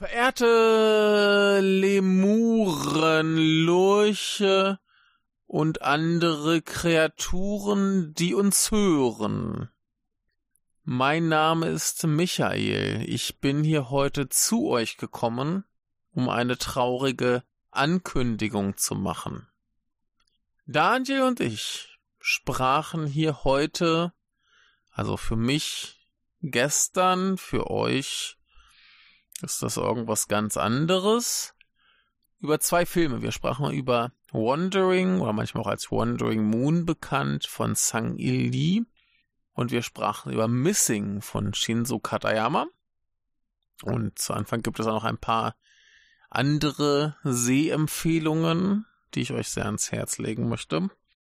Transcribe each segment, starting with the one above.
Verehrte Lemuren, Lurche und andere Kreaturen, die uns hören. Mein Name ist Michael. Ich bin hier heute zu euch gekommen, um eine traurige Ankündigung zu machen. Daniel und ich sprachen hier heute, also für mich gestern, für euch ist das irgendwas ganz anderes, über 2 Filme. Wir sprachen über Wandering, oder manchmal auch als Wandering Moon bekannt, von Sang-Il Lee. Und wir sprachen über Missing von Shinzo Katayama. Und zu Anfang gibt es auch noch ein paar andere Sehempfehlungen, die ich euch sehr ans Herz legen möchte.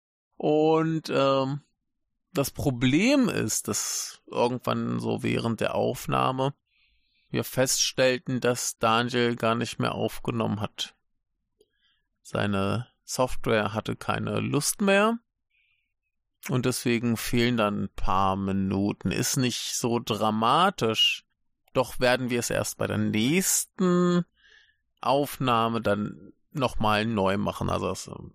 Und das Problem ist, dass irgendwann so während der Aufnahme wir feststellten, dass Daniel gar nicht mehr aufgenommen hat. Seine Software hatte keine Lust mehr und deswegen fehlen dann ein paar Minuten. Ist nicht so dramatisch, doch werden wir es erst bei der nächsten Aufnahme dann nochmal neu machen. Also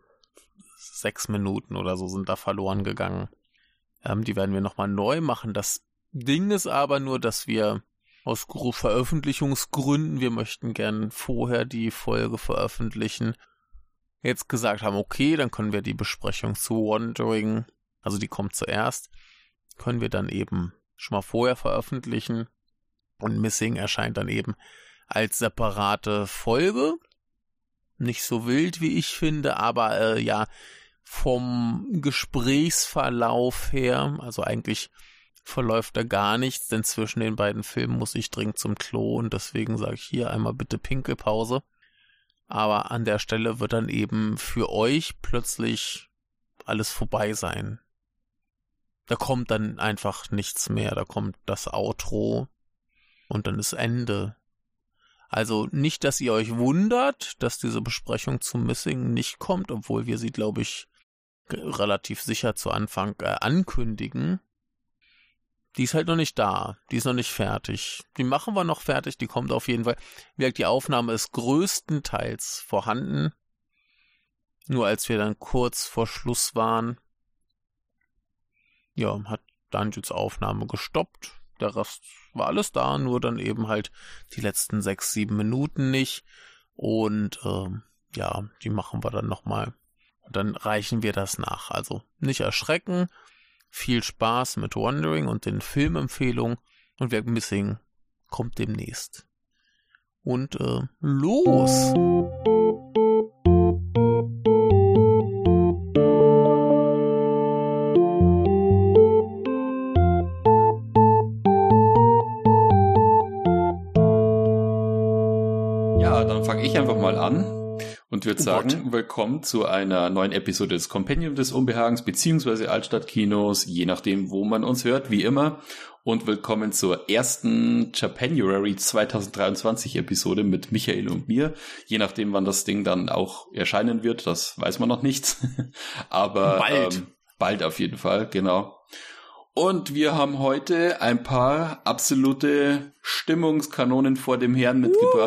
6 Minuten oder so sind da verloren gegangen. Die werden wir nochmal neu machen. Das Ding ist aber nur, dass wir aus Veröffentlichungsgründen, wir möchten gern vorher die Folge veröffentlichen, jetzt gesagt haben, okay, dann können wir die Besprechung zu Wandering, also die kommt zuerst, können wir dann eben schon mal vorher veröffentlichen und Missing erscheint dann eben als separate Folge. Nicht so wild, wie ich finde, aber vom Gesprächsverlauf her, also eigentlich verläuft da gar nichts, denn zwischen den beiden Filmen muss ich dringend zum Klo und deswegen sage ich hier einmal bitte Pinkelpause. Aber an der Stelle wird dann eben für euch plötzlich alles vorbei sein. Da kommt dann einfach nichts mehr, da kommt das Outro und dann ist Ende. Also nicht, dass ihr euch wundert, dass diese Besprechung zu Missing nicht kommt, obwohl wir sie, glaube ich, relativ sicher zu Anfang ankündigen. Die ist halt noch nicht da. Die ist noch nicht fertig. Die machen wir noch fertig. Die kommt auf jeden Fall. Wie gesagt, die Aufnahme ist größtenteils vorhanden. Nur als wir dann kurz vor Schluss waren, ja, hat Daniels Aufnahme gestoppt. Der Rest war alles da, nur dann eben halt die letzten 6, 7 Minuten nicht. Und die machen wir dann nochmal. Und dann reichen wir das nach. Also nicht erschrecken. Viel Spaß mit Wandering und den Filmempfehlungen und wer Missing kommt demnächst. Und los! Ja, dann fange ich einfach mal an. Und würde sagen, willkommen zu einer neuen Episode des Compendium des Unbehagens beziehungsweise Altstadtkinos, je nachdem, wo man uns hört, wie immer. Und willkommen zur ersten Japanuary 2023 Episode mit Michael und mir. Je nachdem, wann das Ding dann auch erscheinen wird, das weiß man noch nicht. Aber bald auf jeden Fall, genau. Und wir haben heute ein paar absolute Stimmungskanonen vor dem Herrn mitgebracht.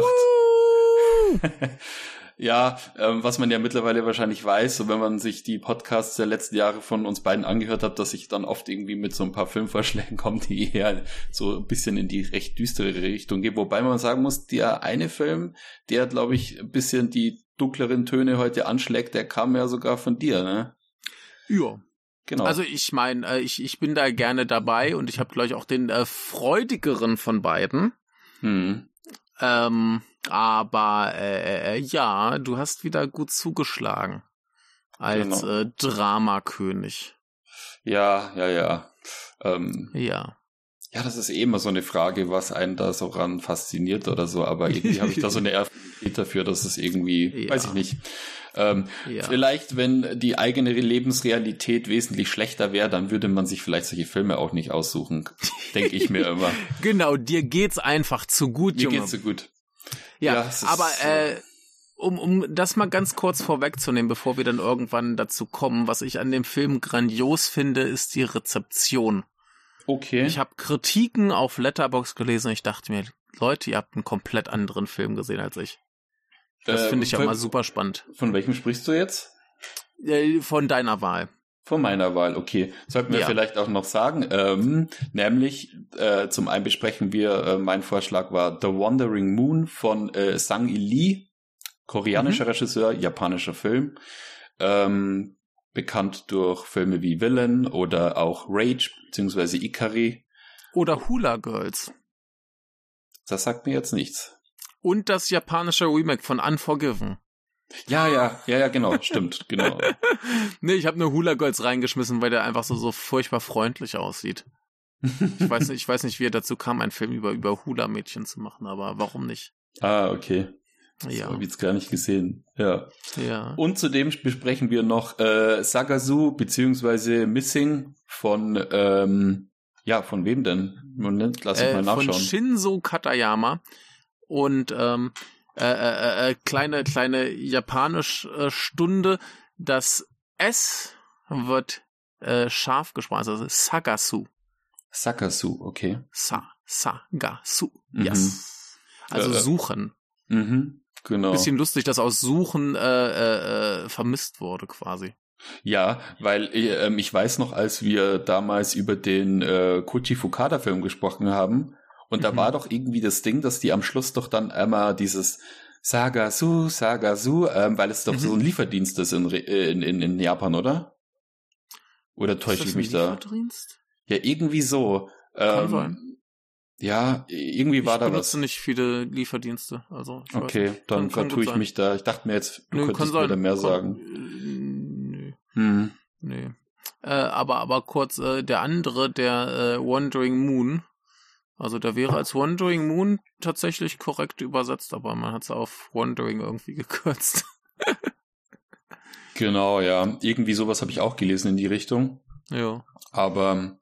Ja, was man ja mittlerweile wahrscheinlich weiß, so wenn man sich die Podcasts der letzten Jahre von uns beiden angehört hat, dass ich dann oft irgendwie mit so ein paar Filmvorschlägen komme, die eher so ein bisschen in die recht düstere Richtung gehen. Wobei man sagen muss, der eine Film, der, glaube ich, ein bisschen die dunkleren Töne heute anschlägt, der kam ja sogar von dir, ne? Ja. Genau. Also ich meine, ich bin da gerne dabei und ich habe, glaube ich, auch den freudigeren von beiden. Aber ja, du hast wieder gut zugeschlagen als Dramakönig. Ja. Ja. Ja, das ist eh immer so eine Frage, was einen da so ran fasziniert oder so, aber irgendwie habe ich da so eine Affinität dafür, dass es irgendwie, weiß ich nicht. Vielleicht, wenn die eigene Lebensrealität wesentlich schlechter wäre, dann würde man sich vielleicht solche Filme auch nicht aussuchen, denke ich mir immer. Genau, dir geht's einfach zu gut, Junge. Mir geht's zu gut. Ja, aber um das mal ganz kurz vorwegzunehmen, bevor wir dann irgendwann dazu kommen, was ich an dem Film grandios finde, ist die Rezeption. Okay. Ich habe Kritiken auf Letterboxd gelesen und ich dachte mir, Leute, ihr habt einen komplett anderen Film gesehen als ich. Das finde ich ja mal super spannend. Von welchem sprichst du jetzt? Von deiner Wahl. Von meiner Wahl, okay. Sollten wir vielleicht auch noch sagen, nämlich zum einen besprechen wir, mein Vorschlag war The Wandering Moon von Sang Lee, koreanischer Regisseur, japanischer Film, bekannt durch Filme wie Villain oder auch Rage, beziehungsweise Ikari. Oder Hula Girls. Das sagt mir jetzt nichts. Und das japanische Remake von Unforgiven. Ja, genau, stimmt, genau. Nee, ich habe eine Hula Girls reingeschmissen, weil der einfach so furchtbar freundlich aussieht. Ich weiß nicht, wie er dazu kam, einen Film über Hula-Mädchen zu machen, aber warum nicht? Ah, okay. Ja. Das habe ich jetzt gar nicht gesehen. Ja. Und zudem besprechen wir noch Sagasu beziehungsweise Missing von von wem denn? Moment, lass mich mal nachschauen. Von Shinzo Katayama und kleine japanisch Stunde. Das S wird scharf gesprochen, also Sagasu. Sagasu, okay. Sagasu, yes. Also suchen. Genau. Bisschen lustig, dass aus Suchen vermisst wurde quasi. Ja, weil ich weiß noch, als wir damals über den Koichi Fukada-Film gesprochen haben, und da war doch irgendwie das Ding, dass die am Schluss doch dann einmal dieses Sagasu, weil es doch so ein Lieferdienst ist in Japan, oder? Oder täusche ich mich da? Lieferdienst? Ja, irgendwie so. Kann sein. Ja, irgendwie war da was. Ich benutze nicht viele Lieferdienste, also. Okay, dann vertue ich mich da. Ich dachte mir jetzt, du könntest mir da mehr sagen. Nee. Aber kurz, der andere, der Wandering Moon, also der wäre als Wandering Moon tatsächlich korrekt übersetzt, aber man hat es auf Wandering irgendwie gekürzt. Genau, ja. Irgendwie sowas habe ich auch gelesen in die Richtung. Ja. Aber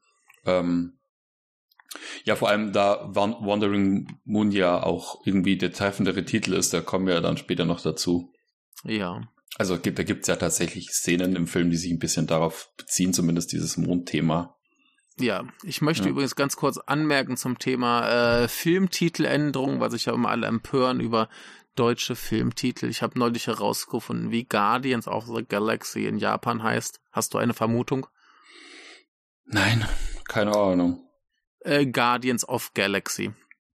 vor allem da Wandering Moon ja auch irgendwie der treffendere Titel ist, da kommen wir ja dann später noch dazu. Ja. Also da gibt's ja tatsächlich Szenen im Film, die sich ein bisschen darauf beziehen, zumindest dieses Mondthema. Ja, ich möchte übrigens ganz kurz anmerken zum Thema Filmtiteländerung, weil sich ja immer alle empören über deutsche Filmtitel. Ich habe neulich herausgefunden, wie Guardians of the Galaxy in Japan heißt. Hast du eine Vermutung? Nein, keine Ahnung. Guardians of Galaxy.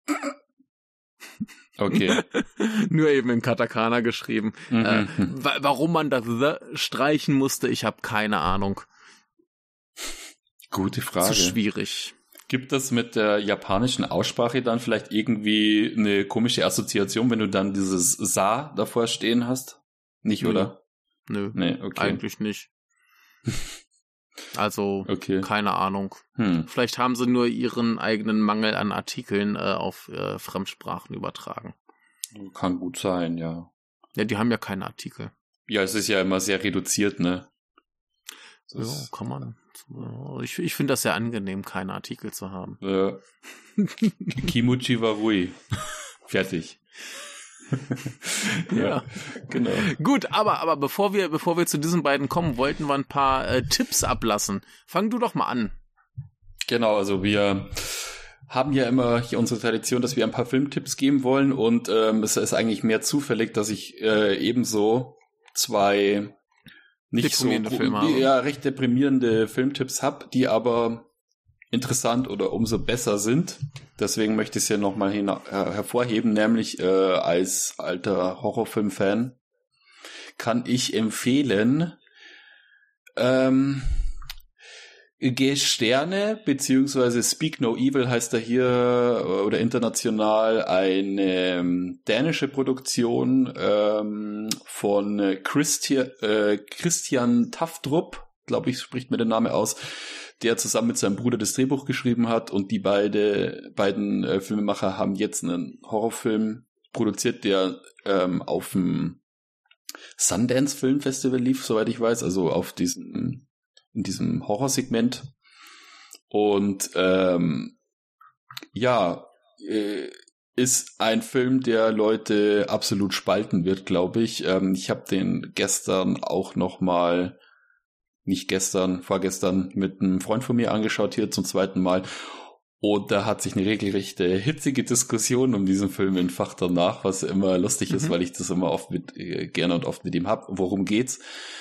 Okay. Nur eben in Katakana geschrieben. Warum man das streichen musste, ich habe keine Ahnung. Gute Frage. Zu schwierig. Gibt es mit der japanischen Aussprache dann vielleicht irgendwie eine komische Assoziation, wenn du dann dieses Sa davor stehen hast? Nicht, oder? Nö. Nee, okay. Eigentlich nicht. Also, keine Ahnung. Vielleicht haben sie nur ihren eigenen Mangel an Artikeln auf Fremdsprachen übertragen. Kann gut sein, ja. Ja, die haben ja keine Artikel. Ja, es ist ja immer sehr reduziert, ne? Ja, kann man. Ich finde das sehr angenehm, keine Artikel zu haben. Kimochi warui. Fertig. Ja, genau. Gut, aber bevor wir zu diesen beiden kommen, wollten wir ein paar Tipps ablassen. Fang du doch mal an. Genau, also wir haben ja immer hier unsere Tradition, dass wir ein paar Filmtipps geben wollen, und es ist eigentlich mehr zufällig, dass ich ebenso zwei nicht so recht deprimierende Filmtipps habe, die aber interessant oder umso besser sind. Deswegen möchte ich es hier nochmal hervorheben, nämlich als alter Horrorfilm-Fan kann ich empfehlen Sterne, beziehungsweise Speak No Evil heißt er hier, oder international, eine dänische Produktion von Christian Tafdrup, glaube ich, spricht mir der Name aus, der zusammen mit seinem Bruder das Drehbuch geschrieben hat, und die beiden Filmemacher haben jetzt einen Horrorfilm produziert, der auf dem Sundance Film Festival lief, soweit ich weiß, also in diesem Horrorsegment. Und ist ein Film, der Leute absolut spalten wird, glaube ich. Ich habe den gestern auch nochmal, nicht gestern, vorgestern, mit einem Freund von mir angeschaut, hier zum zweiten Mal. Und da hat sich eine regelrechte hitzige Diskussion um diesen Film entfacht danach, was immer lustig ist, weil ich das immer oft gerne und oft mit ihm hab. Worum geht's?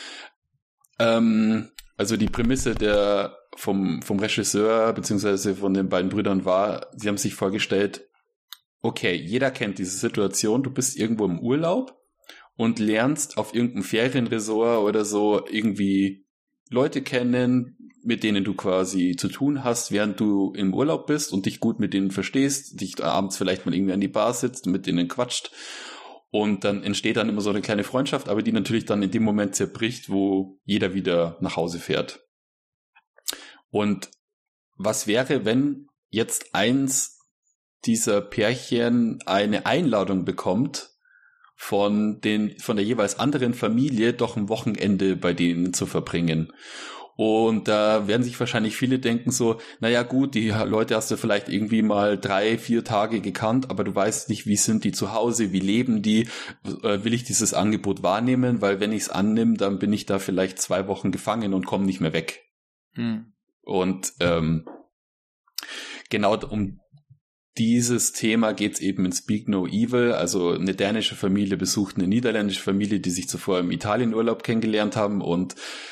Also die Prämisse vom Regisseur beziehungsweise von den beiden Brüdern war, sie haben sich vorgestellt, okay, jeder kennt diese Situation, du bist irgendwo im Urlaub und lernst auf irgendeinem Ferienresort oder so irgendwie Leute kennen, mit denen du quasi zu tun hast, während du im Urlaub bist und dich gut mit denen verstehst, dich abends vielleicht mal irgendwie an die Bar sitzt und mit denen quatscht. Und dann entsteht dann immer so eine kleine Freundschaft, aber die natürlich dann in dem Moment zerbricht, wo jeder wieder nach Hause fährt. Und was wäre, wenn jetzt eins dieser Pärchen eine Einladung bekommt, von der jeweils anderen Familie doch ein Wochenende bei denen zu verbringen? Und da werden sich wahrscheinlich viele denken so, naja gut, die Leute hast du vielleicht irgendwie mal 3-4 Tage gekannt, aber du weißt nicht, wie sind die zu Hause, wie leben die, will ich dieses Angebot wahrnehmen, weil wenn ich es annehme, dann bin ich da vielleicht 2 Wochen gefangen und komme nicht mehr weg. Und genau um dieses Thema geht's eben in Speak No Evil, also eine dänische Familie besucht eine niederländische Familie, die sich zuvor im Italienurlaub kennengelernt haben und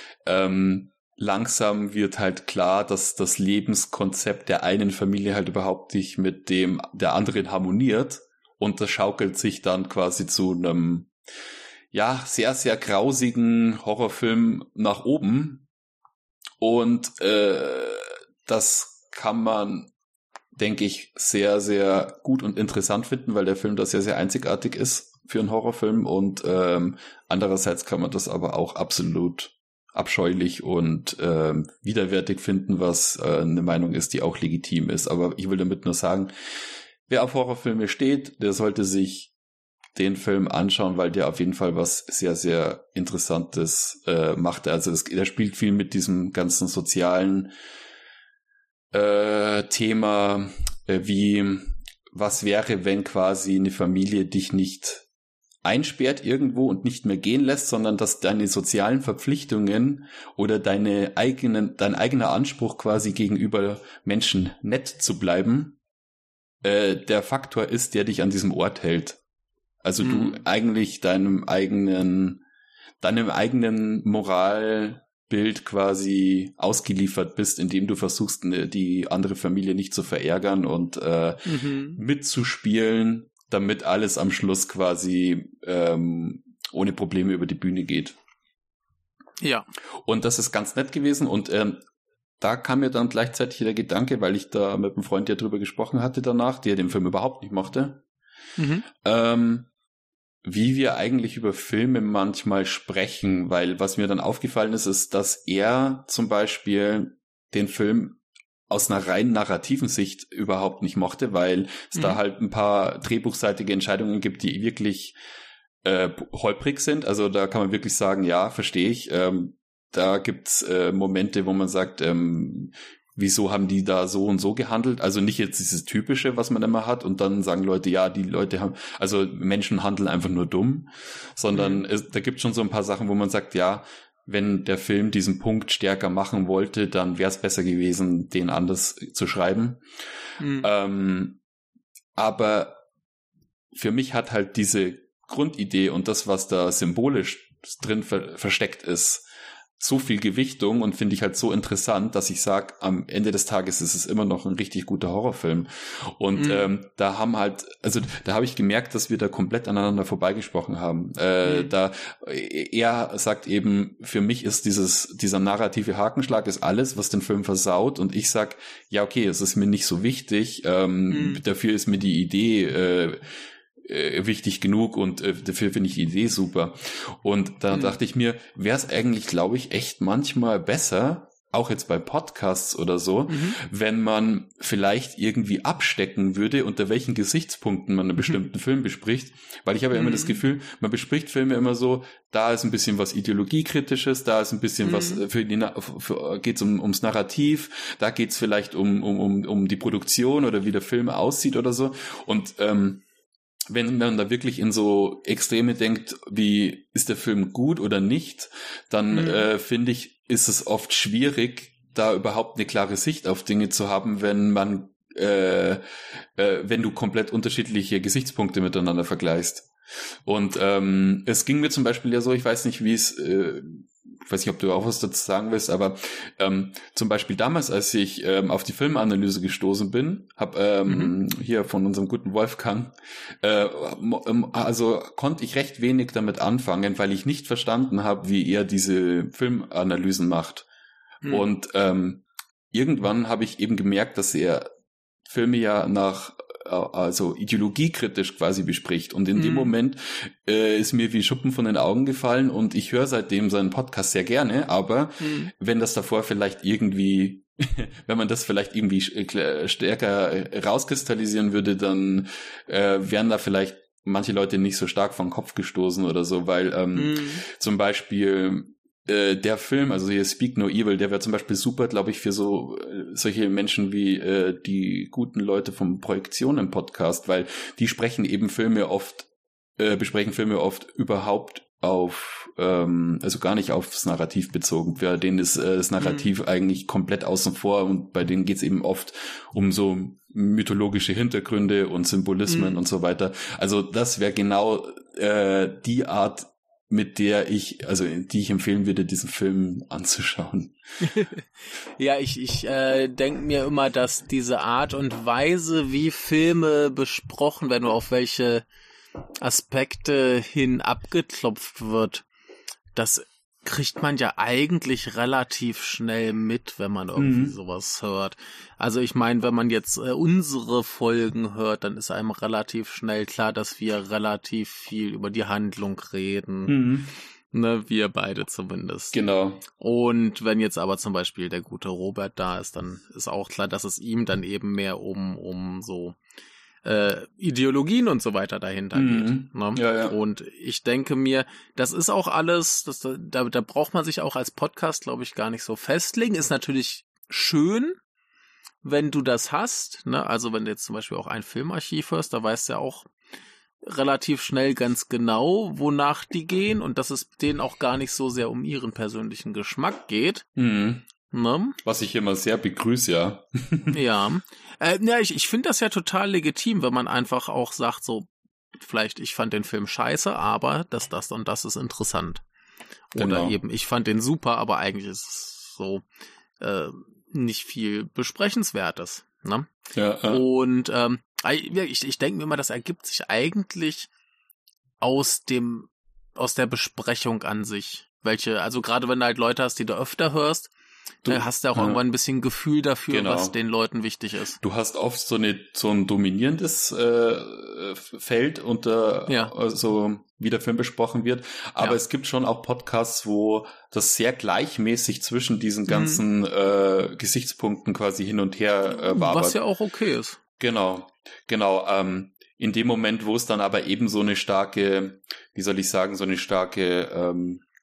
langsam wird halt klar, dass das Lebenskonzept der einen Familie halt überhaupt nicht mit dem der anderen harmoniert und das schaukelt sich dann quasi zu einem sehr, sehr grausigen Horrorfilm nach oben und das kann man, denke ich, sehr, sehr gut und interessant finden, weil der Film da sehr, sehr einzigartig ist für einen Horrorfilm und andererseits kann man das aber auch absolut abscheulich und widerwärtig finden, was eine Meinung ist, die auch legitim ist. Aber ich will damit nur sagen, wer auf Horrorfilme steht, der sollte sich den Film anschauen, weil der auf jeden Fall was sehr, sehr Interessantes macht. Also der spielt viel mit diesem ganzen sozialen Thema, wie was wäre, wenn quasi eine Familie dich nicht einsperrt irgendwo und nicht mehr gehen lässt, sondern dass deine sozialen Verpflichtungen oder dein eigener Anspruch quasi gegenüber Menschen nett zu bleiben, der Faktor ist, der dich an diesem Ort hält. Also du eigentlich deinem eigenen Moralbild quasi ausgeliefert bist, indem du versuchst, die andere Familie nicht zu verärgern und mitzuspielen, damit alles am Schluss quasi ohne Probleme über die Bühne geht. Ja. Und das ist ganz nett gewesen und da kam mir dann gleichzeitig der Gedanke, weil ich da mit einem Freund ja drüber gesprochen hatte danach, der den Film überhaupt nicht mochte, wie wir eigentlich über Filme manchmal sprechen, weil was mir dann aufgefallen ist, dass er zum Beispiel den Film aus einer rein narrativen Sicht überhaupt nicht mochte, weil es da halt ein paar drehbuchseitige Entscheidungen gibt, die wirklich holprig sind. Also da kann man wirklich sagen, ja, verstehe ich. Da gibt's Momente, wo man sagt, wieso haben die da so und so gehandelt? Also nicht jetzt dieses Typische, was man immer hat und dann sagen Leute, ja, die Leute haben, also Menschen handeln einfach nur dumm, sondern da gibt's schon so ein paar Sachen, wo man sagt, ja, wenn der Film diesen Punkt stärker machen wollte, dann wäre es besser gewesen, den anders zu schreiben. Aber für mich hat halt diese Grundidee und das, was da symbolisch drin versteckt ist, so viel Gewichtung und finde ich halt so interessant, dass ich sage, am Ende des Tages ist es immer noch ein richtig guter Horrorfilm. Und da habe ich gemerkt, dass wir da komplett aneinander vorbeigesprochen haben. Er sagt eben, für mich ist dieser narrative Hakenschlag ist alles, was den Film versaut und ich sag, ja okay, es ist mir nicht so wichtig, dafür ist mir die Idee wichtig genug und dafür finde ich die Idee super. Und da dachte ich mir, wäre es eigentlich, glaube ich, echt manchmal besser, auch jetzt bei Podcasts oder so, wenn man vielleicht irgendwie abstecken würde, unter welchen Gesichtspunkten man einen bestimmten Film bespricht. Weil ich habe ja immer das Gefühl, man bespricht Filme immer so, da ist ein bisschen was Ideologiekritisches, da ist ein bisschen was geht's ums Narrativ, da geht's vielleicht um die Produktion oder wie der Film aussieht oder so. Und wenn man da wirklich in so Extreme denkt, wie ist der Film gut oder nicht, dann finde ich, ist es oft schwierig, da überhaupt eine klare Sicht auf Dinge zu haben, wenn man wenn du komplett unterschiedliche Gesichtspunkte miteinander vergleichst. Und es ging mir zum Beispiel ja so, ich weiß nicht, ich weiß nicht, ob du auch was dazu sagen willst, aber zum Beispiel damals, als ich auf die Filmanalyse gestoßen bin, habe hier von unserem guten Wolfgang, also konnte ich recht wenig damit anfangen, weil ich nicht verstanden habe, wie er diese Filmanalysen macht. Und irgendwann habe ich eben gemerkt, dass er Filme ja also ideologiekritisch quasi bespricht. Und in dem Moment ist mir wie Schuppen von den Augen gefallen und ich höre seitdem seinen Podcast sehr gerne, aber wenn das davor vielleicht irgendwie, wenn man das vielleicht irgendwie stärker rauskristallisieren würde, dann wären da vielleicht manche Leute nicht so stark vom Kopf gestoßen oder so, weil zum Beispiel der Film, also hier Speak No Evil, der wäre zum Beispiel super, glaube ich, für solche Menschen wie die guten Leute vom Projektionen-Podcast, weil die besprechen Filme oft überhaupt auf, also gar nicht aufs Narrativ bezogen. Bei denen ist das Narrativ eigentlich komplett außen vor und bei denen geht's eben oft um so mythologische Hintergründe und Symbolismen und so weiter. Also das wäre genau die Art, die ich empfehlen würde, diesen Film anzuschauen. Ja, ich denke mir immer, dass diese Art und Weise, wie Filme besprochen werden, auf welche Aspekte hin abgeklopft wird, das kriegt man ja eigentlich relativ schnell mit, wenn man irgendwie sowas hört. Also ich meine, wenn man jetzt unsere Folgen hört, dann ist einem relativ schnell klar, dass wir relativ viel über die Handlung reden. Ne, wir beide zumindest. Genau. Und wenn jetzt aber zum Beispiel der gute Robert da ist, dann ist auch klar, dass es ihm dann eben mehr um so Ideologien und so weiter dahinter geht. Ne? Ja. Und ich denke mir, das ist auch alles, da braucht man sich auch als Podcast, glaube ich, gar nicht so festlegen. Ist natürlich schön, wenn du das hast. Ne? Also wenn du jetzt zum Beispiel auch ein Filmarchiv hörst, da weißt du ja auch relativ schnell ganz genau, wonach die gehen und dass es denen auch gar nicht so sehr um ihren persönlichen Geschmack geht. Ne? Was ich immer sehr begrüße, ja. Ja. Ja, ich finde das ja total legitim, wenn man einfach auch sagt, so, vielleicht ich fand den Film scheiße, aber das und das ist interessant. Oder eben, ich fand den super, aber eigentlich ist es so nicht viel Besprechenswertes. Ne? Ja. Und ich denke mir immer, das ergibt sich eigentlich aus der Besprechung an sich. Also gerade wenn du halt Leute hast, die du öfter hörst, hast du auch irgendwann ein bisschen Gefühl dafür, was den Leuten wichtig ist. Du hast oft so ein dominierendes Feld also wie der Film besprochen wird. Aber es gibt schon auch Podcasts, wo das sehr gleichmäßig zwischen diesen ganzen Gesichtspunkten quasi hin und her wabert. Was ja auch okay ist. Genau. In dem Moment, wo es dann aber eben so eine starke, wie soll ich sagen, so eine starke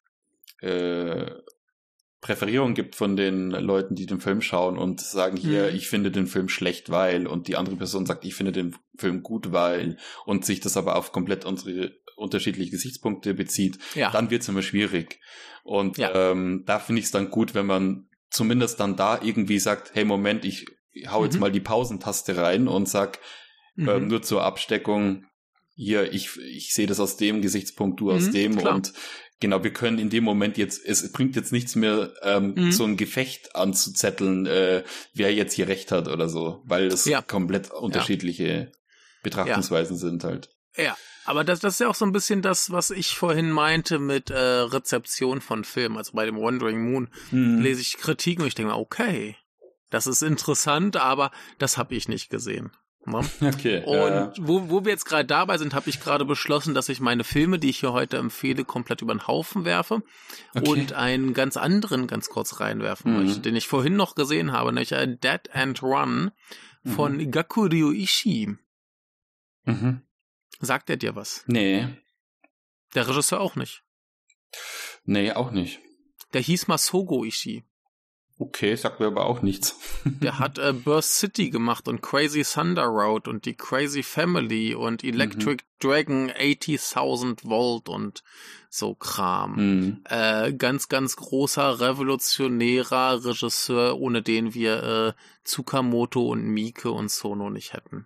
Präferierung gibt von den Leuten, die den Film schauen und sagen hier, ich finde den Film schlecht, weil, und die andere Person sagt, ich finde den Film gut, weil, und sich das aber auf komplett unterschiedliche Gesichtspunkte bezieht, dann wird es immer schwierig. Und da finde ich es dann gut, wenn man zumindest dann da irgendwie sagt, hey Moment, ich hau jetzt mal die Pausentaste rein und sag nur zur Absteckung, hier, ich sehe das aus dem Gesichtspunkt, du aus dem klar. Und genau, wir können in dem Moment es bringt jetzt nichts mehr, so ein Gefecht anzuzetteln, wer jetzt hier recht hat oder so, weil es komplett unterschiedliche Betrachtungsweisen sind halt. Ja, aber das ist ja auch so ein bisschen das, was ich vorhin meinte mit Rezeption von Filmen. Also bei dem Wandering Moon lese ich Kritiken und ich denke mir, okay, das ist interessant, aber das habe ich nicht gesehen. Ne? Okay. Und wo wir jetzt gerade dabei sind, habe ich gerade beschlossen, dass ich meine Filme, die ich hier heute empfehle, komplett über den Haufen werfe und einen ganz anderen ganz kurz reinwerfen möchte, den ich vorhin noch gesehen habe, nämlich Dead and Run von Gaku Ryoichi. Sagt er dir was? Nee. Der Regisseur auch nicht. Nee, auch nicht. Der hieß Masogo Ishii. Okay, sagt mir aber auch nichts. Der hat Burst City gemacht und Crazy Thunder Road und die Crazy Family und Electric Dragon 80.000 Volt und so Kram. Ganz, ganz großer, revolutionärer Regisseur, ohne den wir Tsukamoto und Miike und Sono nicht hätten.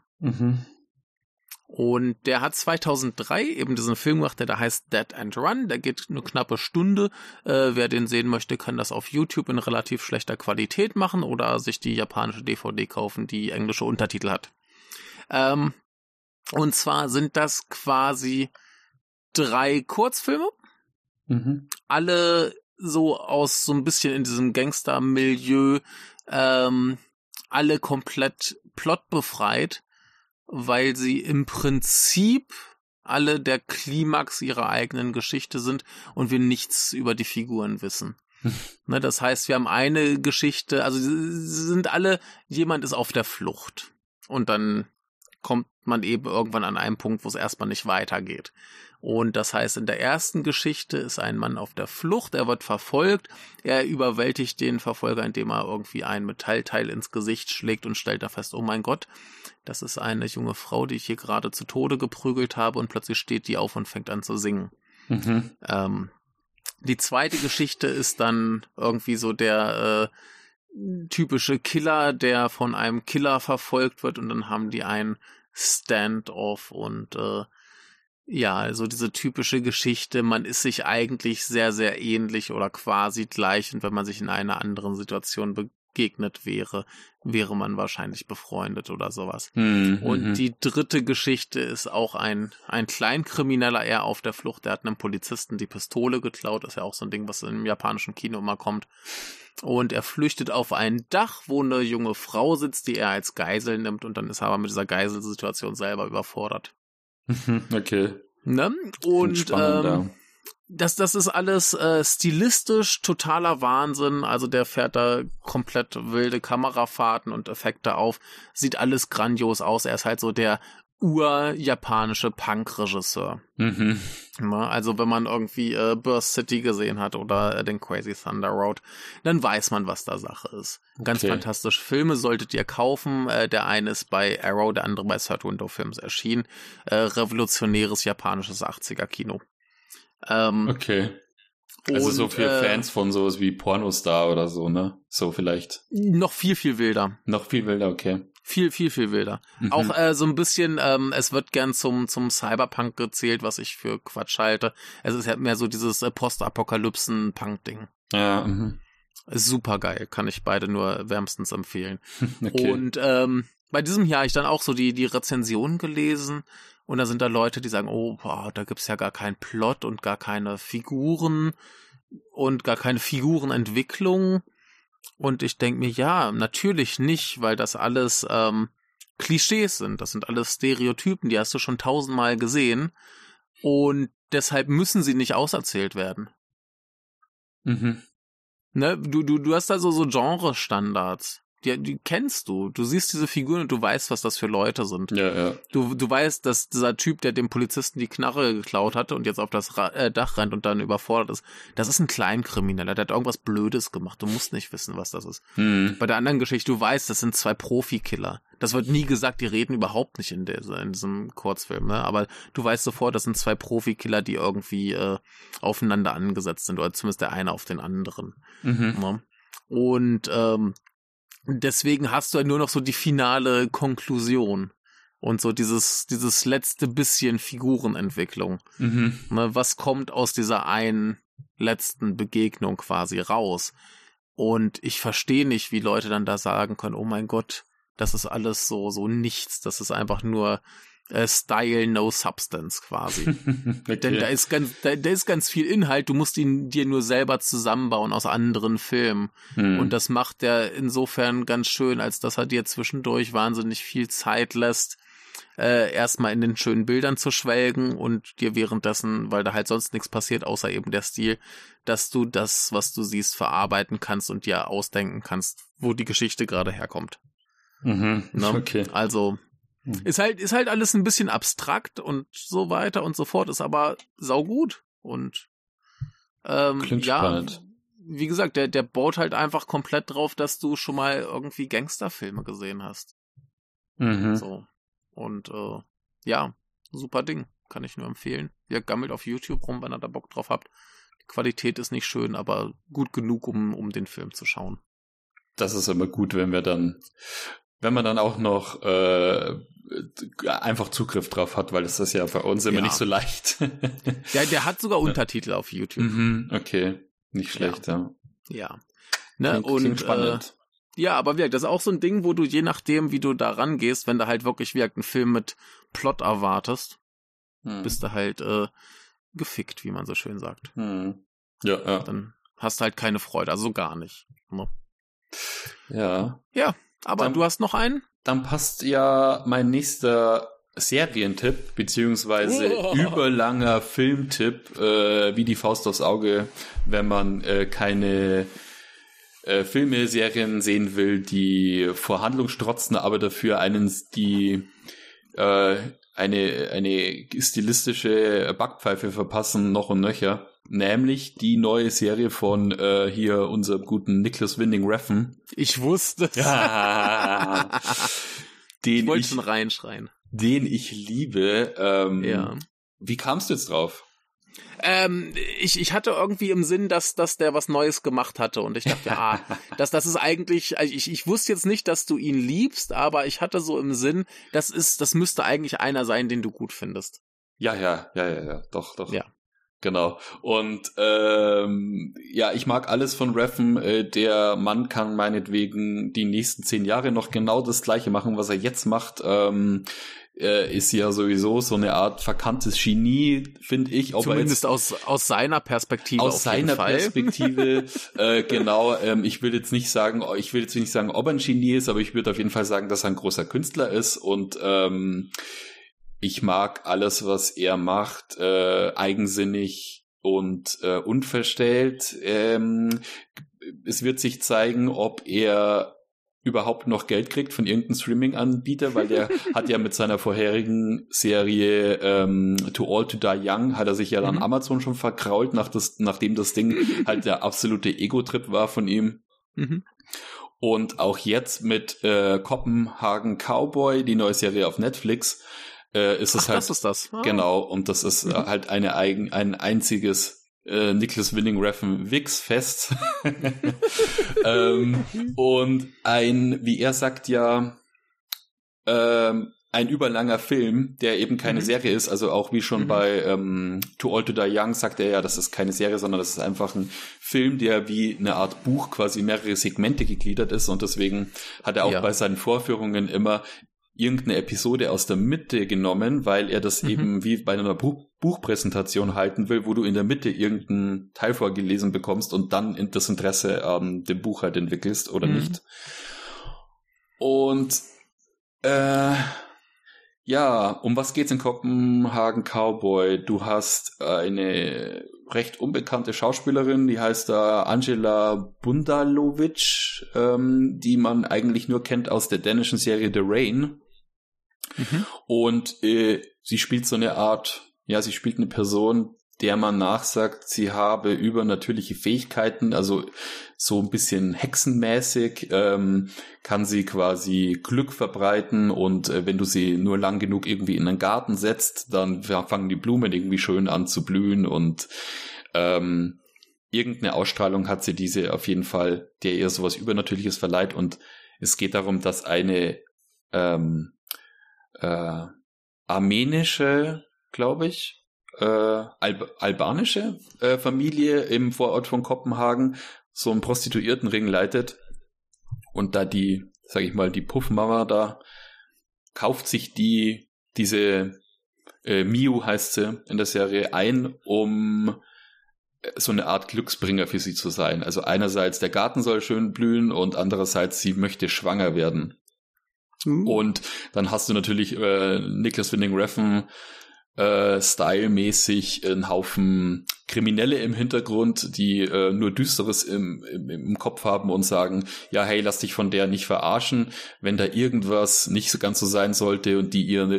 Und der hat 2003 eben diesen Film gemacht, der da heißt Dead and Run. Der geht eine knappe Stunde. Wer den sehen möchte, kann das auf YouTube in relativ schlechter Qualität machen oder sich die japanische DVD kaufen, die englische Untertitel hat. Und zwar sind das quasi 3 Kurzfilme. Alle so aus so ein bisschen in diesem Gangster-Milieu, alle komplett plotbefreit, weil sie im Prinzip alle der Klimax ihrer eigenen Geschichte sind und wir nichts über die Figuren wissen. Ne, das heißt, wir haben eine Geschichte, also sie sind alle, jemand ist auf der Flucht und dann kommt man eben irgendwann an einen Punkt, wo es erstmal nicht weitergeht. Und das heißt, in der ersten Geschichte ist ein Mann auf der Flucht, er wird verfolgt, er überwältigt den Verfolger, indem er irgendwie ein Metallteil ins Gesicht schlägt und stellt da fest, oh mein Gott, das ist eine junge Frau, die ich hier gerade zu Tode geprügelt habe und plötzlich steht die auf und fängt an zu singen. Die zweite Geschichte ist dann irgendwie so der typische Killer, der von einem Killer verfolgt wird und dann haben die einen Stand-off und ja, also diese typische Geschichte, man ist sich eigentlich sehr, sehr ähnlich oder quasi gleich und wenn man sich in einer anderen Situation begegnet wäre man wahrscheinlich befreundet oder sowas. Und die dritte Geschichte ist auch ein Kleinkrimineller, eher auf der Flucht, der hat einem Polizisten die Pistole geklaut, ist ja auch so ein Ding, was im japanischen Kino immer kommt. Und er flüchtet auf ein Dach, wo eine junge Frau sitzt, die er als Geisel nimmt und dann ist er aber mit dieser Geiselsituation selber überfordert. Okay. Ne? Und das ist alles stilistisch totaler Wahnsinn. Also der fährt da komplett wilde Kamerafahrten und Effekte auf. Sieht alles grandios aus. Er ist halt so der urjapanische Punk-Regisseur. Also wenn man irgendwie Burst City gesehen hat oder den Crazy Thunder Road, dann weiß man, was da Sache ist. Ganz fantastische Filme solltet ihr kaufen. Der eine ist bei Arrow, der andere bei Third Window Films erschienen. Revolutionäres japanisches 80er-Kino. Okay. Also so für Fans von sowas wie Pornostar oder so, ne? So vielleicht. Noch viel, viel wilder. Noch viel wilder, okay. Viel, viel, viel wilder. Auch so ein bisschen, es wird gern zum Cyberpunk gezählt, was ich für Quatsch halte. Es ist halt mehr so dieses Postapokalypsen-Punk-Ding. Ja, Ist super geil, kann ich beide nur wärmstens empfehlen. Okay. Und bei diesem Jahr habe ich dann auch so die Rezensionen gelesen und da sind da Leute, die sagen, oh, boah, da gibt's ja gar keinen Plot und gar keine Figuren und gar keine Figurenentwicklung. Und ich denke mir, ja, natürlich nicht, weil das alles Klischees sind. Das sind alles Stereotypen, die hast du schon 1000-mal gesehen. Und deshalb müssen sie nicht auserzählt werden. Ne? Du hast da so Genre-Standards. Die kennst du. Du siehst diese Figuren und du weißt, was das für Leute sind. Ja. Du weißt, dass dieser Typ, der dem Polizisten die Knarre geklaut hatte und jetzt auf das Dach rennt und dann überfordert ist, das ist ein Kleinkrimineller, der hat irgendwas Blödes gemacht. Du musst nicht wissen, was das ist. Bei der anderen Geschichte, du weißt, das sind 2 Profikiller. Das wird nie gesagt, die reden überhaupt nicht in diesem Kurzfilm, ne? Aber du weißt sofort, das sind 2 Profikiller, die irgendwie aufeinander angesetzt sind, oder zumindest der eine auf den anderen. Ne? Und deswegen hast du ja nur noch so die finale Konklusion und so dieses letzte bisschen Figurenentwicklung. Ne, was kommt aus dieser einen letzten Begegnung quasi raus? Und ich verstehe nicht, wie Leute dann da sagen können, oh mein Gott, das ist alles so nichts, das ist einfach nur Style, no substance quasi. Okay. Denn da ist ganz viel Inhalt, du musst ihn dir nur selber zusammenbauen aus anderen Filmen. Und das macht er insofern ganz schön, als dass er dir zwischendurch wahnsinnig viel Zeit lässt, erstmal in den schönen Bildern zu schwelgen und dir währenddessen, weil da halt sonst nichts passiert, außer eben der Stil, dass du das, was du siehst, verarbeiten kannst und dir ausdenken kannst, wo die Geschichte gerade herkommt. Ne? Okay. Also ist halt alles ein bisschen abstrakt und so weiter und so fort, ist aber saugut und klingt spannend. wie gesagt, der baut halt einfach komplett drauf, dass du schon mal irgendwie Gangsterfilme gesehen hast. Mhm. So. Und ja, super Ding. Kann ich nur empfehlen. Ihr gammelt auf YouTube rum, wenn ihr da Bock drauf habt. Die Qualität ist nicht schön, aber gut genug, um den Film zu schauen. Das ist immer gut, wenn man dann auch noch einfach Zugriff drauf hat, weil das ist ja bei uns immer nicht so leicht. Der hat sogar Untertitel auf YouTube. Mhm, okay, nicht schlecht, ja. Ja. Ne? Klingt spannend. Ja, aber wirklich, das ist auch so ein Ding, wo du je nachdem, wie du da rangehst, wenn du halt wirklich einen Film mit Plot erwartest, bist du halt gefickt, wie man so schön sagt. Ja. Dann hast du halt keine Freude, also gar nicht. Ne? Ja. Ja, aber du hast noch einen? Dann passt ja mein nächster Serientipp, beziehungsweise überlanger Filmtipp, wie die Faust aufs Auge, wenn man keine Filme, Serien sehen will, die vor Handlung strotzen, aber dafür eine stilistische Backpfeife verpassen, noch und nöcher. Nämlich die neue Serie von hier unserem guten Nicholas Winding Refn. Ich wusste. Ja. Ich wollte schon reinschreien. Den ich liebe. Ja. Wie kamst du jetzt drauf? Ich hatte irgendwie im Sinn, dass der was Neues gemacht hatte und ich dachte, das ist eigentlich, also ich wusste jetzt nicht, dass du ihn liebst, aber ich hatte so im Sinn, das müsste eigentlich einer sein, den du gut findest. Ja, doch. Ja. Genau. Und ich mag alles von Refn. Der Mann kann meinetwegen die nächsten 10 Jahre noch genau das Gleiche machen, was er jetzt macht. Ist ja sowieso so eine Art verkanntes Genie, finde ich. Zumindest aus seiner Perspektive. Aus seiner Perspektive, genau. Ich will jetzt nicht sagen, ob er ein Genie ist, aber ich würde auf jeden Fall sagen, dass er ein großer Künstler ist und ich mag alles, was er macht, eigensinnig und unverstellt. Es wird sich zeigen, ob er überhaupt noch Geld kriegt von irgendeinem Streaming-Anbieter, weil der hat ja mit seiner vorherigen Serie Too Old to Die Young, hat er sich ja dann Amazon schon verkrault, nachdem das Ding halt der absolute Ego-Trip war von ihm. Und auch jetzt mit Kopenhagen Cowboy, die neue Serie auf Netflix, ist es halt. Das ist das. Genau, und das ist halt ein einziges Nicholas Winding Refn Wix-Fest. Und wie er sagt ja, ein überlanger Film, der eben keine Serie ist, also auch wie schon bei Too Old to Die Young sagt er ja, das ist keine Serie, sondern das ist einfach ein Film, der wie eine Art Buch quasi mehrere Segmente gegliedert ist und deswegen hat er auch bei seinen Vorführungen immer irgendeine Episode aus der Mitte genommen, weil er das eben wie bei einer Buchpräsentation halten will, wo du in der Mitte irgendeinen Teil vorgelesen bekommst und dann das Interesse an dem Buch halt entwickelst oder nicht. Und um was geht's in Kopenhagen Cowboy? Du hast eine recht unbekannte Schauspielerin, die heißt da Angela Bundalovic, die man eigentlich nur kennt aus der dänischen Serie The Rain. Und sie spielt so eine Art, sie spielt eine Person, der man nachsagt, sie habe übernatürliche Fähigkeiten, also so ein bisschen hexenmäßig, kann sie quasi Glück verbreiten und wenn du sie nur lang genug irgendwie in einen Garten setzt, dann fangen die Blumen irgendwie schön an zu blühen und irgendeine Ausstrahlung hat sie, diese auf jeden Fall, der ihr sowas Übernatürliches verleiht und es geht darum, dass eine armenische, glaube ich, albanische Familie im Vorort von Kopenhagen so einen Prostituiertenring leitet und da die Puffmama da kauft sich diese Miu heißt sie in der Serie ein, um so eine Art Glücksbringer für sie zu sein. Also einerseits der Garten soll schön blühen und andererseits sie möchte schwanger werden. Und dann hast du natürlich Nicholas Winding Refn stylmäßig einen Haufen Kriminelle im Hintergrund, die nur Düsteres im Kopf haben und sagen, ja, hey, lass dich von der nicht verarschen, wenn da irgendwas nicht so ganz so sein sollte und die ihre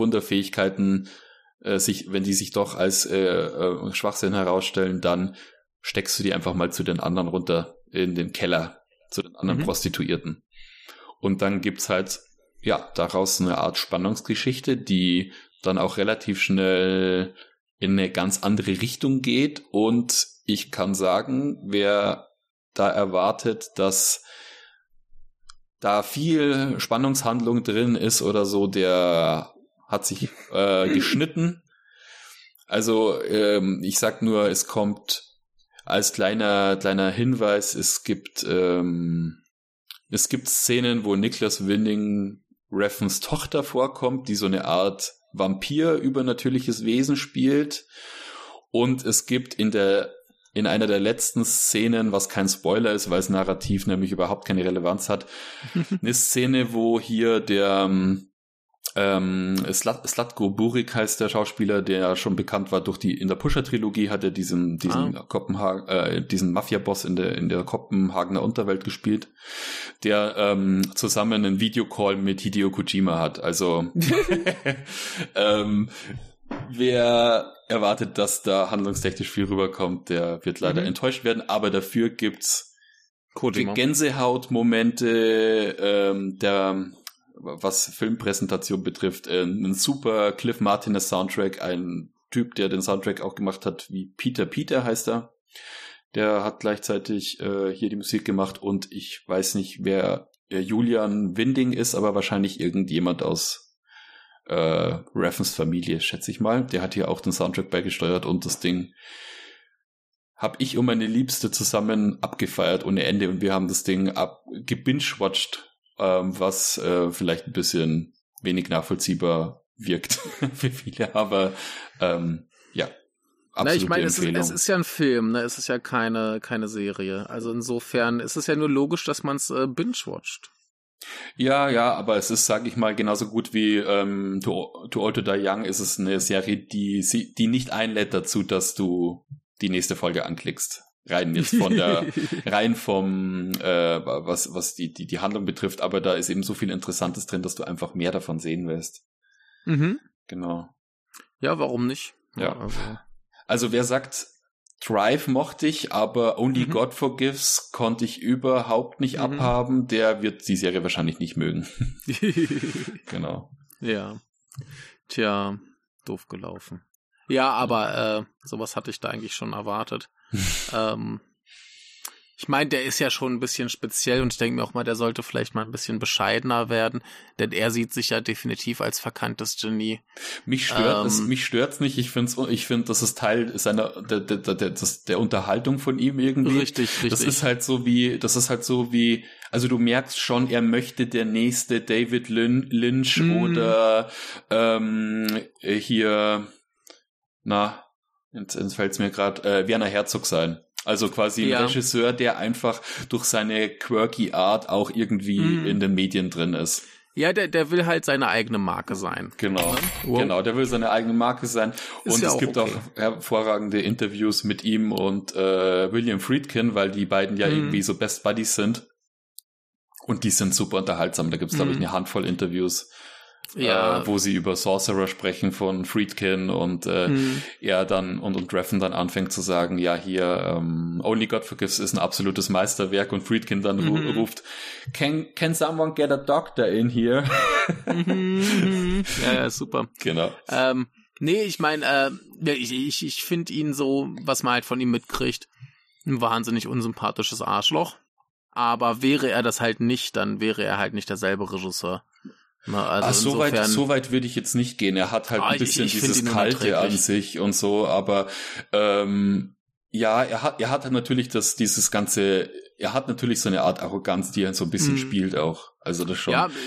Wunderfähigkeiten wenn die sich doch als Schwachsinn herausstellen, dann steckst du die einfach mal zu den anderen runter in den Keller, zu den anderen Prostituierten. Und dann gibt's halt, ja, daraus eine Art Spannungsgeschichte, die dann auch relativ schnell in eine ganz andere Richtung geht. Und ich kann sagen, wer da erwartet, dass da viel Spannungshandlung drin ist oder so, der hat sich geschnitten. Also ich sag nur, es kommt als kleiner Hinweis, es gibt Szenen, wo Nicholas Winding Refns Tochter vorkommt, die so eine Art Vampir, übernatürliches Wesen spielt. Und es gibt in einer der letzten Szenen, was kein Spoiler ist, weil es narrativ nämlich überhaupt keine Relevanz hat, eine Szene, wo hier der Slatko Buric heißt der Schauspieler, der schon bekannt war in der Pusher-Trilogie, hat er diesen Mafia-Boss in der Kopenhagener Unterwelt gespielt, der zusammen einen Videocall mit Hideo Kojima hat. Also wer erwartet, dass da handlungstechnisch viel rüberkommt, der wird leider enttäuscht werden, aber dafür gibt's Gänsehautmomente, was Filmpräsentation betrifft, ein super Cliff Martinez Soundtrack, ein Typ, der den Soundtrack auch gemacht hat, wie Peter heißt er. Der hat gleichzeitig hier die Musik gemacht und ich weiß nicht, wer Julian Winding ist, aber wahrscheinlich irgendjemand aus Refns Familie, schätze ich mal. Der hat hier auch den Soundtrack beigesteuert und das Ding habe ich und meine Liebste zusammen abgefeiert ohne Ende und wir haben das Ding gebingewatcht, was vielleicht ein bisschen wenig nachvollziehbar wirkt für viele, aber ja, absolute ich meine, Empfehlung. Es ist ja ein Film, ne? Es ist ja keine Serie. Also insofern ist es ja nur logisch, dass man es binge-watcht. Ja, aber es ist, sage ich mal, genauso gut wie Too Old to Die Young ist es eine Serie, die nicht einlädt dazu, dass du die nächste Folge anklickst. Rein vom was die Handlung betrifft, aber da ist eben so viel Interessantes drin, dass du einfach mehr davon sehen willst. Genau. Ja, warum nicht? Ja. Also wer sagt, Drive mochte ich, aber Only God Forgives konnte ich überhaupt nicht abhaben, der wird die Serie wahrscheinlich nicht mögen. Genau. Ja. Tja, doof gelaufen. Ja, aber sowas hatte ich da eigentlich schon erwartet. Ich meine, der ist ja schon ein bisschen speziell und ich denke mir auch mal, der sollte vielleicht mal ein bisschen bescheidener werden, denn er sieht sich ja definitiv als verkanntes Genie. Mich stört's nicht. Ich finde, das ist Teil der Unterhaltung von ihm irgendwie. Richtig. Das ist halt so wie, also du merkst schon, er möchte der nächste David Lynch oder jetzt fällt's mir gerade, Werner Herzog sein. Also quasi ein Regisseur, der einfach durch seine quirky Art auch irgendwie in den Medien drin ist. Ja, der will halt seine eigene Marke sein. Genau, der will seine eigene Marke sein. Und es gibt auch hervorragende Interviews mit ihm und William Friedkin, weil die beiden ja irgendwie so Best Buddies sind. Und die sind super unterhaltsam. Da gibt's, glaube ich, eine Handvoll Interviews. Wo sie über Sorcerer sprechen von Friedkin und er dann und Refn dann anfängt zu sagen, ja hier Only God Forgives ist ein absolutes Meisterwerk und Friedkin dann ruft, can someone get a doctor in here? Ja, super. Genau. Nee, ich meine, ich finde ihn so, was man halt von ihm mitkriegt, ein wahnsinnig unsympathisches Arschloch. Aber wäre er das halt nicht, dann wäre er halt nicht derselbe Regisseur. Na, also so weit würde ich jetzt nicht gehen. Er hat halt ein bisschen dieses Kalte an sich und so, aber ja, er hat natürlich er hat natürlich so eine Art Arroganz, die er so ein bisschen spielt auch. Also das schon. Ja,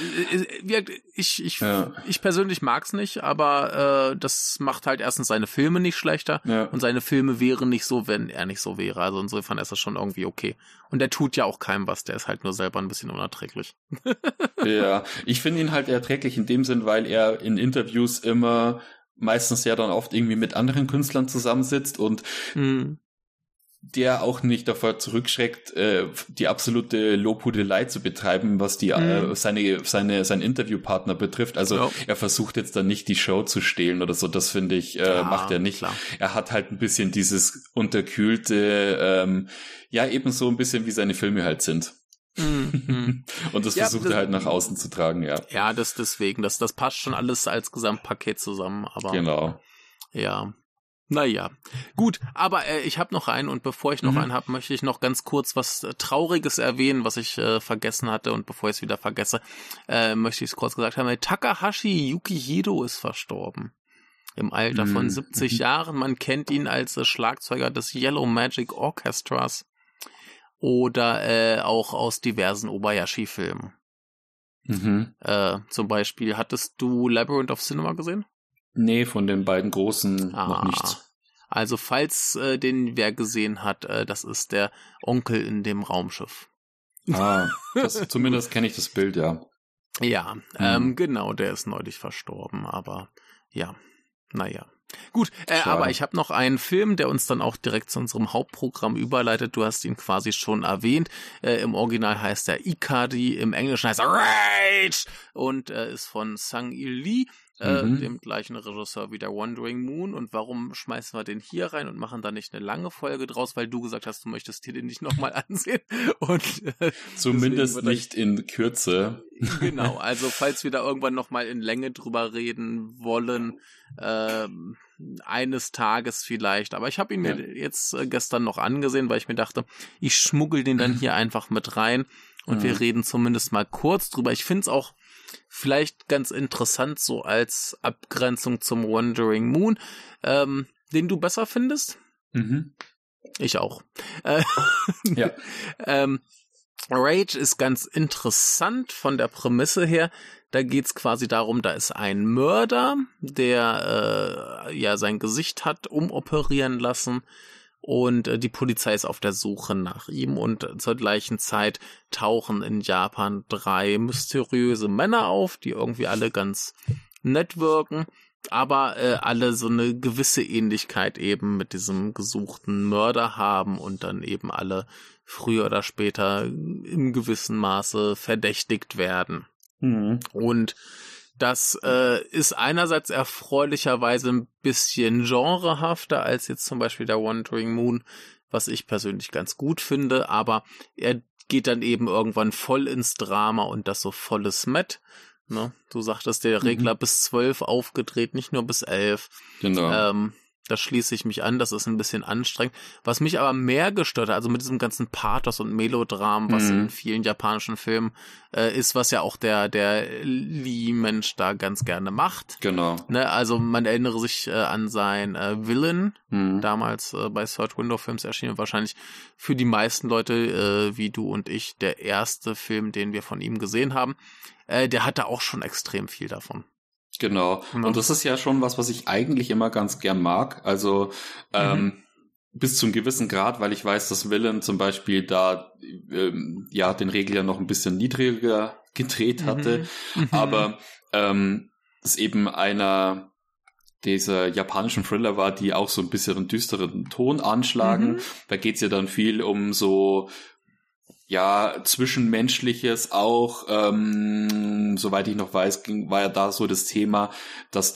ich persönlich mag's nicht, aber das macht halt erstens seine Filme nicht schlechter und seine Filme wären nicht so, wenn er nicht so wäre. Also insofern ist das schon irgendwie okay. Und er tut ja auch keinem was, der ist halt nur selber ein bisschen unerträglich. Ja, ich finde ihn halt erträglich in dem Sinn, weil er in Interviews immer meistens ja dann oft irgendwie mit anderen Künstlern zusammensitzt und der auch nicht davor zurückschreckt, die absolute Lobhudelei zu betreiben, was die sein Interviewpartner betrifft. Also er versucht jetzt dann nicht die Show zu stehlen oder so, das finde ich, macht er nicht. Klar. Er hat halt ein bisschen dieses unterkühlte, ebenso ein bisschen wie seine Filme halt sind. Und das versucht er halt nach außen zu tragen, ja. Ja, deswegen, das passt schon alles als Gesamtpaket zusammen, aber. Genau. Ja. Naja, gut, aber ich habe noch einen und bevor ich noch einen habe, möchte ich noch ganz kurz was Trauriges erwähnen, was ich vergessen hatte und bevor ich es wieder vergesse, möchte ich es kurz gesagt haben. Takahashi Yukihiro ist verstorben. Im Alter von 70 Jahren. Man kennt ihn als Schlagzeuger des Yellow Magic Orchestras oder auch aus diversen Obayashi-Filmen. Zum Beispiel, hattest du Labyrinth of Cinema gesehen? Nee, von den beiden großen noch nichts. Also falls den wer gesehen hat, das ist der Onkel in dem Raumschiff. Zumindest kenne ich das Bild, ja. Ja, genau, der ist neulich verstorben, aber ja, naja. Gut, aber ich habe noch einen Film, der uns dann auch direkt zu unserem Hauptprogramm überleitet. Du hast ihn quasi schon erwähnt. Im Original heißt er Ikari, im Englischen heißt er Rage und ist von Sang-il Lee, dem gleichen Regisseur wie der Wandering Moon. Und warum schmeißen wir den hier rein und machen da nicht eine lange Folge draus? Weil du gesagt hast, du möchtest dir den nicht nochmal ansehen. Und zumindest nicht in Kürze. Genau, also falls wir da irgendwann nochmal in Länge drüber reden wollen, eines Tages vielleicht. Aber ich habe ihn mir jetzt gestern noch angesehen, weil ich mir dachte, ich schmuggel den dann hier einfach mit rein und wir reden zumindest mal kurz drüber. Ich finde es auch vielleicht ganz interessant, so als Abgrenzung zum Wandering Moon, den du besser findest. Ich auch. Ja. Rage ist ganz interessant von der Prämisse her. Da geht's quasi darum, da ist ein Mörder, der sein Gesicht hat umoperieren lassen und die Polizei ist auf der Suche nach ihm und zur gleichen Zeit tauchen in Japan 3 mysteriöse Männer auf, die irgendwie alle ganz nett wirken, aber alle so eine gewisse Ähnlichkeit eben mit diesem gesuchten Mörder haben und dann eben alle früher oder später im gewissen Maße verdächtigt werden. Und das ist einerseits erfreulicherweise ein bisschen genrehafter als jetzt zum Beispiel der Wandering Moon, was ich persönlich ganz gut finde, aber er geht dann eben irgendwann voll ins Drama und das so volles Met. Ne? Du sagtest, der Regler bis 12 aufgedreht, nicht nur bis 11. Genau. Da schließe ich mich an, das ist ein bisschen anstrengend. Was mich aber mehr gestört hat, also mit diesem ganzen Pathos und Melodram, was in vielen japanischen Filmen ist, was ja auch der Lee-Mensch da ganz gerne macht. Genau. Ne, also man erinnere sich an sein Villain, damals bei Third Window Films erschienen, wahrscheinlich für die meisten Leute wie du und ich der erste Film, den wir von ihm gesehen haben. Der hatte auch schon extrem viel davon. Genau. Und das ist ja schon was ich eigentlich immer ganz gern mag. Also bis zu einem gewissen Grad, weil ich weiß, dass Villain zum Beispiel da den Regler noch ein bisschen niedriger gedreht hatte. Aber es eben einer dieser japanischen Thriller war, die auch so ein bisschen einen düsteren Ton anschlagen. Da geht's ja dann viel um so Zwischenmenschliches auch, soweit ich noch weiß, war ja da so das Thema, dass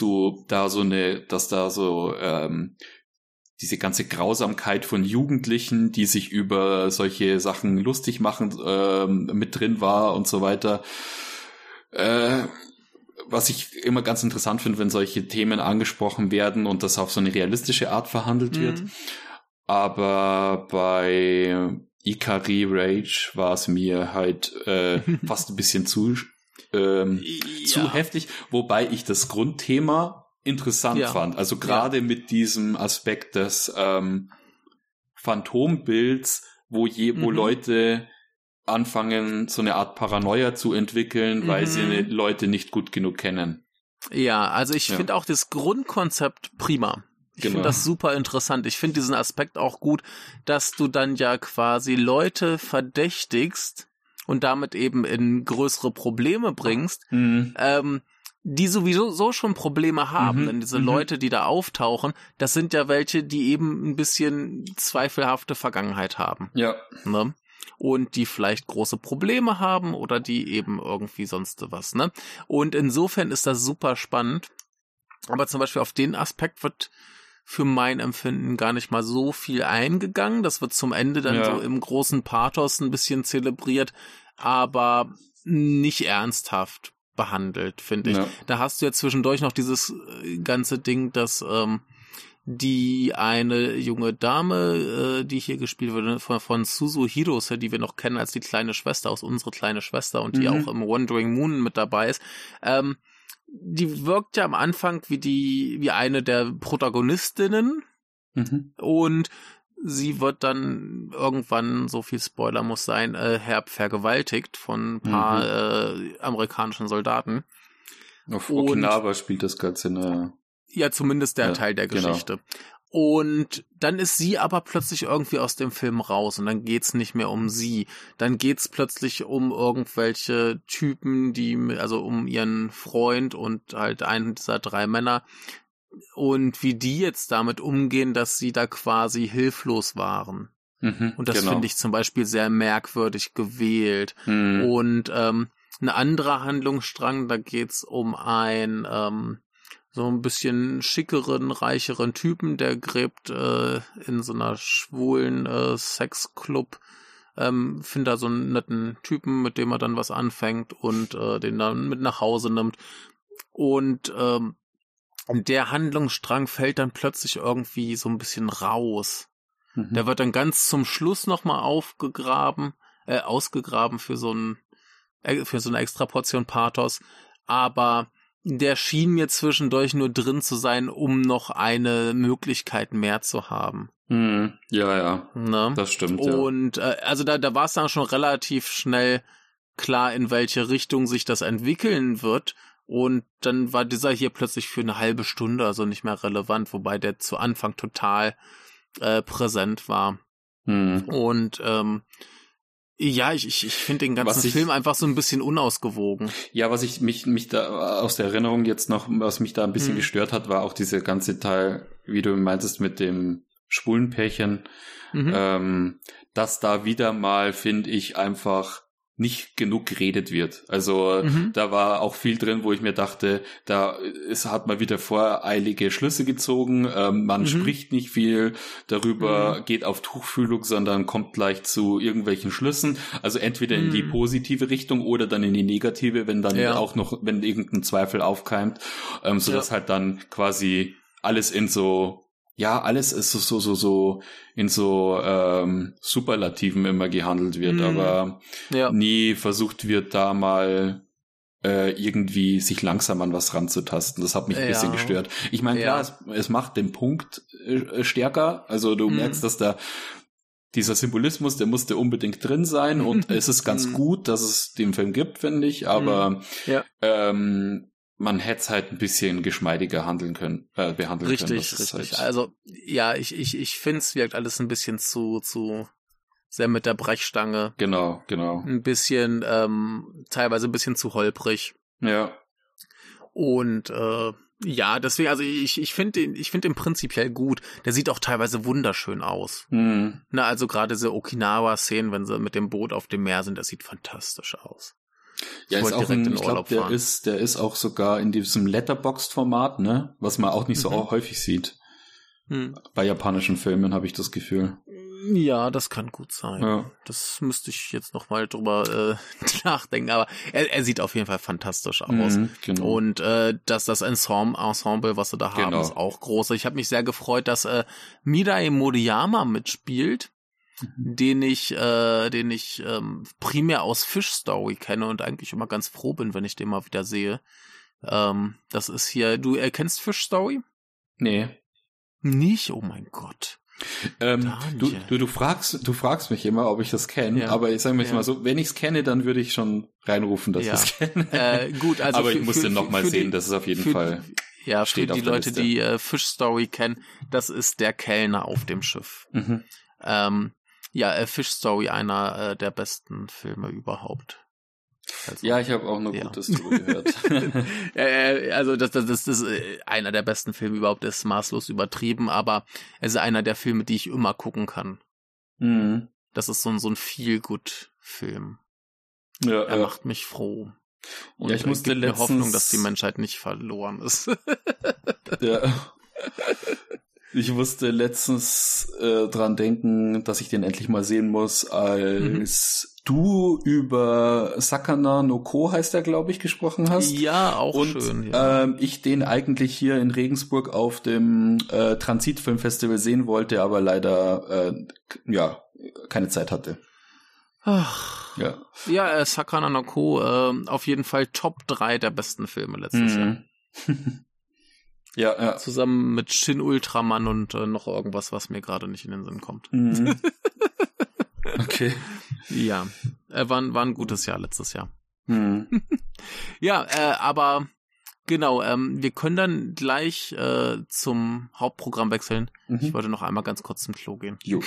diese ganze Grausamkeit von Jugendlichen, die sich über solche Sachen lustig machen, mit drin war und so weiter. Was ich immer ganz interessant finde, wenn solche Themen angesprochen werden und das auf so eine realistische Art verhandelt wird. Aber bei Ikari Rage war es mir halt fast ein bisschen zu heftig, wobei ich das Grundthema interessant fand. Also gerade mit diesem Aspekt des Phantombilds, wo Leute anfangen, so eine Art Paranoia zu entwickeln, weil sie Leute nicht gut genug kennen. Ja, also ich finde auch das Grundkonzept prima. Ich finde das super interessant. Ich finde diesen Aspekt auch gut, dass du dann ja quasi Leute verdächtigst und damit eben in größere Probleme bringst, die sowieso so schon Probleme haben, denn diese Leute, die da auftauchen, das sind ja welche, die eben ein bisschen zweifelhafte Vergangenheit haben. Ja. Ne? Und die vielleicht große Probleme haben oder die eben irgendwie sonst was. Ne? Und insofern ist das super spannend. Aber zum Beispiel auf den Aspekt wird für mein Empfinden gar nicht mal so viel eingegangen. Das wird zum Ende dann so im großen Pathos ein bisschen zelebriert, aber nicht ernsthaft behandelt, finde ich. Ja. Da hast du ja zwischendurch noch dieses ganze Ding, dass die eine junge Dame, die hier gespielt wurde, von Suzu Hirose, die wir noch kennen als die kleine Schwester, aus Unsere kleine Schwester und die auch im Wandering Moon mit dabei ist, die wirkt ja am Anfang wie eine der Protagonistinnen und sie wird dann irgendwann, so viel Spoiler muss sein, herb vergewaltigt von ein paar amerikanischen Soldaten. Auf Okinawa spielt das Ganze, ne? Ja, zumindest der Teil der Geschichte. Genau. Und dann ist sie aber plötzlich irgendwie aus dem Film raus und dann geht's nicht mehr um sie. Dann geht's plötzlich um irgendwelche Typen, also um ihren Freund und halt einen dieser 3 Männer. Und wie die jetzt damit umgehen, dass sie da quasi hilflos waren. Und das finde ich zum Beispiel sehr merkwürdig gewählt. Und ein anderer Handlungsstrang, da geht's um so ein bisschen schickeren, reicheren Typen, der gräbt in so einer schwulen Sexclub, findet da so einen netten Typen, mit dem er dann was anfängt und den dann mit nach Hause nimmt. Und der Handlungsstrang fällt dann plötzlich irgendwie so ein bisschen raus. Der wird dann ganz zum Schluss nochmal ausgegraben für so eine extra Portion Pathos. Aber der schien mir zwischendurch nur drin zu sein, um noch eine Möglichkeit mehr zu haben. Ja, ne? Das stimmt. Und also da war es dann schon relativ schnell klar, in welche Richtung sich das entwickeln wird. Und dann war dieser hier plötzlich für eine halbe Stunde, also nicht mehr relevant, wobei der zu Anfang total präsent war. Und ja, ich finde den ganzen Film einfach so ein bisschen unausgewogen. Ja, was ich mich da aus der Erinnerung jetzt noch, was mich da ein bisschen gestört hat, war auch diese ganze Teil, wie du meintest, mit dem schwulen Pärchen, dass da wieder mal, finde ich, einfach nicht genug geredet wird. Also da war auch viel drin, wo ich mir dachte, hat man wieder voreilige Schlüsse gezogen, man spricht nicht viel darüber, geht auf Tuchfühlung, sondern kommt gleich zu irgendwelchen Schlüssen. Also entweder in die positive Richtung oder dann in die negative, wenn dann auch noch, wenn irgendein Zweifel aufkeimt, sodass halt dann quasi alles in so alles ist so in so Superlativen immer gehandelt wird, aber nie versucht wird, da mal irgendwie sich langsam an was ranzutasten. Das hat mich ein bisschen gestört. Ich meine, klar, es macht den Punkt stärker. Also du merkst, dass dieser Symbolismus, der musste unbedingt drin sein und es ist ganz gut, dass es den Film gibt, finde ich, aber man hätte es halt ein bisschen geschmeidiger behandeln können. Richtig. Also, ja, ich finde, es wirkt alles ein bisschen zu sehr mit der Brechstange. Genau. Ein bisschen, teilweise ein bisschen zu holprig. Ja. Und, deswegen, also ich finde den prinzipiell gut. Der sieht auch teilweise wunderschön aus. Na, also gerade diese Okinawa-Szenen, wenn sie mit dem Boot auf dem Meer sind, das sieht fantastisch aus. Ja, ist auch ich glaube, der ist auch sogar in diesem Letterboxd-Format, ne? Was man auch nicht so häufig sieht. Bei japanischen Filmen habe ich das Gefühl. Ja, das kann gut sein. Ja. Das müsste ich jetzt noch mal drüber nachdenken, aber er sieht auf jeden Fall fantastisch aus. Genau. Und das Ensemble, was sie da haben, ist auch groß. Ich habe mich sehr gefreut, dass Mirai Moriyama mitspielt, den ich primär aus Fish Story kenne und eigentlich immer ganz froh bin, wenn ich den mal wieder sehe. Das ist hier, du erkennst Fish Story? Nee. Nicht? Oh mein Gott. Du fragst mich immer, ob ich das kenne, aber ich sage mal so, wenn ich es kenne, dann würde ich schon reinrufen, dass ich es kenne. Gut, also aber ich muss den nochmal sehen, das ist auf jeden Fall. Ja, für die Leute, die Fish Story kennen, das ist der Kellner auf dem Schiff. Fish Story, einer der besten Filme überhaupt. Also, ja, ich habe auch nur Gutes drüber gehört. Also das ist einer der besten Filme überhaupt, ist maßlos übertrieben, aber es ist einer der Filme, die ich immer gucken kann. Mhm. Das ist so ein Feel-Good-Film. Ja, er macht mich froh. Und ich musste gibt mir Hoffnung, dass die Menschheit nicht verloren ist. Ja. Ich musste letztens dran denken, dass ich den endlich mal sehen muss, als du über Sakana no Ko, heißt er, glaube ich, gesprochen hast. Ja, auch und, schön. Ja. Ich den eigentlich hier in Regensburg auf dem Transitfilmfestival sehen wollte, aber leider keine Zeit hatte. Ach. Ja, Sakana no Ko, auf jeden Fall Top 3 der besten Filme letztes Jahr. Ja. Zusammen mit Shin Ultraman und noch irgendwas, was mir gerade nicht in den Sinn kommt. Okay. Ja, war ein gutes Jahr letztes Jahr. Ja, aber genau, wir können dann gleich zum Hauptprogramm wechseln. Ich wollte noch einmal ganz kurz zum Klo gehen. Jo.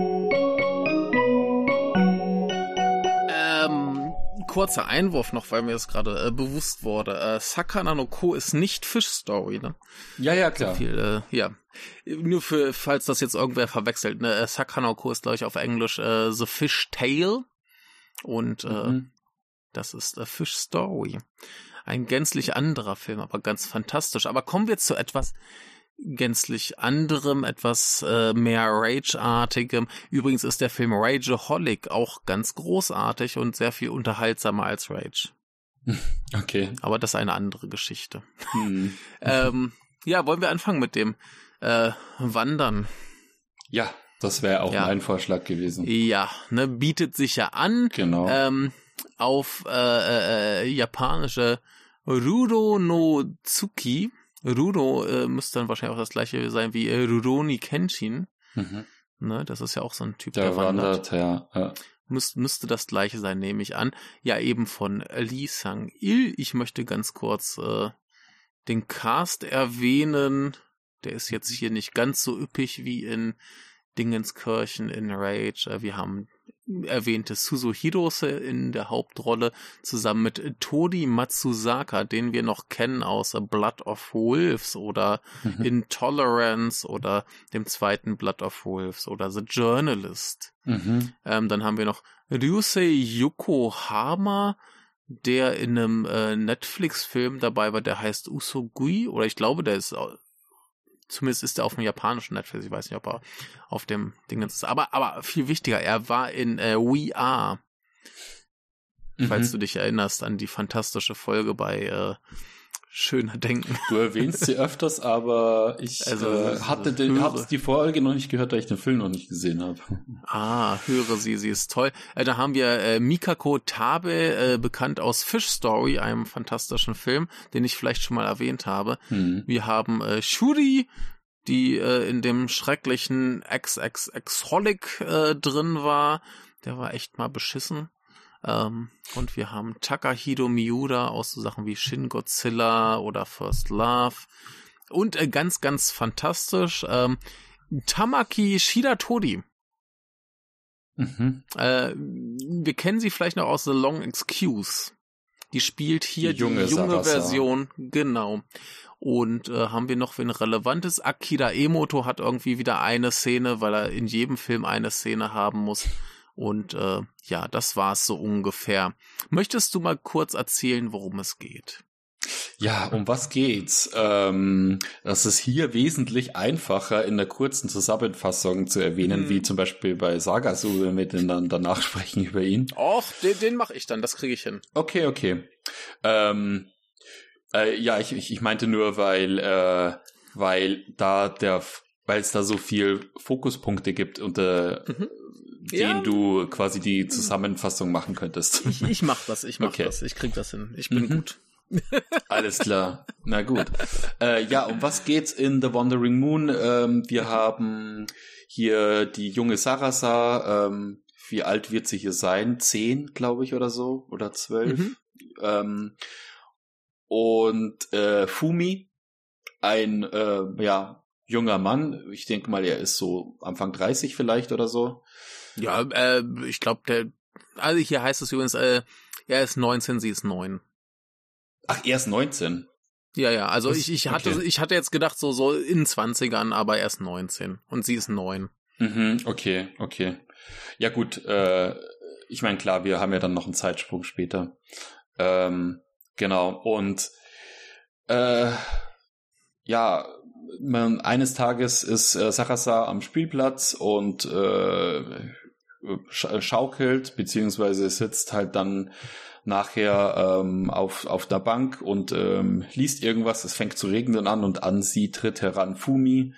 Kurzer Einwurf noch, weil mir das gerade bewusst wurde. Sakana no Ko ist nicht Fish Story, ne? Ja, klar. So viel, ja. Nur falls das jetzt irgendwer verwechselt, ne? Sakana no Ko ist, glaube ich, auf Englisch The Fish Tale. Und das ist Fish Story. Ein gänzlich anderer Film, aber ganz fantastisch. Aber kommen wir zu etwas gänzlich anderem, etwas mehr Rage-artigem. Übrigens ist der Film Rageaholic auch ganz großartig und sehr viel unterhaltsamer als Rage. Okay. Aber das ist eine andere Geschichte. Ja, wollen wir anfangen mit dem Wandern? Ja, das wäre auch mein Vorschlag gewesen. Ja, ne, bietet sich ja an. Genau. Auf japanische Ruro no Tsuki. Ruro müsste dann wahrscheinlich auch das gleiche sein wie Rurouni Kenshin. Ne, das ist ja auch so ein Typ, der wandert. Ja. Müsste das gleiche sein, nehme ich an. Ja, eben von Lee Sang-il. Ich möchte ganz kurz den Cast erwähnen. Der ist jetzt hier nicht ganz so üppig wie in Dingenskirchen in Rage. Wir haben erwähnte Suzu Hirose in der Hauptrolle, zusammen mit Todi Matsuzaka, den wir noch kennen aus Blood of Wolves oder Intolerance oder dem zweiten Blood of Wolves oder The Journalist. Dann haben wir noch Ryusei Yokohama, der in einem Netflix-Film dabei war, der heißt Usogui, oder ich glaube, der ist zumindest ist er auf dem japanischen Netflix, ich weiß nicht, ob er auf dem Ding ist. Aber viel wichtiger, er war in We Are. Falls du dich erinnerst an die fantastische Folge bei Schöner Denken. Du erwähnst sie öfters, aber ich hatte die Folge noch nicht gehört, weil ich den Film noch nicht gesehen habe. Höre sie ist toll. Da haben wir Mikako Tabe, bekannt aus Fish Story, einem fantastischen Film, den ich vielleicht schon mal erwähnt habe. Wir haben Shuri, die in dem schrecklichen X-Holic drin war. Der war echt mal beschissen. Und wir haben Takahiro Miura aus so Sachen wie Shin Godzilla oder First Love. Und ganz, ganz fantastisch, Tamaki Shidatodi. Wir kennen sie vielleicht noch aus The Long Excuse. Die spielt hier die junge Version. Genau. Und haben wir noch wen Relevantes? Akira Emoto hat irgendwie wieder eine Szene, weil er in jedem Film eine Szene haben muss. Und das war's so ungefähr. Möchtest du mal kurz erzählen, worum es geht? Ja, um was geht's? Das ist hier wesentlich einfacher in der kurzen Zusammenfassung zu erwähnen, wie zum Beispiel bei Sagasu, wenn wir denn dann danach sprechen über ihn. Och, den mache ich dann, das kriege ich hin. Okay. Ich meinte nur, weil es da so viel Fokuspunkte gibt, unter denen du quasi die Zusammenfassung machen könntest. Ich mach das, ich krieg das hin. Ich bin gut. Alles klar, na gut. Um was geht's in The Wandering Moon? Wir haben hier die junge Sarasa, wie alt wird sie hier sein? 10, glaube ich, oder so, oder 12. Und Fumi, ein junger Mann, ich denke mal, er ist so Anfang 30 vielleicht oder so. Ja, ich glaube, also hier heißt es übrigens, Er ist 19, sie ist 9. Ach, er ist 19? Ja, also ich hatte jetzt gedacht, so in 20ern, aber er ist 19 und sie ist 9. Mhm, okay. Ja gut, ich meine, klar, wir haben ja dann noch einen Zeitsprung später. Genau, und eines Tages ist Sarasa am Spielplatz und schaukelt, beziehungsweise sitzt halt dann nachher auf der Bank und liest irgendwas. Es fängt zu regnen an und an sie tritt heran Fumi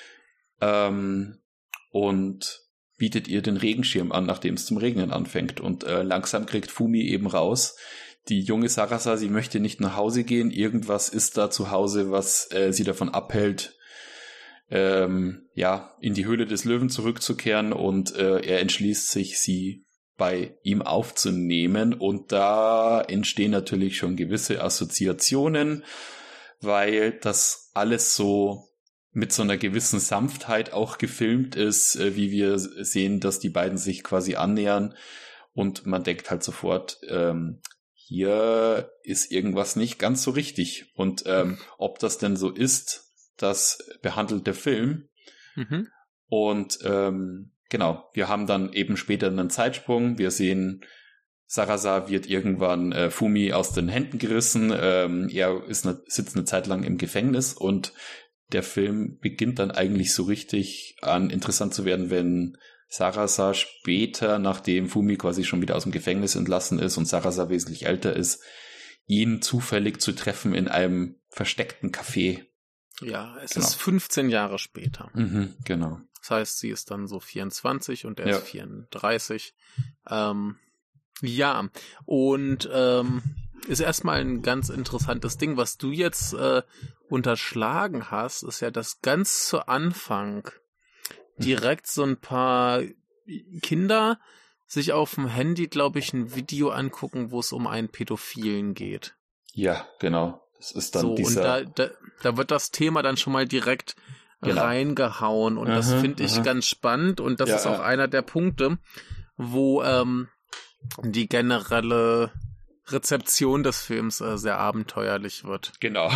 und bietet ihr den Regenschirm an, nachdem es zum Regnen anfängt. Und langsam kriegt Fumi eben raus, die junge Sarasa, sie möchte nicht nach Hause gehen. Irgendwas ist da zu Hause, was sie davon abhält, in die Höhle des Löwen zurückzukehren. Und er entschließt sich, sie bei ihm aufzunehmen. Und da entstehen natürlich schon gewisse Assoziationen, weil das alles so mit so einer gewissen Sanftheit auch gefilmt ist, wie wir sehen, dass die beiden sich quasi annähern. Und man denkt halt sofort, hier ist irgendwas nicht ganz so richtig. Und ob das denn so ist, das behandelt der Film. Mhm. Und genau, wir haben dann eben später einen Zeitsprung. Wir sehen, Sarasa wird irgendwann Fumi aus den Händen gerissen. Er sitzt eine Zeit lang im Gefängnis und der Film beginnt dann eigentlich so richtig an interessant zu werden, wenn Sarasa später, nachdem Fumi quasi schon wieder aus dem Gefängnis entlassen ist und Sarasa wesentlich älter ist, ihn zufällig zu treffen in einem versteckten Café. Ja, es ist 15 Jahre später. Mhm, genau. Das heißt, sie ist dann so 24 und er ist 34. Und ist erstmal ein ganz interessantes Ding. Was du jetzt unterschlagen hast, ist ja, dass ganz zu Anfang direkt so ein paar Kinder sich auf dem Handy, glaube ich, ein Video angucken, wo es um einen Pädophilen geht. Ja, genau. Das ist dann so, dieser... Und da wird das Thema dann schon mal direkt reingehauen. Und das finde ich ganz spannend. Und das ist auch einer der Punkte, wo die generelle Rezeption des Films sehr abenteuerlich wird. Genau.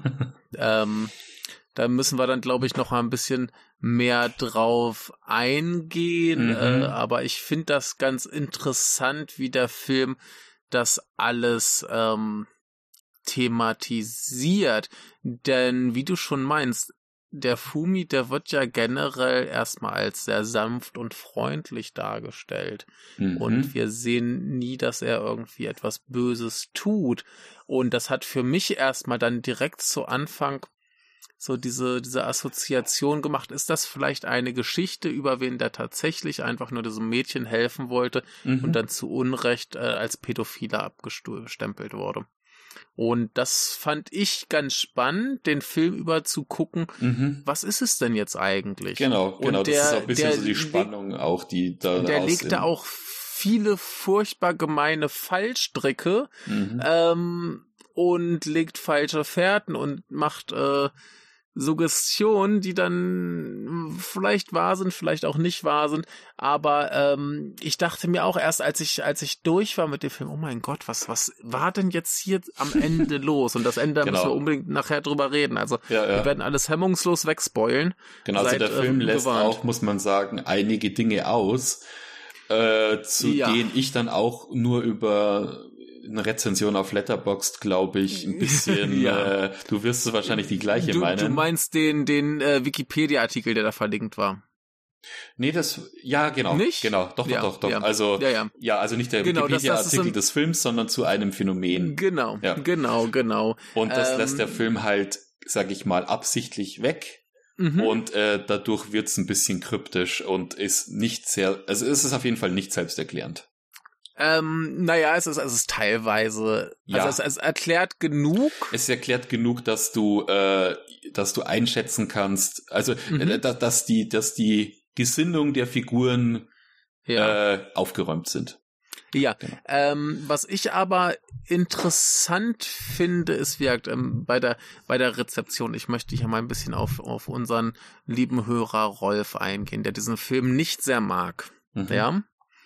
Da müssen wir dann, glaube ich, noch mal ein bisschen mehr drauf eingehen. Aber ich finde das ganz interessant, wie der Film das alles thematisiert. Denn wie du schon meinst, der Fumi, der wird ja generell erstmal als sehr sanft und freundlich dargestellt. Und wir sehen nie, dass er irgendwie etwas Böses tut. Und das hat für mich erstmal dann direkt zu Anfang so diese Assoziation gemacht. Ist das vielleicht eine Geschichte über wen, der tatsächlich einfach nur diesem Mädchen helfen wollte und dann zu Unrecht als Pädophiler abgestempelt wurde? Und das fand ich ganz spannend, den Film über zu gucken, was ist es denn jetzt eigentlich? Genau, das ist auch ein bisschen so die Spannung auch, die da der legt da auch viele furchtbar gemeine Fallstricke und legt falsche Fährten und macht Suggestionen, die dann vielleicht wahr sind, vielleicht auch nicht wahr sind, aber ich dachte mir auch erst, als ich durch war mit dem Film, oh mein Gott, was war denn jetzt hier am Ende los? Und das Ende müssen wir unbedingt nachher drüber reden, also wir werden alles hemmungslos wegspoilen. Genau, also der Film lässt auch, muss man sagen, einige Dinge aus, zu denen ich dann auch nur über eine Rezension auf Letterboxd, glaube ich, ein bisschen, du wirst wahrscheinlich die gleiche meinen. Du meinst den Wikipedia-Artikel, der da verlinkt war? Nee, genau. Nicht? Genau, doch. Ja. Also, also nicht der Wikipedia-Artikel des Films, sondern zu einem Phänomen. Genau. Und das lässt der Film halt, sag ich mal, absichtlich weg. Und dadurch wird's ein bisschen kryptisch und ist nicht sehr, also es ist auf jeden Fall nicht selbsterklärend. Es ist teilweise, also es erklärt genug. Es erklärt genug, dass du einschätzen kannst, also dass die Gesinnung der Figuren aufgeräumt sind. Ja, genau. Was ich aber interessant finde, ist bei der Rezeption, ich möchte hier mal ein bisschen auf unseren lieben Hörer Rolf eingehen, der diesen Film nicht sehr mag. Ja.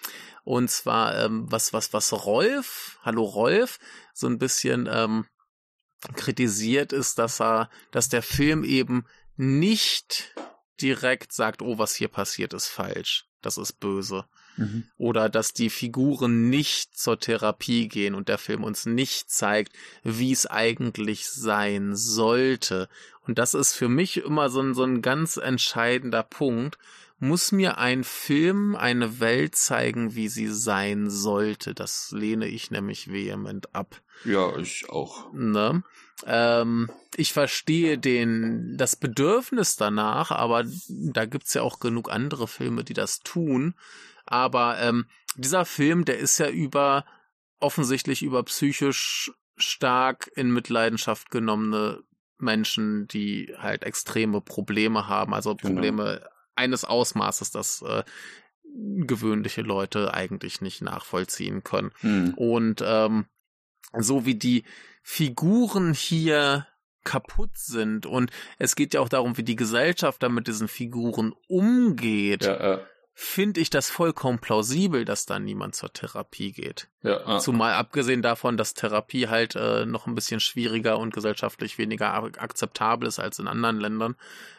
Und zwar, was Hallo Rolf, so ein bisschen kritisiert ist, dass der Film eben nicht direkt sagt, oh, was hier passiert, ist falsch. Das ist böse. Oder dass die Figuren nicht zur Therapie gehen und der Film uns nicht zeigt, wie es eigentlich sein sollte. Und das ist für mich immer so ein ganz entscheidender Punkt. Muss mir ein Film eine Welt zeigen, wie sie sein sollte? Das lehne ich nämlich vehement ab. Ja, ich auch. Ne? Ich verstehe das Bedürfnis danach, aber da gibt's ja auch genug andere Filme, die das tun. Aber dieser Film, der ist ja offensichtlich über psychisch stark in Mitleidenschaft genommene Menschen, die halt extreme Probleme haben, also Probleme eines Ausmaßes, das gewöhnliche Leute eigentlich nicht nachvollziehen können. Und so wie die Figuren hier kaputt sind und es geht ja auch darum, wie die Gesellschaft dann mit diesen Figuren umgeht, finde ich das vollkommen plausibel, dass da niemand zur Therapie geht. Zumal abgesehen davon, dass Therapie halt noch ein bisschen schwieriger und gesellschaftlich weniger akzeptabel ist als in anderen Ländern.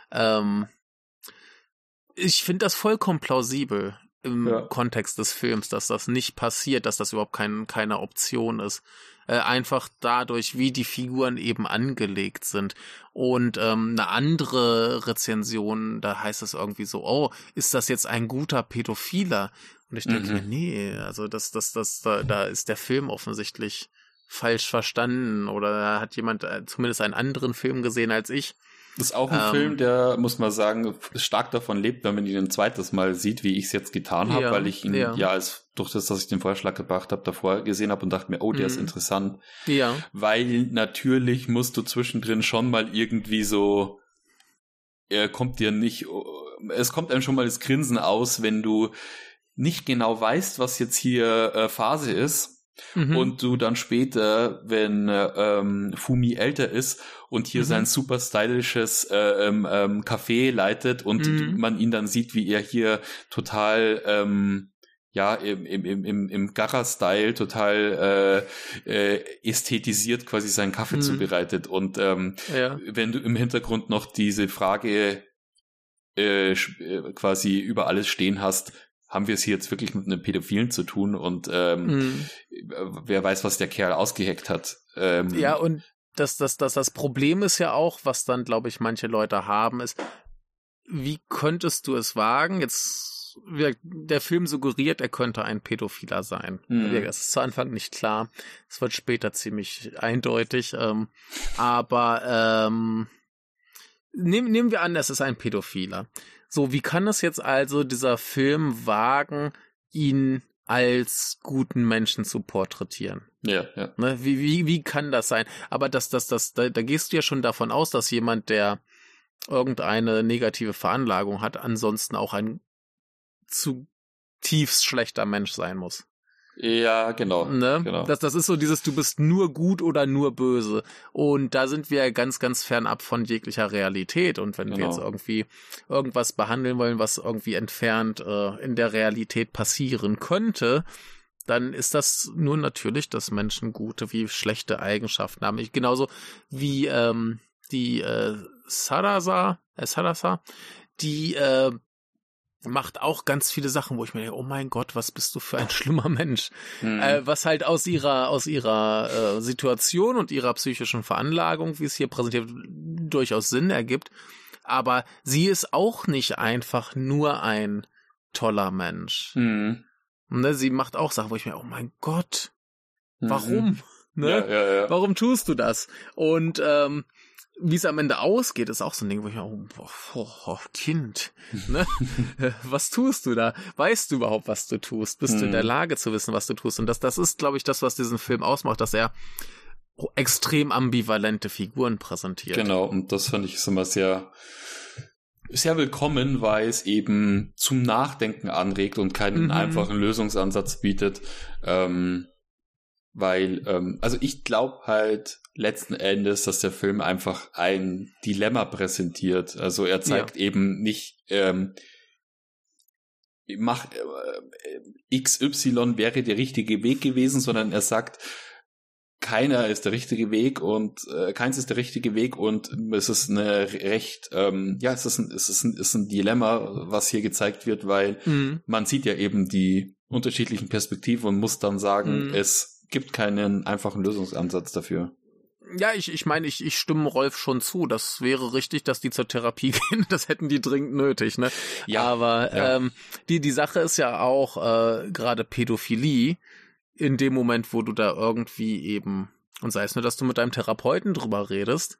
Ich finde das vollkommen plausibel im Kontext des Films, dass das nicht passiert, dass das überhaupt keine Option ist. Einfach dadurch, wie die Figuren eben angelegt sind. Und eine andere Rezension, da heißt es irgendwie so, oh, ist das jetzt ein guter Pädophiler? Und ich denke mir, nee, also da ist der Film offensichtlich falsch verstanden oder da hat jemand zumindest einen anderen Film gesehen als ich. Das ist auch ein Film, der, muss man sagen, stark davon lebt, wenn man ihn ein zweites Mal sieht, wie ich es jetzt getan habe, weil ich ihn durch das, dass ich den Vorschlag gebracht habe, davor gesehen habe und dachte mir, oh, der ist interessant. Ja. Weil natürlich musst du zwischendrin schon mal irgendwie so, es kommt einem schon mal das Grinsen aus, wenn du nicht genau weißt, was jetzt hier Phase ist. Und du dann später, wenn Fumi älter ist und hier sein super stylisches Café leitet und man ihn dann sieht, wie er hier total im Gara-Style total ästhetisiert quasi seinen Kaffee zubereitet und wenn du im Hintergrund noch diese Frage quasi über alles stehen hast, haben wir es hier jetzt wirklich mit einem Pädophilen zu tun und wer weiß, was der Kerl ausgeheckt hat. Ja, und das Problem ist ja auch, was dann, glaube ich, manche Leute haben, ist, wie könntest du es wagen? Jetzt, der Film suggeriert, er könnte ein Pädophiler sein. Das ist zu Anfang nicht klar. Es wird später ziemlich eindeutig. Aber nehmen wir an, es ist ein Pädophiler. So, wie kann es jetzt also dieser Film wagen, ihn als guten Menschen zu porträtieren? Ja. Ne? Wie kann das sein? Aber da gehst du ja schon davon aus, dass jemand, der irgendeine negative Veranlagung hat, ansonsten auch ein zutiefst schlechter Mensch sein muss. Ja, genau. Ne? Genau. Das ist so dieses, du bist nur gut oder nur böse. Und da sind wir ganz, ganz fernab von jeglicher Realität. Und wenn wir jetzt irgendwie irgendwas behandeln wollen, was irgendwie entfernt in der Realität passieren könnte, dann ist das nur natürlich, dass Menschen gute wie schlechte Eigenschaften haben. Genauso wie die Sarasa, die macht auch ganz viele Sachen, wo ich mir denke, oh mein Gott, was bist du für ein schlimmer Mensch. Was halt aus ihrer Situation und ihrer psychischen Veranlagung, wie es hier präsentiert wird, durchaus Sinn ergibt. Aber sie ist auch nicht einfach nur ein toller Mensch. Ne, sie macht auch Sachen, wo ich mir, oh mein Gott, warum? Ne? Ja. Warum tust du das? Und wie es am Ende ausgeht, ist auch so ein Ding, wo ich mir, Kind, ne? Was tust du da? Weißt du überhaupt, was du tust? Bist du in der Lage zu wissen, was du tust? Und das ist, glaube ich, das, was diesen Film ausmacht, dass er extrem ambivalente Figuren präsentiert. Genau, und das fand ich immer sehr, sehr willkommen, weil es eben zum Nachdenken anregt und keinen einfachen Lösungsansatz bietet. Also ich glaube halt letzten Endes, dass der Film einfach ein Dilemma präsentiert. Also er zeigt eben nicht, XY wäre der richtige Weg gewesen, sondern er sagt, keiner ist der richtige Weg und keins ist der richtige Weg und es ist eine recht, es ist ein Dilemma, was hier gezeigt wird, weil man sieht ja eben die unterschiedlichen Perspektiven und muss dann sagen, es gibt keinen einfachen Lösungsansatz dafür. Ja, ich meine, ich stimme Rolf schon zu. Das wäre richtig, dass die zur Therapie gehen. Das hätten die dringend nötig, ne? Ja. Aber die Sache ist ja auch gerade Pädophilie. In dem Moment, wo du da irgendwie eben, und sei es nur, dass du mit deinem Therapeuten drüber redest,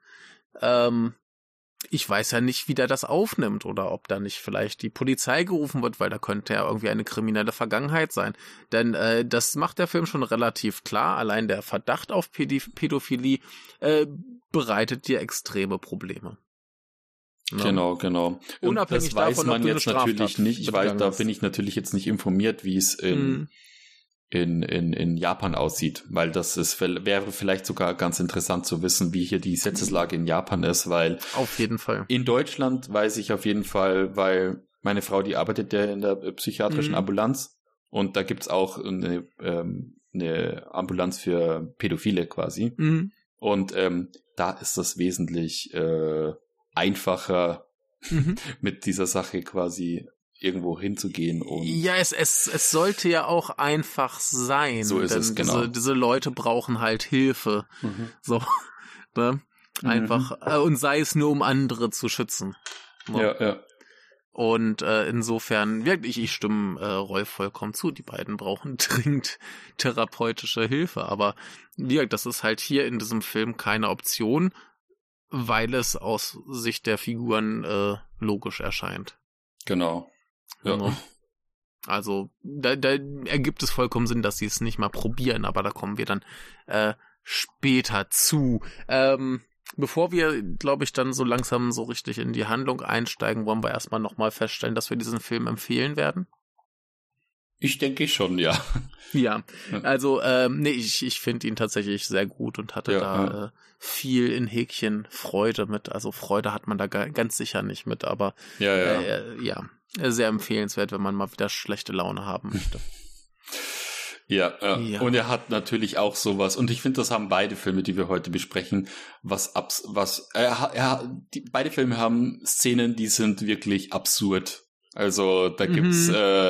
ich weiß ja nicht, wie der das aufnimmt oder ob da nicht vielleicht die Polizei gerufen wird, weil da könnte ja irgendwie eine kriminelle Vergangenheit sein. Denn das macht der Film schon relativ klar. Allein der Verdacht auf Pädophilie bereitet dir extreme Probleme. Ja. Genau. Unabhängig das weiß davon, man ob du jetzt eine Straftat natürlich nicht. Ich weiß, da hast. bin ich natürlich jetzt nicht informiert, wie es in Japan aussieht, weil wäre vielleicht sogar ganz interessant zu wissen, wie hier die Gesetzeslage in Japan ist, weil auf jeden Fall. In Deutschland weiß ich auf jeden Fall, weil meine Frau, die arbeitet ja in der psychiatrischen Ambulanz und da gibt's auch eine Ambulanz für Pädophile quasi und da ist das wesentlich einfacher mit dieser Sache quasi irgendwo hinzugehen und ja, es sollte ja auch einfach sein. So ist es, genau. Diese Leute brauchen halt Hilfe. So, ne? Einfach, und sei es nur, um andere zu schützen. Ne? Ja. Und insofern, wirklich, ich stimme Rolf vollkommen zu. Die beiden brauchen dringend therapeutische Hilfe. Aber das ist halt hier in diesem Film keine Option, weil es aus Sicht der Figuren logisch erscheint. Genau. Ja. Also da ergibt es vollkommen Sinn, dass sie es nicht mal probieren, aber da kommen wir dann später zu. Bevor wir, glaube ich, dann so langsam so richtig in die Handlung einsteigen, wollen wir erstmal nochmal feststellen, dass wir diesen Film empfehlen werden. Ich denke schon, ja. Ja, also ich finde ihn tatsächlich sehr gut und hatte viel in Häkchen Freude mit. Also Freude hat man da ganz sicher nicht mit, aber sehr empfehlenswert, wenn man mal wieder schlechte Laune haben möchte. Ja. Und er hat natürlich auch sowas, und ich finde, das haben beide Filme, die wir heute besprechen, beide Filme haben Szenen, die sind wirklich absurd. Also da gibt's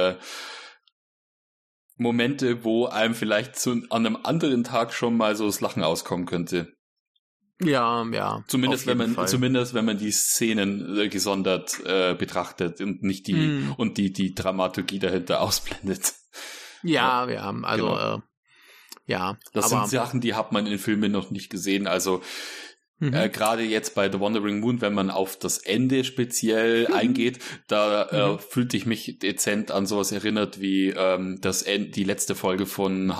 Momente, wo einem vielleicht an einem anderen Tag schon mal so das Lachen auskommen könnte. Ja. Zumindest wenn man die Szenen gesondert betrachtet und nicht die Dramaturgie dahinter ausblendet. Ja, also genau. Das sind Sachen, die hat man in Filmen noch nicht gesehen. Also gerade jetzt bei The Wandering Moon, wenn man auf das Ende speziell eingeht, da fühlte ich mich dezent an sowas erinnert wie die letzte Folge von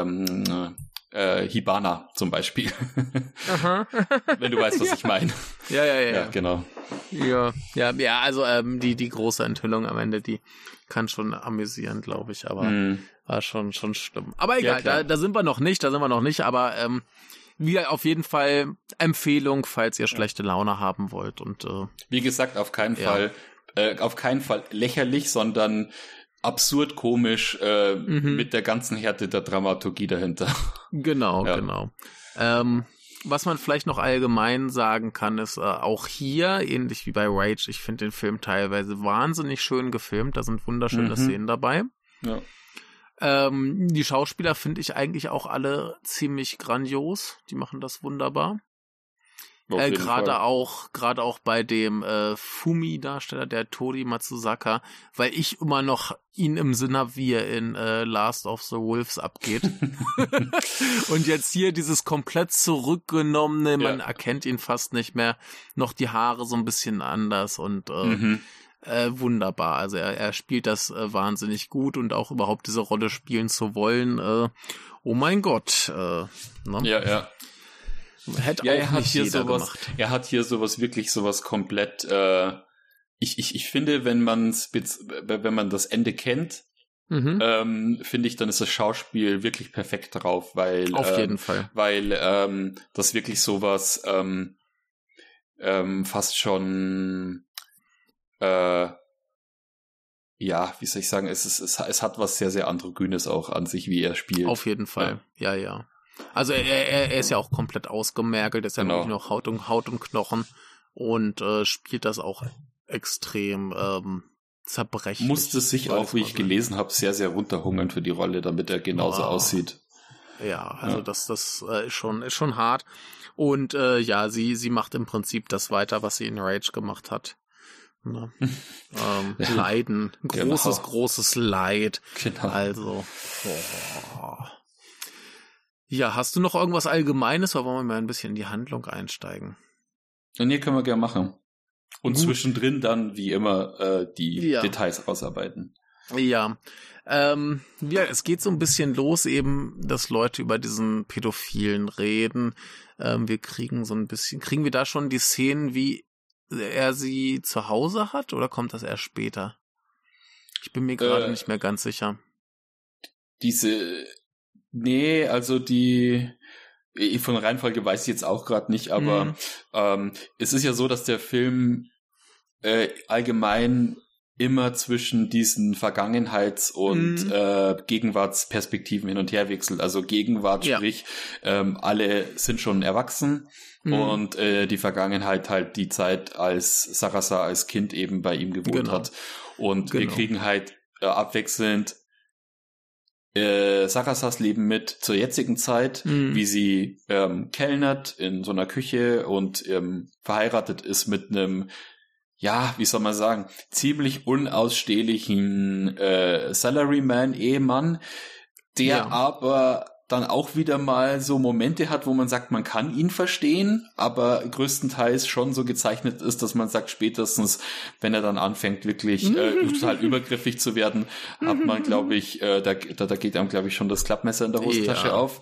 Hibana zum Beispiel. Aha. Wenn du weißt, was ich meine. Ja, genau. Ja, also die große Enthüllung am Ende, die kann schon amüsieren, glaube ich, aber war schon schlimm. Aber egal, da sind wir noch nicht, aber wir auf jeden Fall Empfehlung, falls ihr schlechte Laune haben wollt. Und wie gesagt, auf keinen Fall lächerlich, sondern absurd komisch mit der ganzen Härte der Dramaturgie dahinter. Genau. Was man vielleicht noch allgemein sagen kann, ist auch hier, ähnlich wie bei Rage, ich finde den Film teilweise wahnsinnig schön gefilmt, da sind wunderschöne Szenen dabei. Ja. Die Schauspieler finde ich eigentlich auch alle ziemlich grandios, die machen das wunderbar. Gerade auch bei dem Fumi-Darsteller, der Tori Matsuzaka, weil ich immer noch ihn im Sinn habe, wie er in Last of the Wolves abgeht. Und jetzt hier dieses komplett zurückgenommene, man erkennt ihn fast nicht mehr, noch die Haare so ein bisschen anders und wunderbar. Also er spielt das wahnsinnig gut und auch überhaupt diese Rolle spielen zu wollen. Oh mein Gott. Ne? Ja. Er hat hier sowas komplett, ich finde, wenn man das Ende kennt, finde ich, dann ist das Schauspiel wirklich perfekt drauf, weil auf jeden Fall, weil das wirklich sowas fast schon ja, wie soll ich sagen, es hat was sehr, sehr androgynes auch an sich, wie er spielt. Auf jeden Fall, ja. Also er ist ja auch komplett ausgemergelt, ist ja wirklich noch Haut und Knochen und spielt das auch extrem zerbrechlich. Musste sich auch, wie ich gelesen habe, sehr, sehr runterhungern für die Rolle, damit er genauso aussieht. Ja, also das ist schon hart. Und sie macht im Prinzip das weiter, was sie in Rage gemacht hat. Ne? Leiden, großes Leid. Genau. Also, ja, hast du noch irgendwas Allgemeines, oder wollen wir mal ein bisschen in die Handlung einsteigen? Nee, können wir gerne machen. Und zwischendrin dann, wie immer, die Details ausarbeiten. Ja, es geht so ein bisschen los eben, dass Leute über diesen Pädophilen reden. Kriegen wir da schon die Szenen, wie er sie zu Hause hat, oder kommt das erst später? Ich bin mir gerade nicht mehr ganz sicher. Also von der Reihenfolge weiß ich jetzt auch gerade nicht, aber es ist ja so, dass der Film allgemein immer zwischen diesen Vergangenheits- und Gegenwartsperspektiven hin und her wechselt. Also Gegenwart, sprich, alle sind schon erwachsen und die Vergangenheit halt die Zeit, als Sarasa als Kind eben bei ihm gewohnt hat. Und wir kriegen halt abwechselnd Sarasas Leben mit zur jetzigen Zeit, wie sie kellnert in so einer Küche und verheiratet ist mit einem, wie soll man sagen, ziemlich unausstehlichen Salaryman-Ehemann, der aber dann auch wieder mal so Momente hat, wo man sagt, man kann ihn verstehen, aber größtenteils schon so gezeichnet ist, dass man sagt, spätestens, wenn er dann anfängt, wirklich total übergriffig zu werden, hat man, glaube ich, da geht einem, glaube ich, schon das Klappmesser in der Hosentasche auf.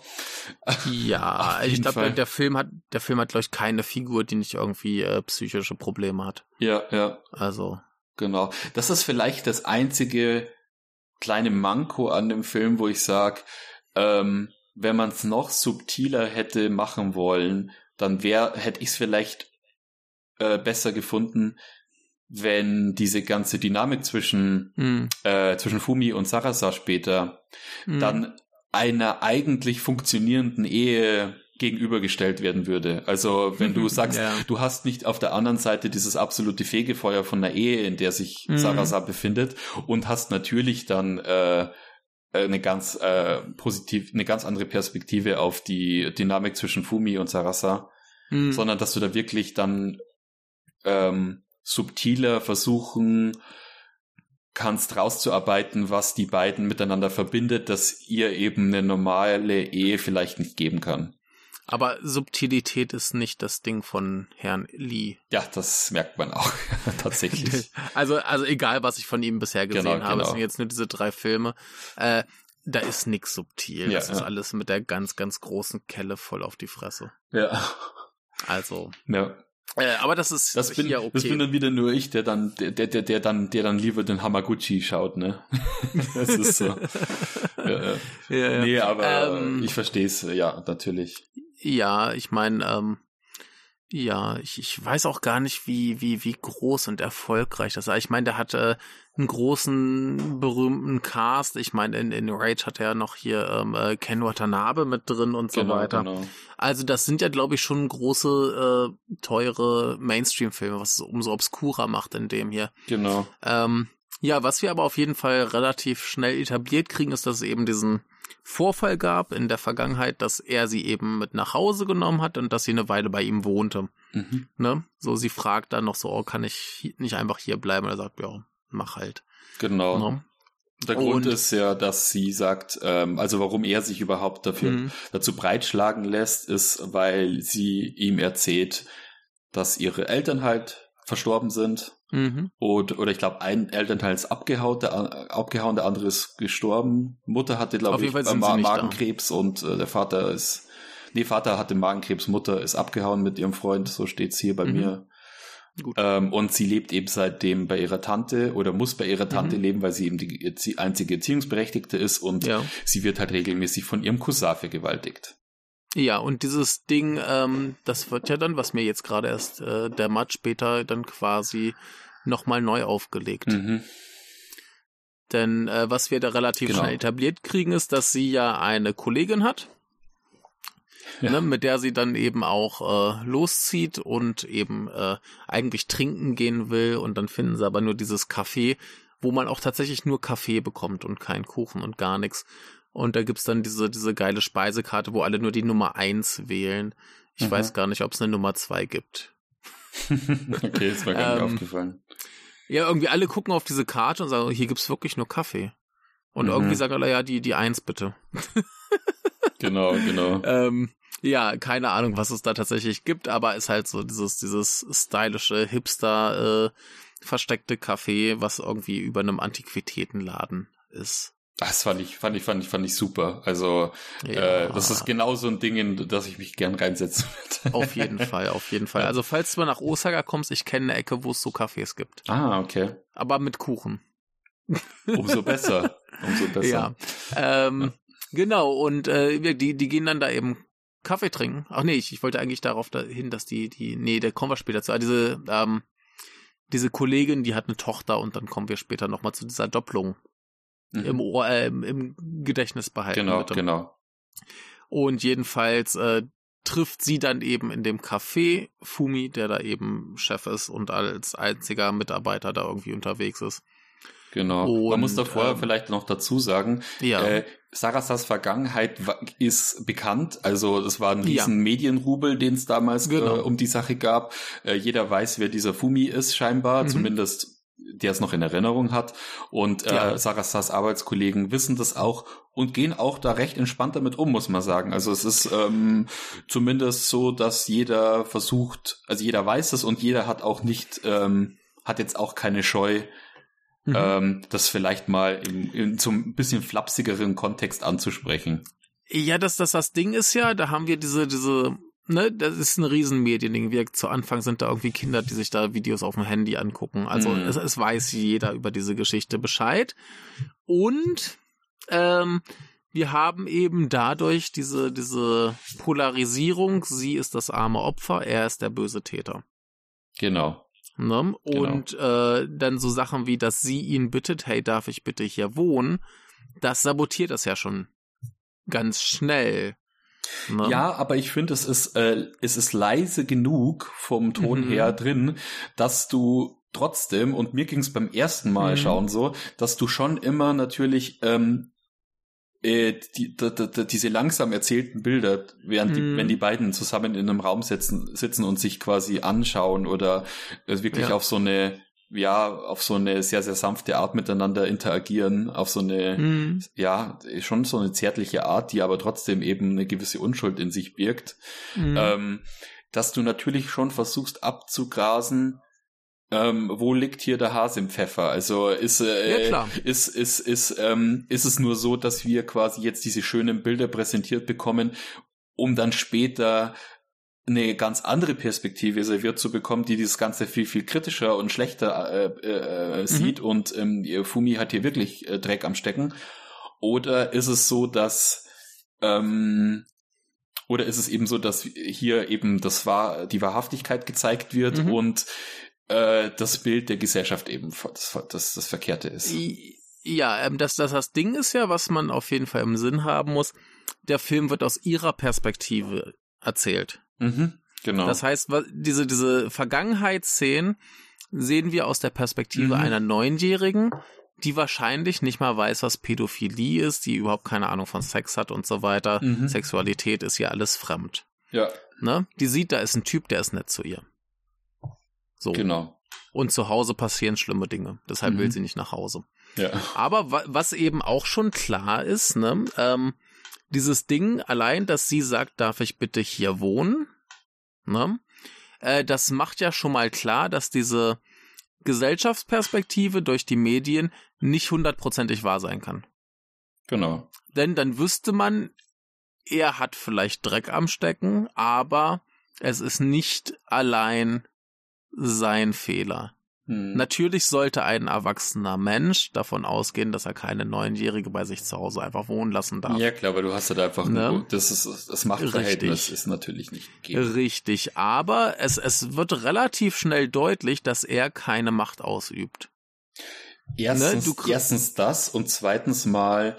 Ja, ich glaube, der Film hat, glaube ich, keine Figur, die nicht irgendwie psychische Probleme hat. Ja. Also. Genau. Das ist vielleicht das einzige kleine Manko an dem Film, wo ich sage, wenn man es noch subtiler hätte machen wollen, dann hätte ich es vielleicht besser gefunden, wenn diese ganze Dynamik zwischen Fumi und Sarasa später dann einer eigentlich funktionierenden Ehe gegenübergestellt werden würde. Also wenn du sagst, du hast nicht auf der anderen Seite dieses absolute Fegefeuer von einer Ehe, in der sich Sarasa befindet, und hast natürlich dann eine ganz andere Perspektive auf die Dynamik zwischen Fumi und Sarasa, sondern dass du da wirklich dann subtiler versuchen kannst rauszuarbeiten, was die beiden miteinander verbindet, dass ihr eben eine normale Ehe vielleicht nicht geben kann. Aber Subtilität ist nicht das Ding von Herrn Lee. Ja, das merkt man auch tatsächlich. Also egal, was ich von ihm bisher gesehen habe, es sind jetzt nur diese 3 Filme, da ist nix subtil. Das ist alles mit der ganz, ganz großen Kelle voll auf die Fresse. Ja. Also. Ja. Aber das bin ja okay. Das bin dann wieder nur ich, der dann lieber den Hamaguchi schaut, ne? Das ist so. Ja. Nee, aber ich verstehe es, natürlich. Ja, ich meine, ich weiß auch gar nicht, wie groß und erfolgreich das war. Ich meine, der hatte einen großen, berühmten Cast. Ich meine, in Rage hat er noch hier Ken Watanabe mit drin und so weiter. Genau. Also das sind ja, glaube ich, schon große, teure Mainstream-Filme, was es umso obskurer macht in dem hier. Genau. Was wir aber auf jeden Fall relativ schnell etabliert kriegen, ist, dass es eben diesen Vorfall gab in der Vergangenheit, dass er sie eben mit nach Hause genommen hat und dass sie eine Weile bei ihm wohnte. Ne? So, sie fragt dann noch so, kann ich nicht einfach hier bleiben? Und er sagt, ja, mach halt. Genau. Ne? Der Grund ist ja, dass sie sagt, also warum er sich überhaupt dazu breitschlagen lässt, ist, weil sie ihm erzählt, dass ihre Eltern halt verstorben sind. Oder ich glaube, ein Elternteil ist abgehauen, der andere ist gestorben. Mutter hatte, glaube ich, Magenkrebs und der Vater hatte Magenkrebs, Mutter ist abgehauen mit ihrem Freund, so steht's hier bei mir. Gut. Und sie lebt eben seitdem bei ihrer Tante oder muss bei ihrer Tante leben, weil sie eben die einzige Erziehungsberechtigte ist und sie wird halt regelmäßig von ihrem Cousin vergewaltigt. Ja, und dieses Ding, das wird ja dann, was mir jetzt gerade erst dämmert, später dann quasi nochmal neu aufgelegt. Denn was wir da relativ schnell etabliert kriegen, ist, dass sie ja eine Kollegin hat, mit der sie dann eben auch loszieht und eben eigentlich trinken gehen will. Und dann finden sie aber nur dieses Café, wo man auch tatsächlich nur Kaffee bekommt und keinen Kuchen und gar nichts. Und da gibt's dann diese geile Speisekarte, wo alle nur die Nummer 1 wählen. Ich weiß gar nicht, ob es eine Nummer 2 gibt. Okay, ist mir gar nicht aufgefallen. Ja, irgendwie alle gucken auf diese Karte und sagen, hier gibt's wirklich nur Kaffee. Und irgendwie sagen alle, ja, die 1 bitte. Genau. Ja, keine Ahnung, was es da tatsächlich gibt, aber ist halt so dieses stylische Hipster versteckte Café, was irgendwie über einem Antiquitätenladen ist. Das fand ich super. Also das ist genau so ein Ding, in das ich mich gern reinsetzen würde. Auf jeden Fall. Ja. Also falls du mal nach Osaka kommst, ich kenne eine Ecke, wo es so Cafés gibt. Ah, okay. Aber mit Kuchen. Umso besser. Ja. Genau, und die gehen dann da eben Kaffee trinken. Ach nee, ich wollte eigentlich darauf hin, dass da kommen wir später zu. Diese Kollegin, die hat eine Tochter und dann kommen wir später nochmal zu dieser Doppelung. Im Gedächtnis behalten. Genau. Und jedenfalls trifft sie dann eben in dem Café Fumi, der da eben Chef ist und als einziger Mitarbeiter da irgendwie unterwegs ist. Genau. Und, man muss da vorher vielleicht noch dazu sagen, Sarasas Vergangenheit ist bekannt, also das war ein riesen Medienrubel, den es damals um die Sache gab. Jeder weiß, wer dieser Fumi ist scheinbar, zumindest der es noch in Erinnerung hat. Und Sarasas Arbeitskollegen wissen das auch und gehen auch da recht entspannt damit um, muss man sagen. Also es ist zumindest so, dass jeder versucht, also jeder weiß es und jeder hat auch nicht, hat jetzt auch keine Scheu, das vielleicht mal in zum bisschen flapsigeren Kontext anzusprechen. Ja, das Ding ist ja, da haben wir diese das ist ein Riesenmediending. Zu Anfang sind da irgendwie Kinder, die sich da Videos auf dem Handy angucken. Also es weiß jeder über diese Geschichte Bescheid. Und wir haben eben dadurch diese Polarisierung, sie ist das arme Opfer, er ist der böse Täter. Genau. Ne? Und dann so Sachen wie, dass sie ihn bittet, hey, darf ich bitte hier wohnen, das sabotiert das ja schon ganz schnell. Ne? Ja, aber ich finde, es ist leise genug vom Ton her drin, dass du trotzdem, und mir ging es beim ersten Mal schauen so, dass du schon immer natürlich diese langsam erzählten Bilder, wenn die beiden zusammen in einem Raum sitzen und sich quasi anschauen oder wirklich auf so eine sehr, sehr sanfte Art miteinander interagieren, auf so eine, schon so eine zärtliche Art, die aber trotzdem eben eine gewisse Unschuld in sich birgt, dass du natürlich schon versuchst abzugrasen, wo liegt hier der Hase im Pfeffer? Also ist es nur so, dass wir quasi jetzt diese schönen Bilder präsentiert bekommen, um dann später eine ganz andere Perspektive serviert zu bekommen, die dieses Ganze viel, viel kritischer und schlechter sieht und Fumi hat hier wirklich Dreck am Stecken? Oder ist es so, dass hier eben die Wahrhaftigkeit gezeigt wird und das Bild der Gesellschaft eben das Verkehrte ist? Ja, das Ding ist ja, was man auf jeden Fall im Sinn haben muss, der Film wird aus ihrer Perspektive erzählt. Genau. Das heißt, diese Vergangenheitsszenen sehen wir aus der Perspektive einer 9-Jährigen, die wahrscheinlich nicht mal weiß, was Pädophilie ist, die überhaupt keine Ahnung von Sex hat und so weiter. Sexualität ist ja alles fremd. Ja. Ne? Die sieht, da ist ein Typ, der ist nett zu ihr. So. Genau. Und zu Hause passieren schlimme Dinge. Deshalb will sie nicht nach Hause. Ja. Aber was eben auch schon klar ist, ne, dieses Ding allein, dass sie sagt, darf ich bitte hier wohnen, ne, das macht ja schon mal klar, dass diese Gesellschaftsperspektive durch die Medien nicht 100%ig wahr sein kann. Genau. Denn dann wüsste man, er hat vielleicht Dreck am Stecken, aber es ist nicht allein sein Fehler. Natürlich sollte ein erwachsener Mensch davon ausgehen, dass er keine 9-Jährige bei sich zu Hause einfach wohnen lassen darf. Ja klar, aber du hast halt einfach das Machtverhältnis ist natürlich nicht gegeben. Richtig, aber es wird relativ schnell deutlich, dass er keine Macht ausübt. Erstens das und zweitens mal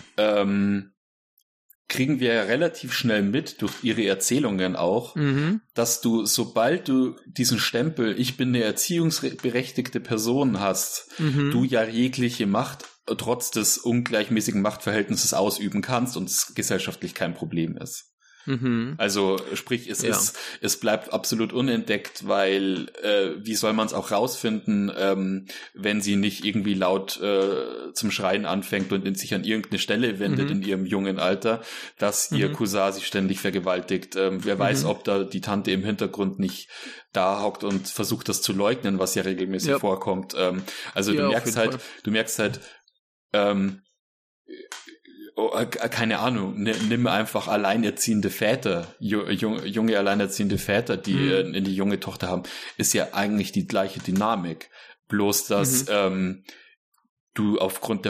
kriegen wir ja relativ schnell mit, durch ihre Erzählungen auch, dass du, sobald du diesen Stempel, ich bin eine erziehungsberechtigte Person hast, du ja jegliche Macht trotz des ungleichmäßigen Machtverhältnisses ausüben kannst und es gesellschaftlich kein Problem ist. Also sprich, es bleibt absolut unentdeckt, weil wie soll man es auch rausfinden, wenn sie nicht irgendwie laut zum Schreien anfängt und sich an irgendeine Stelle wendet in ihrem jungen Alter, dass ihr Cousin sie ständig vergewaltigt. Wer weiß, ob da die Tante im Hintergrund nicht da hockt und versucht, das zu leugnen, was ja regelmäßig vorkommt. Also du merkst halt, keine Ahnung, nimm einfach alleinerziehende Väter, junge alleinerziehende Väter, die die junge Tochter haben, ist ja eigentlich die gleiche Dynamik. Bloß, dass du aufgrund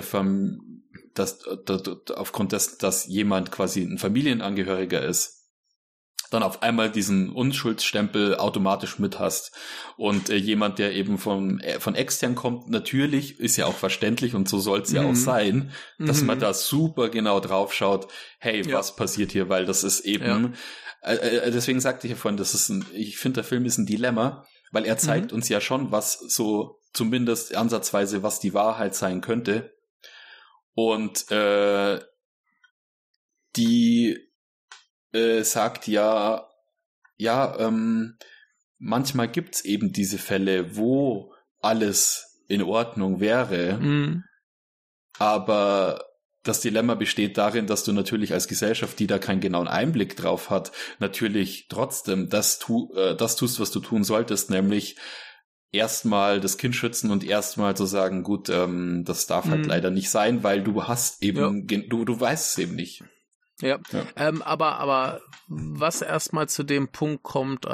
dessen, dass jemand quasi ein Familienangehöriger ist, dann auf einmal diesen Unschuldsstempel automatisch mit hast. Und jemand, der eben von extern kommt, natürlich, ist ja auch verständlich und so soll es ja auch sein, dass man da super genau drauf schaut, hey, was passiert hier, weil das ist eben, deswegen sagte ich ja vorhin, ich finde, der Film ist ein Dilemma, weil er zeigt uns ja schon, was so, zumindest ansatzweise, was die Wahrheit sein könnte. Und die sagt manchmal gibt's eben diese Fälle, wo alles in Ordnung wäre, aber das Dilemma besteht darin, dass du natürlich als Gesellschaft, die da keinen genauen Einblick drauf hat, natürlich trotzdem das tust, was du tun solltest, nämlich erstmal das Kind schützen und erstmal zu sagen, gut, das darf halt leider nicht sein, weil du hast eben, du weißt es eben nicht. Ja. Aber was erstmal zu dem Punkt kommt,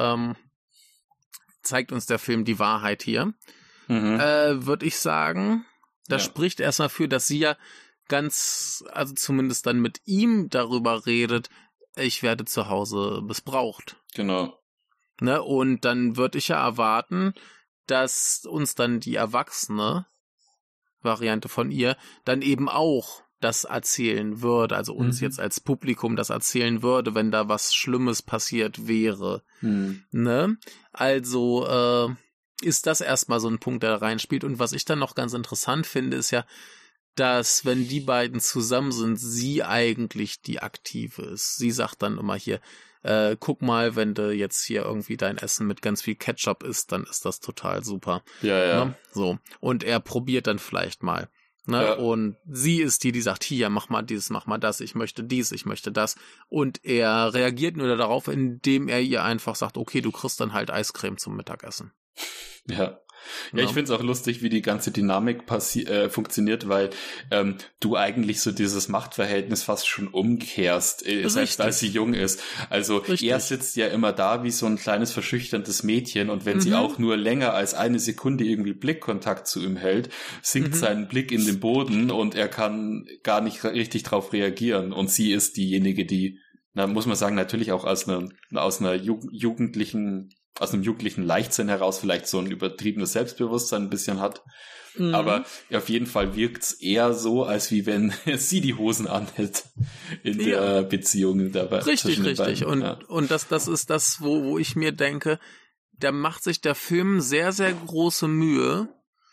zeigt uns der Film die Wahrheit hier, würde ich sagen, das spricht erstmal für, dass sie ja also zumindest dann mit ihm darüber redet, ich werde zu Hause missbraucht. Genau. Ne? Und dann würde ich ja erwarten, dass uns dann die erwachsene Variante von ihr dann eben auch das erzählen würde, also uns jetzt als Publikum das erzählen würde, wenn da was Schlimmes passiert wäre. Ne? Also ist das erstmal so ein Punkt, der da reinspielt. Und was ich dann noch ganz interessant finde, ist ja, dass wenn die beiden zusammen sind, sie eigentlich die Aktive ist. Sie sagt dann immer hier, guck mal, wenn du jetzt hier irgendwie dein Essen mit ganz viel Ketchup isst, dann ist das total super. Ja. Ne? So. Und er probiert dann vielleicht mal. Ne? Ja. Und sie ist die sagt, hier, mach mal dieses, mach mal das, ich möchte dies, ich möchte das. Und er reagiert nur darauf, indem er ihr einfach sagt, okay, du kriegst dann halt Eiscreme zum Mittagessen. Ja. Ja, ich finde es auch lustig, wie die ganze Dynamik funktioniert, weil du eigentlich so dieses Machtverhältnis fast schon umkehrst, selbst als sie jung ist. Also er sitzt ja immer da wie so ein kleines verschüchterndes Mädchen und wenn sie auch nur länger als eine Sekunde irgendwie Blickkontakt zu ihm hält, sinkt sein Blick in den Boden und er kann gar nicht richtig drauf reagieren. Und sie ist diejenige, die, muss man sagen, natürlich auch aus einem jugendlichen Leichtsinn heraus vielleicht so ein übertriebenes Selbstbewusstsein ein bisschen hat. Aber auf jeden Fall wirkt's eher so, als wie wenn sie die Hosen anhält in der Beziehung dabei. Richtig. Und das ist das, wo ich mir denke, da macht sich der Film sehr, sehr große Mühe,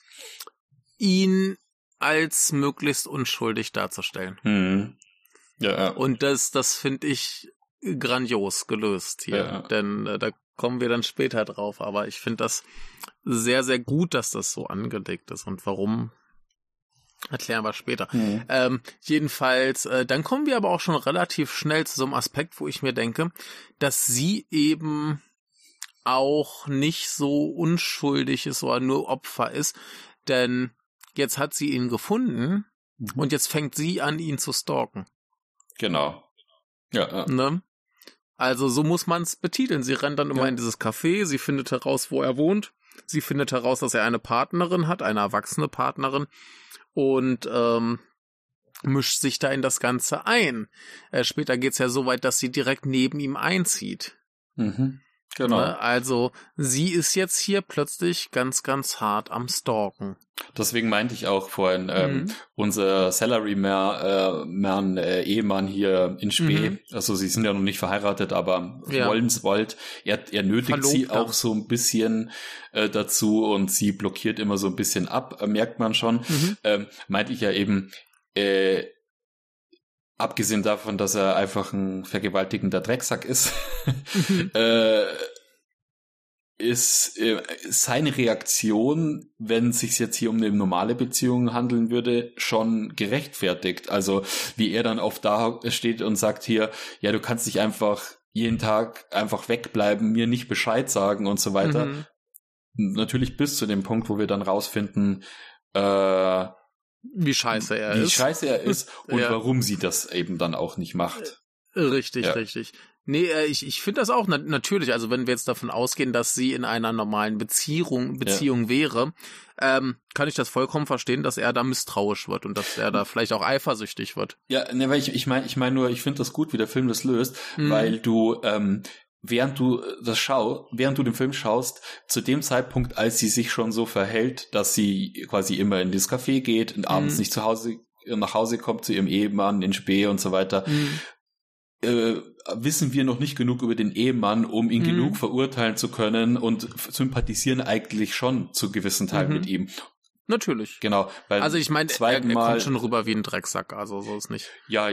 ihn als möglichst unschuldig darzustellen. Ja. Und das finde ich grandios gelöst hier. Denn da kommen wir dann später drauf, aber ich finde das sehr, sehr gut, dass das so angelegt ist. Und warum, erklären wir später. Jedenfalls, dann kommen wir aber auch schon relativ schnell zu so einem Aspekt, wo ich mir denke, dass sie eben auch nicht so unschuldig ist oder nur Opfer ist, denn jetzt hat sie ihn gefunden und jetzt fängt sie an, ihn zu stalken. Genau. Ja. Ne? Also so muss man es betiteln. Sie rennt dann immer in dieses Café, sie findet heraus, wo er wohnt. Sie findet heraus, dass er eine Partnerin hat, eine erwachsene Partnerin und mischt sich da in das Ganze ein. Später geht's ja so weit, dass sie direkt neben ihm einzieht. Genau. Also sie ist jetzt hier plötzlich ganz, ganz hart am Stalken. Deswegen meinte ich auch vorhin, unser Salaryman, Ehemann hier in Spee, also sie sind ja noch nicht verheiratet, aber wollen's wollt, er nötigt verlobt, sie auch so ein bisschen dazu und sie blockiert immer so ein bisschen ab, merkt man schon. Meinte ich ja eben, abgesehen davon, dass er einfach ein vergewaltigender Drecksack ist, ist seine Reaktion, wenn es sich jetzt hier um eine normale Beziehung handeln würde, schon gerechtfertigt. Also wie er dann oft da steht und sagt hier, ja, du kannst nicht einfach jeden Tag einfach wegbleiben, mir nicht Bescheid sagen und so weiter. Natürlich bis zu dem Punkt, wo wir dann rausfinden, wie scheiße er ist und warum sie das eben dann auch nicht macht. Richtig. Nee, ich finde das auch natürlich, also wenn wir jetzt davon ausgehen, dass sie in einer normalen Beziehung wäre, kann ich das vollkommen verstehen, dass er da misstrauisch wird und dass er da vielleicht auch eifersüchtig wird. Ja, ne, weil ich meine nur, ich finde das gut, wie der Film das löst, weil du während du den Film schaust, zu dem Zeitpunkt, als sie sich schon so verhält, dass sie quasi immer in das Café geht und abends nicht nach Hause kommt zu ihrem Ehemann in Spee und so weiter, wissen wir noch nicht genug über den Ehemann, um ihn genug verurteilen zu können und sympathisieren eigentlich schon zu gewissen Teilen mit ihm. Natürlich. Genau. Weil also ich meine, er kommt schon rüber wie ein Drecksack, also so ist nicht. Ja.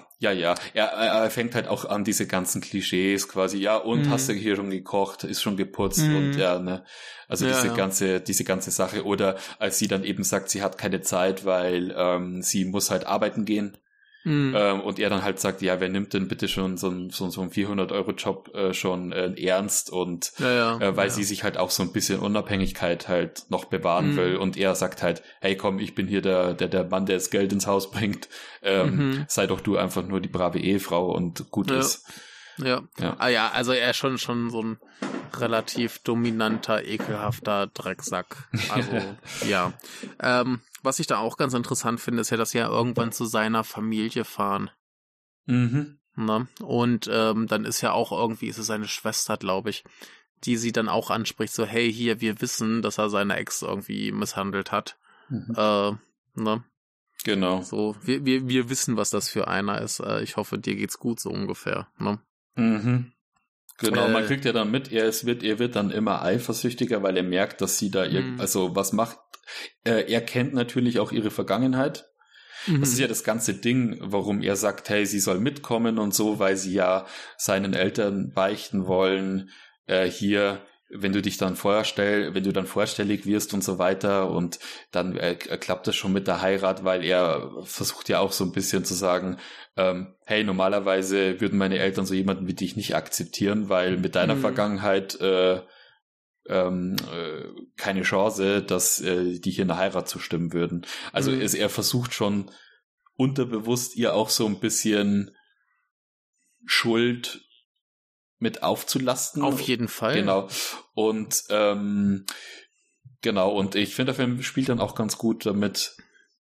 Er fängt halt auch an, diese ganzen Klischees quasi, ja, und hast du hier schon gekocht, ist schon geputzt und also diese ganze Sache. Oder als sie dann eben sagt, sie hat keine Zeit, weil sie muss halt arbeiten gehen. Und er dann halt sagt, ja, wer nimmt denn bitte schon so einen 400-Euro-Job schon ernst und weil sie sich halt auch so ein bisschen Unabhängigkeit halt noch bewahren will und er sagt halt, hey komm, ich bin hier der Mann, der das Geld ins Haus bringt, sei doch du einfach nur die brave Ehefrau und gut ist. Ja. Also er ist schon so ein relativ dominanter, ekelhafter Drecksack. Also, ja. Was ich da auch ganz interessant finde, ist ja, dass sie ja irgendwann zu seiner Familie fahren. Ne? Und dann ist ja auch irgendwie, ist es seine Schwester, glaube ich, die sie dann auch anspricht, so, hey, hier, wir wissen, dass er seine Ex irgendwie misshandelt hat. Ne? Genau. So, wir wissen, was das für einer ist. Ich hoffe, dir geht's gut, so ungefähr. Ne? Genau, man kriegt ja dann mit, er wird dann immer eifersüchtiger, weil er merkt, dass sie da also was macht. Er kennt natürlich auch ihre Vergangenheit. Das ist ja das ganze Ding, warum er sagt, hey, sie soll mitkommen und so, weil sie ja seinen Eltern beichten wollen, hier, wenn du dann vorstellig wirst und so weiter und dann klappt das schon mit der Heirat, weil er versucht ja auch so ein bisschen zu sagen, hey, normalerweise würden meine Eltern so jemanden wie dich nicht akzeptieren, weil mit deiner Vergangenheit keine Chance, dass die hier eine Heirat zustimmen würden. Also er versucht schon unterbewusst ihr auch so ein bisschen Schuld mit aufzulasten. Auf jeden Fall. Genau. Und und ich finde, der Film spielt dann auch ganz gut damit,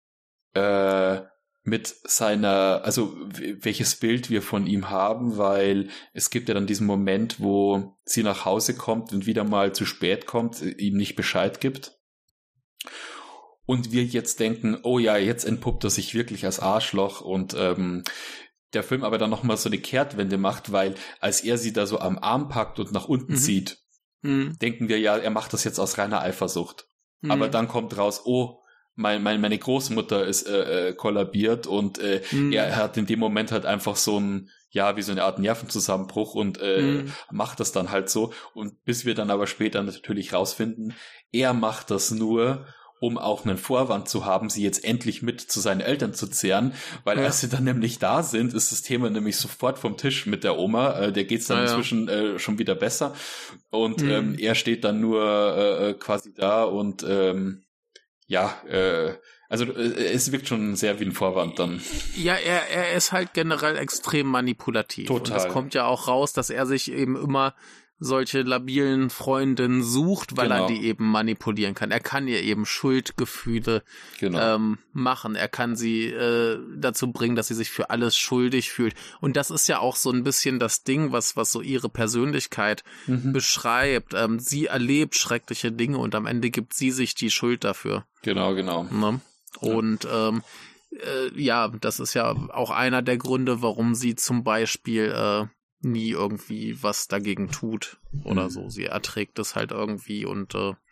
mit seiner, also welches Bild wir von ihm haben, weil es gibt ja dann diesen Moment, wo sie nach Hause kommt und wieder mal zu spät kommt, ihm nicht Bescheid gibt. Und wir jetzt denken, oh ja, jetzt entpuppt er sich wirklich als Arschloch und der Film aber dann nochmal so eine Kehrtwende macht, weil als er sie da so am Arm packt und nach unten zieht, denken wir ja, er macht das jetzt aus reiner Eifersucht. Aber dann kommt raus, oh, meine Großmutter ist kollabiert und er hat in dem Moment halt einfach so wie so eine Art Nervenzusammenbruch und macht das dann halt so. Und bis wir dann aber später natürlich rausfinden, er macht das nur, um auch einen Vorwand zu haben, sie jetzt endlich mit zu seinen Eltern zu zehren, weil als sie dann nämlich da sind, ist das Thema nämlich sofort vom Tisch mit der Oma, der geht's dann inzwischen schon wieder besser und er steht dann nur quasi da und also es wirkt schon sehr wie ein Vorwand dann. Ja, er ist halt generell extrem manipulativ. Total. Und es kommt ja auch raus, dass er sich eben immer solche labilen Freundinnen sucht, weil er die eben manipulieren kann. Er kann ihr eben Schuldgefühle machen. Er kann sie dazu bringen, dass sie sich für alles schuldig fühlt. Und das ist ja auch so ein bisschen das Ding, was so ihre Persönlichkeit beschreibt. Sie erlebt schreckliche Dinge und am Ende gibt sie sich die Schuld dafür. Genau. Ne? Und das ist ja auch einer der Gründe, warum sie zum Beispiel nie irgendwie was dagegen tut oder so. Sie erträgt es halt irgendwie und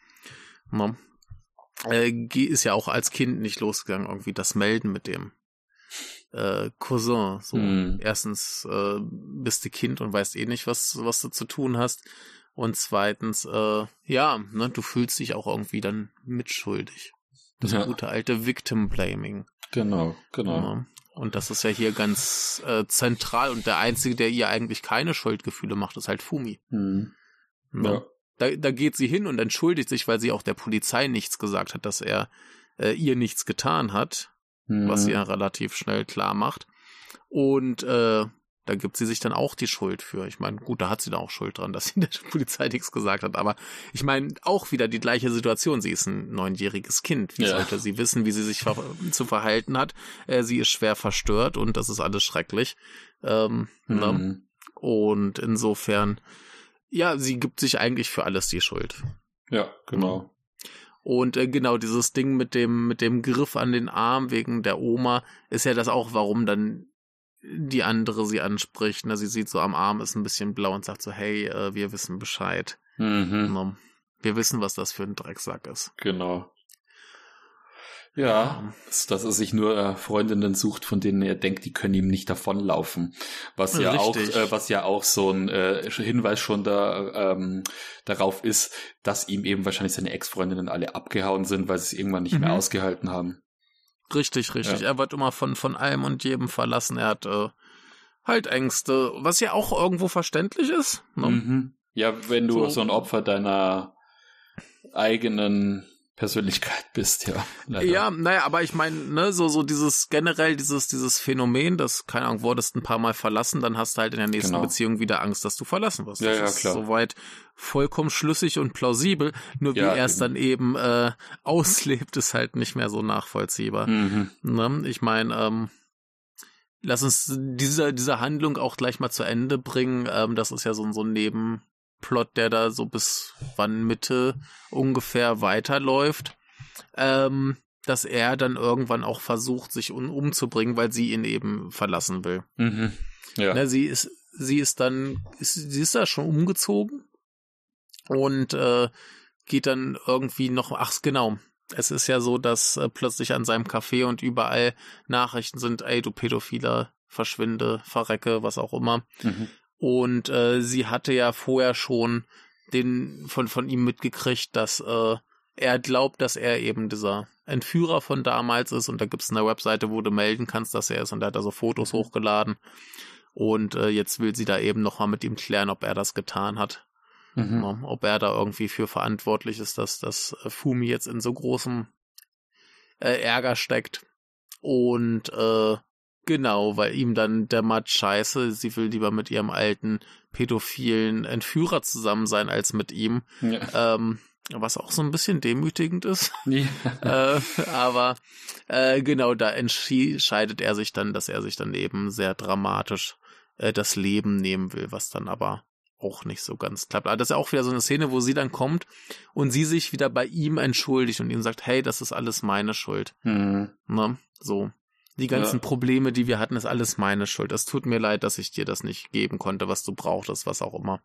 ist ja auch als Kind nicht losgegangen, irgendwie das Melden mit dem Cousin. So, erstens bist du Kind und weißt eh nicht, was du zu tun hast. Und zweitens, du fühlst dich auch irgendwie dann mitschuldig. Das gute alte Victim-Blaming. Genau. Ja. Und das ist ja hier ganz zentral und der Einzige, der ihr eigentlich keine Schuldgefühle macht, ist halt Fumi. Ja. Da geht sie hin und entschuldigt sich, weil sie auch der Polizei nichts gesagt hat, dass er ihr nichts getan hat, was sie ja relativ schnell klar macht. Und da gibt sie sich dann auch die Schuld für. Ich meine, gut, da hat sie da auch Schuld dran, dass sie der Polizei nichts gesagt hat. Aber ich meine, auch wieder die gleiche Situation. Sie ist ein 9-jähriges Kind. Wie sollte sie wissen, wie sie sich zu verhalten hat? Sie ist schwer verstört und das ist alles schrecklich. Ne? Und insofern, sie gibt sich eigentlich für alles die Schuld. Ja, genau. Und genau, dieses Ding mit dem Griff an den Arm wegen der Oma ist ja das auch, warum dann die andere sie anspricht. Ne? Sie sieht so am Arm, ist ein bisschen blau und sagt so, hey, wir wissen Bescheid. Wir wissen, was das für ein Drecksack ist. Genau. Ja, dass er sich nur Freundinnen sucht, von denen er denkt, die können ihm nicht davonlaufen. Was ja auch so ein Hinweis schon darauf ist, dass ihm eben wahrscheinlich seine Ex-Freundinnen alle abgehauen sind, weil sie es irgendwann nicht mehr ausgehalten haben. Richtig. Ja. Er wird immer von allem und jedem verlassen. Er hat halt Ängste, was ja auch irgendwo verständlich ist. Ne? Ja, wenn du so ein Opfer deiner eigenen Persönlichkeit bist, ja. Leider. Ja, aber ich meine, ne, so dieses Phänomen, das, keine Ahnung, wurdest ein paar Mal verlassen, dann hast du halt in der nächsten Beziehung wieder Angst, dass du verlassen wirst. Das ist klar. Soweit vollkommen schlüssig und plausibel, nur wie er es dann eben auslebt, ist halt nicht mehr so nachvollziehbar. Ne? Ich meine, lass uns diese Handlung auch gleich mal zu Ende bringen. Das ist ja so ein Nebenplot, der da so bis Mitte ungefähr weiterläuft, dass er dann irgendwann auch versucht, sich umzubringen, weil sie ihn eben verlassen will. Ja. Ne, sie ist da schon umgezogen und geht dann irgendwie noch, es ist ja so, dass plötzlich an seinem Café und überall Nachrichten sind, ey, du Pädophiler, verschwinde, verrecke, was auch immer. Und sie hatte ja vorher schon von ihm mitgekriegt, dass er glaubt, dass er eben dieser Entführer von damals ist. Und da gibt es eine Webseite, wo du melden kannst, dass er ist. Und er hat da so Fotos hochgeladen. Und jetzt will sie da eben nochmal mit ihm klären, ob er das getan hat. Ob er da irgendwie für verantwortlich ist, dass Fumi jetzt in so großem Ärger steckt. Und genau, weil ihm dann dämmert, scheiße, sie will lieber mit ihrem alten pädophilen Entführer zusammen sein, als mit ihm. Ja. Was auch so ein bisschen demütigend ist. Ja. Aber genau, da entscheidet er sich dann, dass er sich dann eben sehr dramatisch das Leben nehmen will, was dann aber auch nicht so ganz klappt. Aber das ist ja auch wieder so eine Szene, wo sie dann kommt und sie sich wieder bei ihm entschuldigt und ihm sagt, hey, das ist alles meine Schuld. Ne? So. Die ganzen Probleme, die wir hatten, ist alles meine Schuld. Es tut mir leid, dass ich dir das nicht geben konnte, was du brauchtest, was auch immer.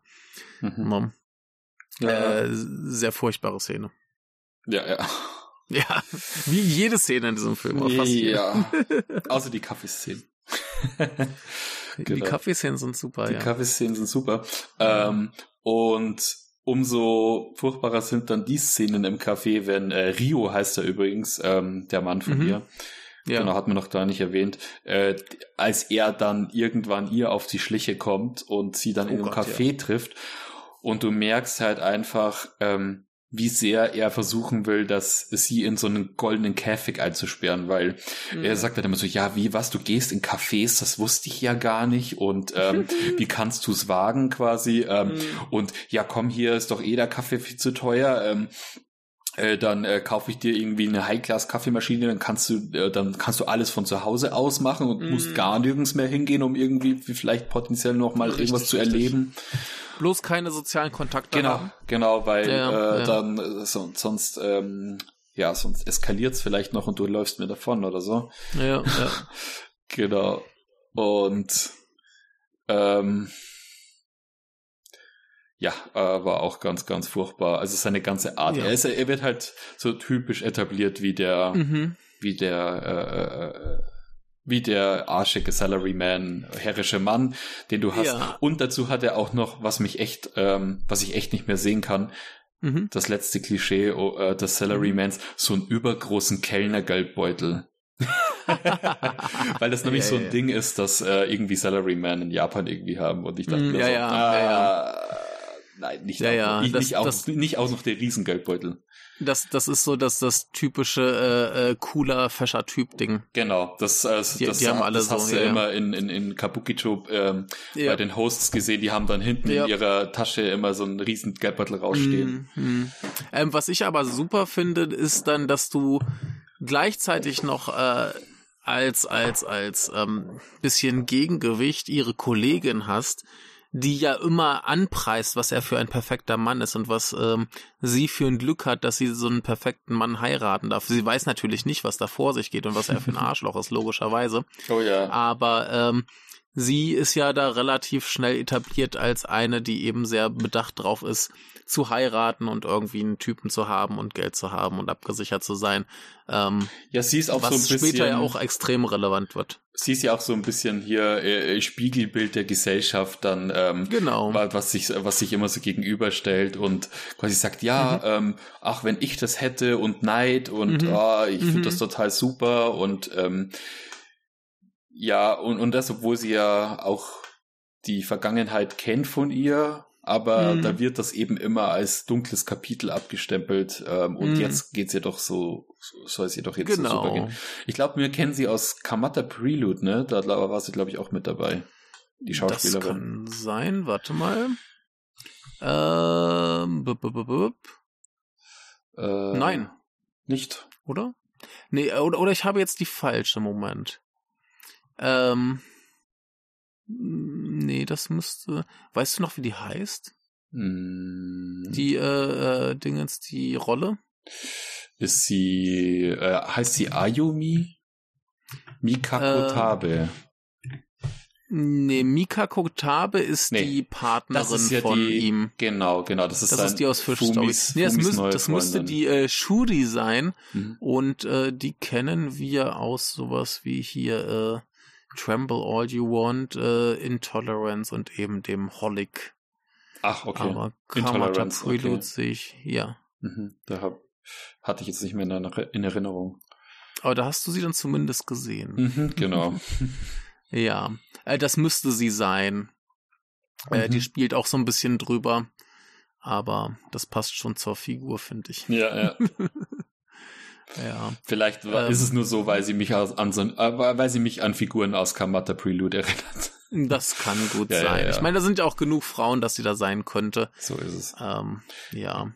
Sehr furchtbare Szene. Ja. Ja, wie jede Szene in diesem Film. Ja, außer die Kaffeeszenen. Die Kaffeeszenen sind super, Die Kaffeeszenen sind super. Und umso furchtbarer sind dann die Szenen im Café, wenn Rio heißt er übrigens, der Mann von ihr. Ja. Genau, hat man noch gar nicht erwähnt. Als er dann irgendwann ihr auf die Schliche kommt und sie dann in einem Café trifft und du merkst halt einfach, wie sehr er versuchen will, dass sie in so einen goldenen Käfig einzusperren, weil er sagt dann immer so, ja, du gehst in Cafés, das wusste ich ja gar nicht und wie kannst du es wagen quasi und ja, komm, hier ist doch der Kaffee viel zu teuer, dann kaufe ich dir irgendwie eine High-Class-Kaffeemaschine, dann kannst du alles von zu Hause aus machen und musst gar nirgends mehr hingehen, um irgendwie vielleicht potenziell noch mal irgendwas zu erleben. Bloß keine sozialen Kontakte haben. Genau, weil dann sonst eskaliert's vielleicht noch und du läufst mir davon oder so. Ja. Genau. Und war auch ganz, ganz furchtbar. Also seine ganze Art. Ja. Er wird halt so typisch etabliert wie der arschige Salaryman, herrische Mann, den du hast. Ja. Und dazu hat er auch noch, was ich echt nicht mehr sehen kann, das letzte Klischee des Salarymans, so einen übergroßen Kellnergeldbeutel. Weil das nämlich so ein Ding ist, das irgendwie Salaryman in Japan irgendwie haben. Und ich dachte mir nein, nicht auch noch der Riesengeldbeutel. Das ist so das typische cooler Fescher-Typ-Ding. Genau, das hast du immer in Kabukicho bei den Hosts gesehen, die haben dann hinten in ihrer Tasche immer so einen riesen Geldbeutel rausstehen. Was ich aber super finde, ist dann, dass du gleichzeitig noch als bisschen Gegengewicht ihre Kollegin hast, die ja immer anpreist, was er für ein perfekter Mann ist und was sie für ein Glück hat, dass sie so einen perfekten Mann heiraten darf. Sie weiß natürlich nicht, was da vor sich geht und was er für ein Arschloch ist, logischerweise. Oh ja. Aber sie ist ja da relativ schnell etabliert als eine, die eben sehr bedacht drauf ist, zu heiraten und irgendwie einen Typen zu haben und Geld zu haben und abgesichert zu sein. Sie ist auch so ein bisschen, was später ja auch extrem relevant wird. Sie ist ja auch so ein bisschen hier Spiegelbild der Gesellschaft dann, genau. was sich immer so gegenüberstellt und quasi sagt, ach, wenn ich das hätte und Neid und ich finde das total super und und das, obwohl sie ja auch die Vergangenheit kennt von ihr, aber da wird das eben immer als dunkles Kapitel abgestempelt und jetzt geht's ihr doch soll es ihr doch jetzt so super gehen. Ich glaube, wir kennen sie aus Kamata Prelude, ne? Da war sie, glaube ich, auch mit dabei. Die Schauspielerin. Das kann sein, warte mal. Nein. Nicht? Oder? Nee, oder ich habe jetzt die falsche, Moment. Nee, das müsste... Weißt du noch, wie die heißt? Die Dingens, die Rolle? Ist sie... heißt sie Ayumi? Mikako Tabe. Nee, Mikako Tabe ist die Partnerin von ihm. Genau. Das ist die aus Fish Story. Das müsste die Shuri sein. Und die kennen wir aus sowas wie hier... Tremble All You Want, Intolerance und eben dem Holic. Ach, okay. Aber Kamata Prelude sehe ich, Da hatte ich jetzt nicht mehr in Erinnerung. Aber da hast du sie dann zumindest gesehen. Genau. Ja, das müsste sie sein. Die spielt auch so ein bisschen drüber, aber das passt schon zur Figur, finde ich. Ja. Ja. Vielleicht ist es nur so, weil sie mich an Figuren aus Kamata Prelude erinnert. Das kann gut sein. Ja. Ich meine, da sind ja auch genug Frauen, dass sie da sein könnte. So ist es. Ja.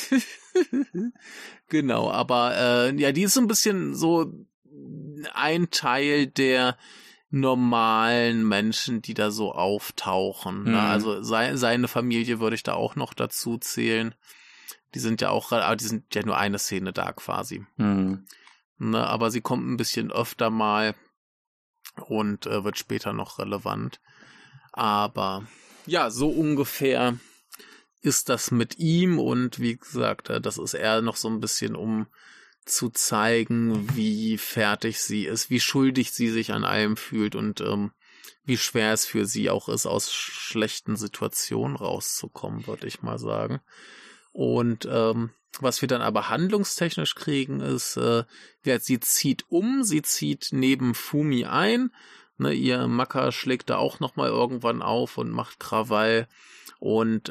Genau, aber die ist so ein bisschen so ein Teil der normalen Menschen, die da so auftauchen. Ne? Also seine Familie würde ich da auch noch dazu zählen. Die sind ja nur eine Szene da quasi. Ne, aber sie kommt ein bisschen öfter mal und wird später noch relevant. Aber ja, so ungefähr ist das mit ihm und wie gesagt, das ist eher noch so ein bisschen, um zu zeigen, wie fertig sie ist, wie schuldig sie sich an allem fühlt und wie schwer es für sie auch ist, aus schlechten Situationen rauszukommen, würde ich mal sagen. Und was wir dann aber handlungstechnisch kriegen, ist, sie zieht neben Fumi ein Ne, ihr Macker schlägt da auch nochmal irgendwann auf und macht Krawall. Und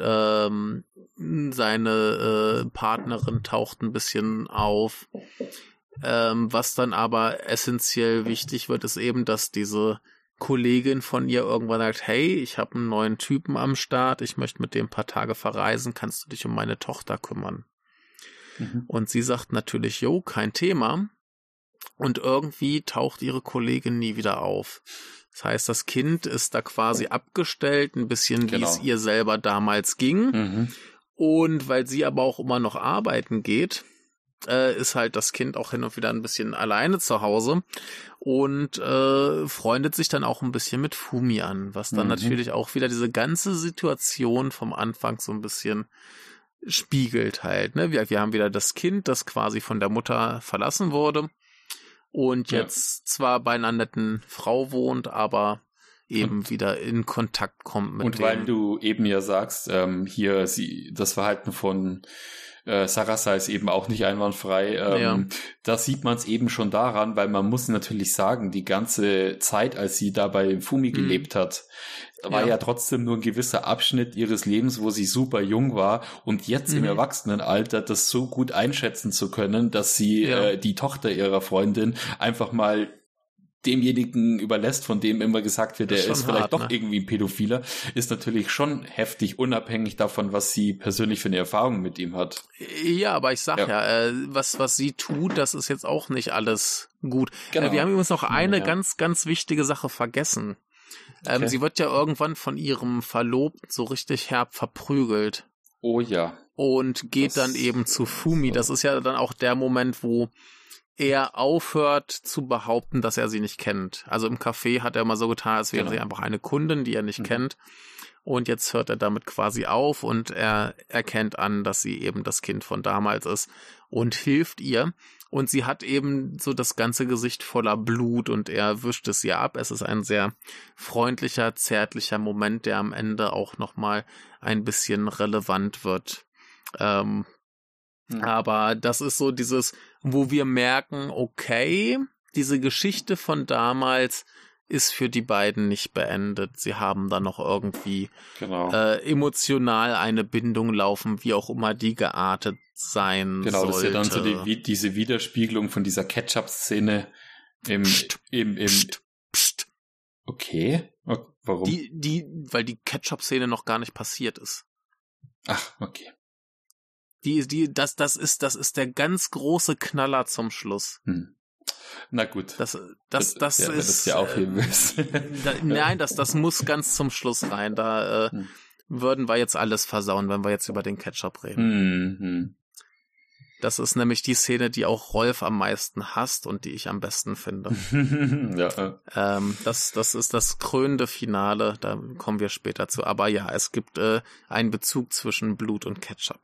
seine Partnerin taucht ein bisschen auf. Was dann aber essentiell wichtig wird, ist eben, dass diese Kollegin von ihr irgendwann sagt, hey, ich habe einen neuen Typen am Start, ich möchte mit dem ein paar Tage verreisen, kannst du dich um meine Tochter kümmern? Und sie sagt natürlich, jo, kein Thema. Und irgendwie taucht ihre Kollegin nie wieder auf. Das heißt, das Kind ist da quasi abgestellt, ein bisschen wie es ihr selber damals ging. Und weil sie aber auch immer noch arbeiten geht, ist halt das Kind auch hin und wieder ein bisschen alleine zu Hause und freundet sich dann auch ein bisschen mit Fumi an, was dann natürlich auch wieder diese ganze Situation vom Anfang so ein bisschen spiegelt halt. Ne? Wir haben wieder das Kind, das quasi von der Mutter verlassen wurde und jetzt zwar bei einer netten Frau wohnt, aber eben wieder in Kontakt kommt mit und weil du eben ja sagst, hier das Verhalten von Sarasa ist eben auch nicht einwandfrei. Da sieht man es eben schon daran, weil man muss natürlich sagen, die ganze Zeit, als sie da bei Fumi gelebt hat, war ja trotzdem nur ein gewisser Abschnitt ihres Lebens, wo sie super jung war und jetzt im Erwachsenenalter das so gut einschätzen zu können, dass sie die Tochter ihrer Freundin einfach mal demjenigen überlässt, von dem immer gesagt wird, der ist vielleicht hart, doch irgendwie ein Pädophiler, ist natürlich schon heftig, unabhängig davon, was sie persönlich für eine Erfahrung mit ihm hat. Ja, aber ich sag was sie tut, das ist jetzt auch nicht alles gut. Genau. Wir haben übrigens noch eine ganz, ganz wichtige Sache vergessen. Sie wird ja irgendwann von ihrem Verlobten so richtig herb verprügelt. Oh ja. Und geht dann eben zu Fumi. Das ist ja dann auch der Moment, wo er aufhört zu behaupten, dass er sie nicht kennt. Also im Café hat er immer so getan, als wäre sie einfach eine Kundin, die er nicht kennt. Und jetzt hört er damit quasi auf und er erkennt an, dass sie eben das Kind von damals ist und hilft ihr. Und sie hat eben so das ganze Gesicht voller Blut und er wischt es ihr ab. Es ist ein sehr freundlicher, zärtlicher Moment, der am Ende auch nochmal ein bisschen relevant wird. Aber das ist so dieses, wo wir merken, okay, diese Geschichte von damals ist für die beiden nicht beendet. Sie haben da noch irgendwie emotional eine Bindung laufen, wie auch immer die geartet sein sollte. Genau, das ist ja dann so diese Widerspiegelung von dieser Ketchup-Szene im Okay, warum? Weil die Ketchup-Szene noch gar nicht passiert ist. Ach, okay. Das ist der ganz große Knaller zum Schluss. Na gut. Das ist, wenn das ja aufheben willst. Nein, das muss ganz zum Schluss rein. Da würden wir jetzt alles versauen, wenn wir jetzt über den Ketchup reden. Das ist nämlich die Szene, die auch Rolf am meisten hasst und die ich am besten finde. Das ist das krönende Finale, da kommen wir später zu. Aber ja, es gibt einen Bezug zwischen Blut und Ketchup.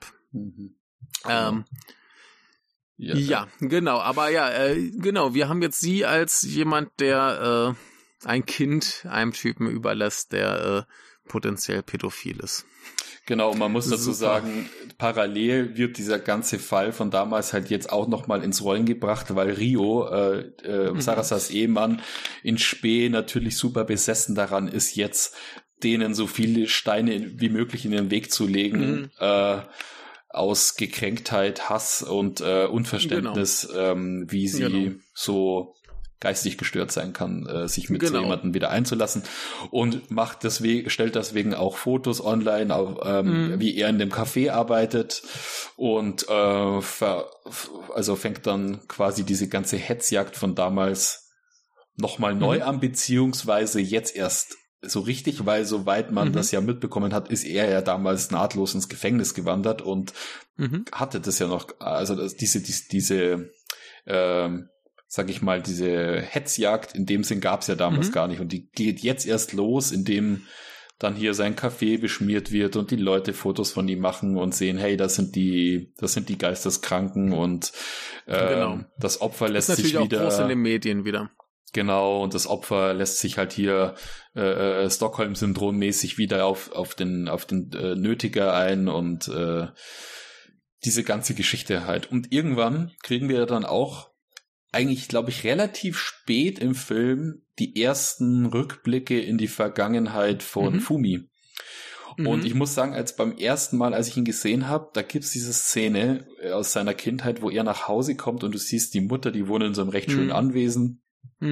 Genau, aber wir haben jetzt sie als jemand, der ein Kind einem Typen überlässt, der potenziell pädophil ist. Genau, man muss dazu sagen, parallel wird dieser ganze Fall von damals halt jetzt auch nochmal ins Rollen gebracht, weil Rio, Sarasas Ehemann, in Spee natürlich super besessen daran ist, jetzt denen so viele Steine wie möglich in den Weg zu legen, aus Gekränktheit, Hass und Unverständnis, wie sie so geistig gestört sein kann, sich mit so jemandem wieder einzulassen und stellt deswegen auch Fotos online, auch, wie er in dem Café arbeitet und fängt dann quasi diese ganze Hetzjagd von damals nochmal neu an, beziehungsweise jetzt erst so richtig, weil soweit man das ja mitbekommen hat, ist er ja damals nahtlos ins Gefängnis gewandert und hatte das ja noch, also diese sag ich mal, diese Hetzjagd in dem Sinn gab's ja damals gar nicht und die geht jetzt erst los, indem dann hier sein Café beschmiert wird und die Leute Fotos von ihm machen und sehen, hey, das sind die Geisteskranken und das Opfer lässt sich wieder... Das ist natürlich auch groß in den Medien wieder. Genau, und das Opfer lässt sich halt hier Stockholm-Syndrom-mäßig wieder auf den Nötiger ein und diese ganze Geschichte halt. Und irgendwann kriegen wir dann auch eigentlich, glaube ich, relativ spät im Film die ersten Rückblicke in die Vergangenheit von Fumi. Und ich muss sagen, als beim ersten Mal, als ich ihn gesehen habe, da gibt's diese Szene aus seiner Kindheit, wo er nach Hause kommt und du siehst die Mutter, die wohnt in so einem recht schönen Anwesen,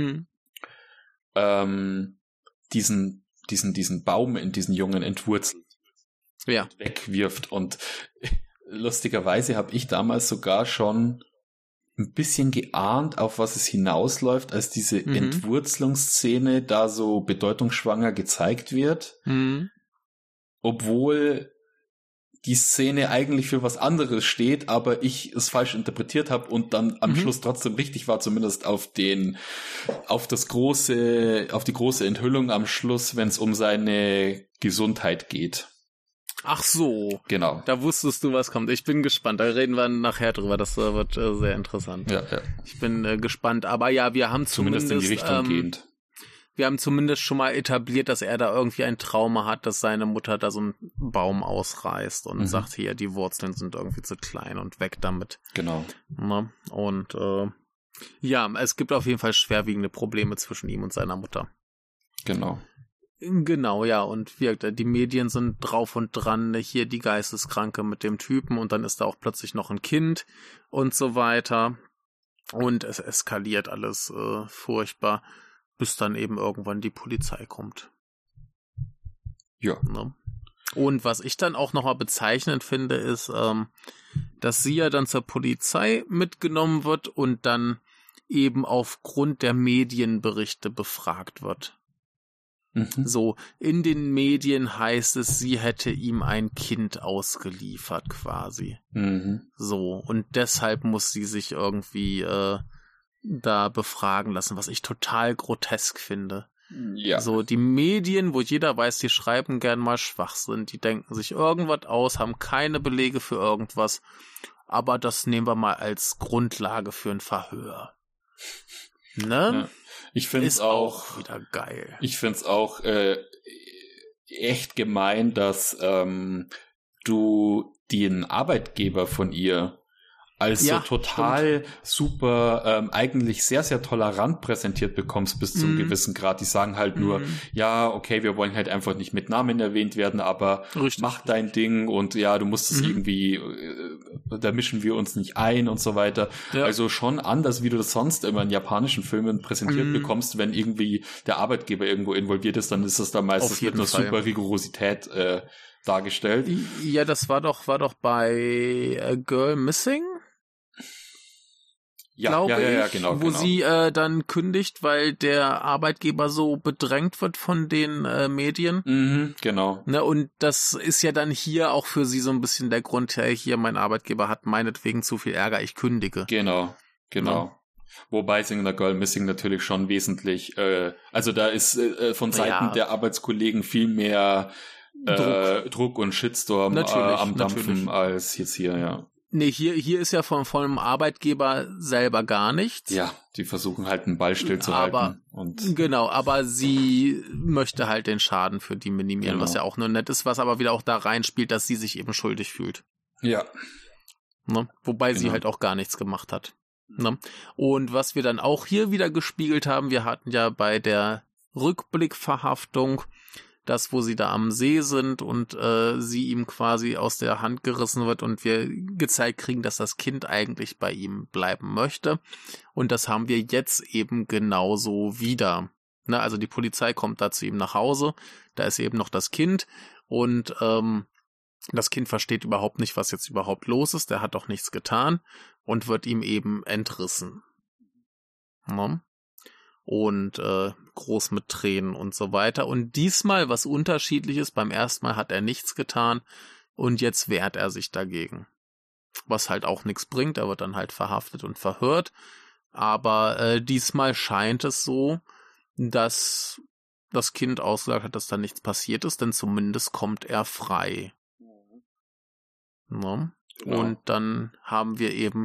diesen Baum in diesen Jungen entwurzelt, und wegwirft. Und lustigerweise habe ich damals sogar schon ein bisschen geahnt, auf was es hinausläuft, als diese Entwurzelungsszene da so bedeutungsschwanger gezeigt wird. Obwohl die Szene eigentlich für was anderes steht, aber ich es falsch interpretiert habe und dann am Schluss trotzdem richtig war, zumindest auf die große Enthüllung am Schluss, wenn es um seine Gesundheit geht. Ach so. Genau. Da wusstest du, was kommt. Ich bin gespannt. Da reden wir nachher drüber. Das wird sehr interessant. Ja. Ich bin gespannt. Aber ja, wir haben zumindest in die Richtung gehend. Wir haben zumindest schon mal etabliert, dass er da irgendwie ein Trauma hat, dass seine Mutter da so einen Baum ausreißt und sagt, hier, die Wurzeln sind irgendwie zu klein und weg damit. Genau. Na? Und ja, es gibt auf jeden Fall schwerwiegende Probleme zwischen ihm und seiner Mutter. Genau. Genau, ja, und die Medien sind drauf und dran, hier die Geisteskranke mit dem Typen und dann ist da auch plötzlich noch ein Kind und so weiter. Und es eskaliert alles furchtbar, bis dann eben irgendwann die Polizei kommt. Ja. Ne? Und was ich dann auch nochmal bezeichnend finde, ist, dass sie ja dann zur Polizei mitgenommen wird und dann eben aufgrund der Medienberichte befragt wird. So, in den Medien heißt es, sie hätte ihm ein Kind ausgeliefert quasi. So, und deshalb muss sie sich irgendwie da befragen lassen, was ich total grotesk finde. Ja. So, die Medien, wo jeder weiß, die schreiben gern mal Schwachsinn, die denken sich irgendwas aus, haben keine Belege für irgendwas, aber das nehmen wir mal als Grundlage für ein Verhör. Ne? Ja. Ich finde es auch wieder geil. Ich finde es auch echt gemein, dass du den Arbeitgeber von ihr als so total super, eigentlich sehr, sehr tolerant präsentiert bekommst bis zum gewissen Grad. Die sagen halt nur, ja, okay, wir wollen halt einfach nicht mit Namen erwähnt werden, aber mach dein Ding und ja, du musst es irgendwie, da mischen wir uns nicht ein und so weiter. Ja. Also schon anders, wie du das sonst immer in japanischen Filmen präsentiert bekommst, wenn irgendwie der Arbeitgeber irgendwo involviert ist, dann ist das da meistens mit einer super Rigorosität dargestellt. Ja, das war doch bei A Girl Missing. Ja, genau. Wo sie dann kündigt, weil der Arbeitgeber so bedrängt wird von den Medien. Genau. Ne, und das ist ja dann hier auch für sie so ein bisschen der Grund, hey, hier, mein Arbeitgeber hat meinetwegen zu viel Ärger, ich kündige. Genau. Ja. Wobei es in der Girl Missing natürlich schon wesentlich, also da ist von Seiten der Arbeitskollegen viel mehr Druck und Shitstorm am Dampfen als jetzt hier, ja. Nee, hier ist ja vom Arbeitgeber selber gar nichts. Ja, die versuchen halt einen Ball stillzuhalten. Genau, aber sie möchte halt den Schaden für die minimieren, was ja auch nur nett ist, was aber wieder auch da reinspielt, dass sie sich eben schuldig fühlt. Ja. Ne? Wobei sie halt auch gar nichts gemacht hat. Ne? Und was wir dann auch hier wieder gespiegelt haben, wir hatten ja bei der Rückblickverhaftung das, wo sie da am See sind und sie ihm quasi aus der Hand gerissen wird und wir gezeigt kriegen, dass das Kind eigentlich bei ihm bleiben möchte. Und das haben wir jetzt eben genauso wieder. Ne, also die Polizei kommt da zu ihm nach Hause, da ist eben noch das Kind und das Kind versteht überhaupt nicht, was jetzt überhaupt los ist, der hat doch nichts getan und wird ihm eben entrissen. Ne? Und groß mit Tränen und so weiter. Und diesmal was Unterschiedliches, beim ersten Mal hat er nichts getan und jetzt wehrt er sich dagegen. Was halt auch nichts bringt, er wird dann halt verhaftet und verhört. Aber diesmal scheint es so, dass das Kind ausgesagt hat, dass da nichts passiert ist, denn zumindest kommt er frei. Ne? Ja. Und dann haben wir eben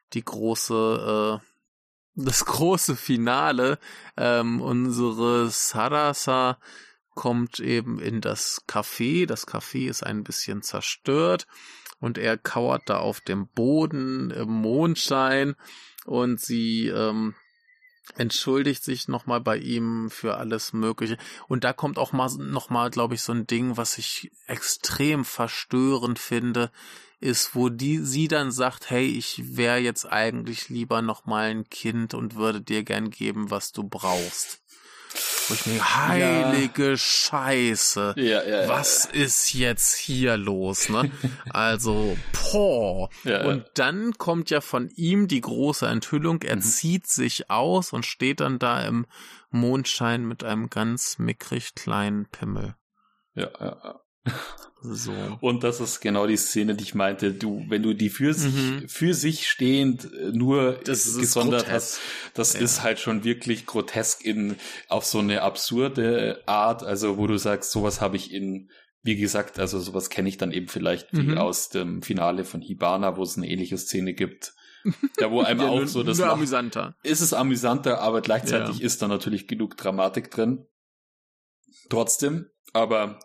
das große Finale, unsere Sarasa kommt eben in das Café ist ein bisschen zerstört und er kauert da auf dem Boden im Mondschein und sie entschuldigt sich nochmal bei ihm für alles Mögliche. Und da kommt auch nochmal, glaube ich, so ein Ding, was ich extrem verstörend finde, ist, wo sie dann sagt, hey, ich wäre jetzt eigentlich lieber nochmal ein Kind und würde dir gern geben, was du brauchst. Wo ich mir, heilige Scheiße, was ist jetzt hier los, ne? Also, Und dann kommt ja von ihm die große Enthüllung, er zieht sich aus und steht dann da im Mondschein mit einem ganz mickrig kleinen Pimmel. Ja. So. Und das ist genau die Szene, die ich meinte, wenn du die für sich stehend nur gesondert hast, das ist halt schon wirklich grotesk auf so eine absurde Art, also wo du sagst, sowas habe ich wie gesagt, also sowas kenne ich dann eben vielleicht wie aus dem Finale von Hibana, wo es eine ähnliche Szene gibt. Da wo einem auch so das amüsanter. Ist es amüsanter, aber gleichzeitig ist da natürlich genug Dramatik drin. Trotzdem, aber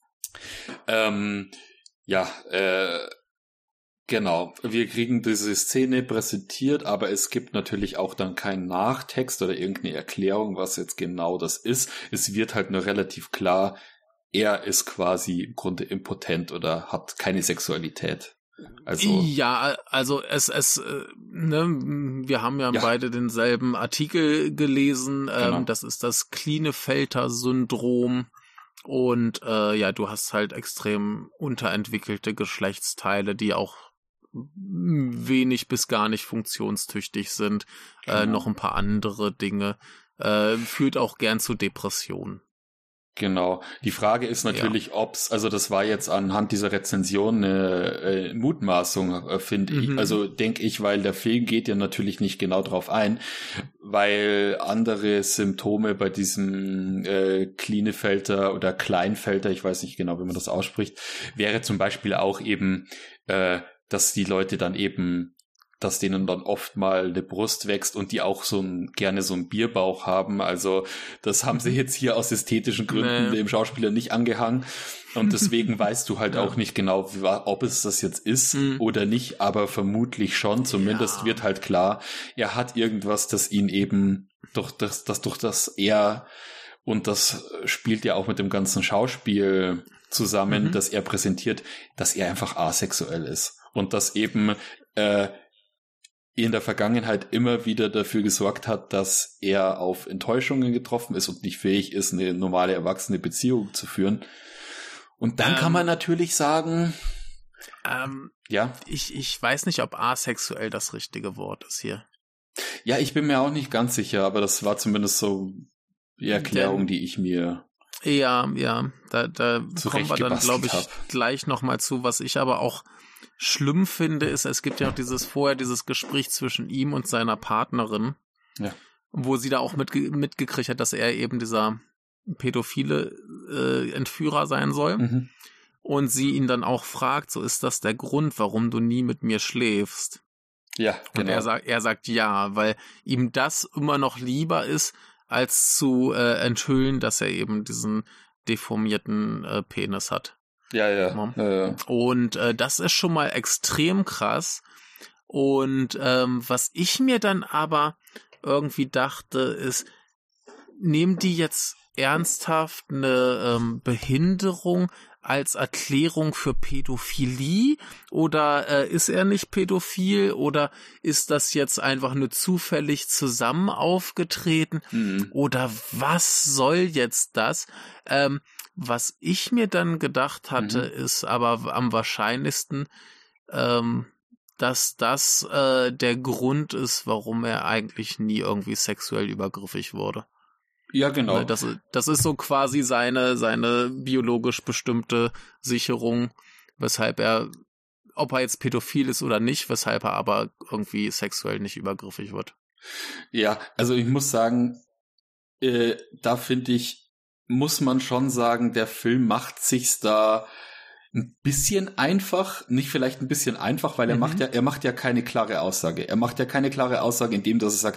genau. Wir kriegen diese Szene präsentiert, aber es gibt natürlich auch dann keinen Nachtext oder irgendeine Erklärung, was jetzt genau das ist. Es wird halt nur relativ klar, er ist quasi im Grunde impotent oder hat keine Sexualität. Also ja, also wir haben ja beide denselben Artikel gelesen. Genau. Das ist das Klinefelter-Syndrom. Und du hast halt extrem unterentwickelte Geschlechtsteile, die auch wenig bis gar nicht funktionstüchtig sind. Genau. Noch ein paar andere Dinge. Führt auch gern zu Depressionen. Genau. Die Frage ist natürlich, also das war jetzt anhand dieser Rezension eine Mutmaßung, finde ich. Also denke ich, weil der Film geht ja natürlich nicht genau drauf ein, weil andere Symptome bei diesem Klinefelter oder Kleinfelter, ich weiß nicht genau, wie man das ausspricht, wäre zum Beispiel auch eben, dass die Leute dann eben, dass denen dann oft mal eine Brust wächst und die auch gerne so einen Bierbauch haben. Also das haben sie jetzt hier aus ästhetischen Gründen dem Schauspieler nicht angehangen. Und deswegen weißt du halt auch nicht genau, ob es das jetzt ist oder nicht, aber vermutlich schon. Zumindest wird halt klar, er hat irgendwas, das ihn eben durch das er, und das spielt ja auch mit dem ganzen Schauspiel zusammen, dass er präsentiert, dass er einfach asexuell ist. Und dass eben in der Vergangenheit immer wieder dafür gesorgt hat, dass er auf Enttäuschungen getroffen ist und nicht fähig ist, eine normale erwachsene Beziehung zu führen. Und dann kann man natürlich sagen, ich weiß nicht, ob asexuell das richtige Wort ist hier. Ja, ich bin mir auch nicht ganz sicher, aber das war zumindest so die Erklärung, die ich mir da kommen wir dann, glaube ich, gleich nochmal zu, was ich aber auch schlimm finde, ist, es gibt ja auch dieses Gespräch zwischen ihm und seiner Partnerin, wo sie da auch mitgekriegt hat, dass er eben dieser pädophile Entführer sein soll. Und sie ihn dann auch fragt, so ist das der Grund, warum du nie mit mir schläfst? Ja, genau. Und er sagt ja, weil ihm das immer noch lieber ist, als zu enthüllen, dass er eben diesen deformierten Penis hat. Ja. Und das ist schon mal extrem krass. Und was ich mir dann aber irgendwie dachte, ist, nehmen die jetzt ernsthaft eine Behinderung als Erklärung für Pädophilie? Oder ist er nicht pädophil? Oder ist das jetzt einfach nur zufällig zusammen aufgetreten? Oder was soll jetzt das? Was ich mir dann gedacht hatte, ist aber am wahrscheinlichsten, dass das der Grund ist, warum er eigentlich nie irgendwie sexuell übergriffig wurde. Ja, genau. Das ist so quasi seine biologisch bestimmte Sicherung, weshalb ob er jetzt pädophil ist oder nicht, weshalb er aber irgendwie sexuell nicht übergriffig wird. Ja, also ich muss sagen, da finde ich, muss man schon sagen, der Film macht sich's da ein bisschen einfach, nicht vielleicht ein bisschen einfach, weil er macht ja keine klare Aussage. Er macht ja keine klare Aussage, indem dass er sagt,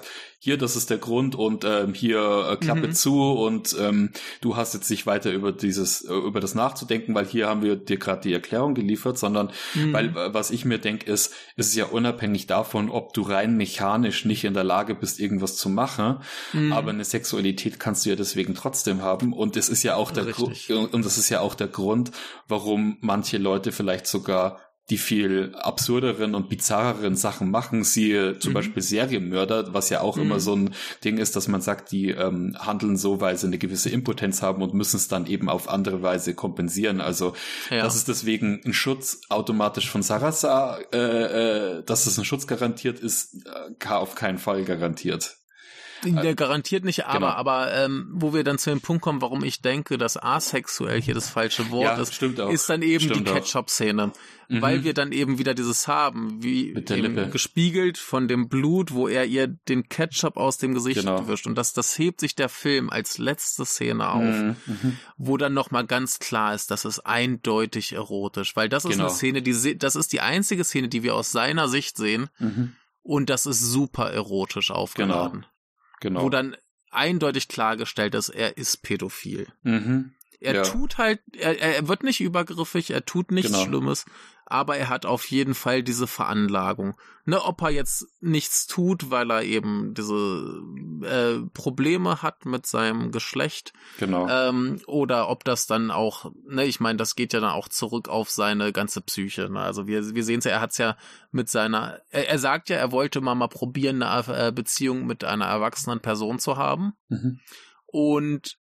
hier, das ist der Grund und hier Klappe zu und du hast jetzt nicht weiter über das nachzudenken, weil hier haben wir dir gerade die Erklärung geliefert, sondern weil was ich mir denke ist, es ist ja unabhängig davon, ob du rein mechanisch nicht in der Lage bist, irgendwas zu machen, aber eine Sexualität kannst du ja deswegen trotzdem haben und es ist ja auch der Grund, und das ist ja auch der Grund, warum manche Leute vielleicht sogar die viel absurderen und bizarreren Sachen machen, siehe zum Beispiel Serienmörder, was ja auch immer so ein Ding ist, dass man sagt, die handeln so, weil sie eine gewisse Impotenz haben und müssen es dann eben auf andere Weise kompensieren. Also, dass es deswegen ein Schutz automatisch von Sarasa, dass es ein Schutz garantiert ist, auf keinen Fall garantiert. Garantiert nicht, aber wo wir dann zu dem Punkt kommen, warum ich denke, dass asexuell hier das falsche Wort ist, ist dann eben die Ketchup-Szene. Weil wir dann eben wieder dieses haben, wie eben gespiegelt von dem Blut, wo er ihr den Ketchup aus dem Gesicht wischt. Und das hebt sich der Film als letzte Szene auf, wo dann nochmal ganz klar ist, das ist eindeutig erotisch. Weil das ist eine Szene, das ist die einzige Szene, die wir aus seiner Sicht sehen. Und das ist super erotisch aufgeladen. Genau. Wo dann eindeutig klargestellt ist, er ist pädophil. Er tut halt, er wird nicht übergriffig, er tut nichts Schlimmes, aber er hat auf jeden Fall diese Veranlagung. Ne, ob er jetzt nichts tut, weil er eben diese Probleme hat mit seinem Geschlecht. Oder ob das dann auch, ne, ich meine, das geht ja dann auch zurück auf seine ganze Psyche. Ne? Also wir sehen es ja, er hat es ja mit seiner, er sagt ja, er wollte mal probieren, eine Beziehung mit einer erwachsenen Person zu haben. Und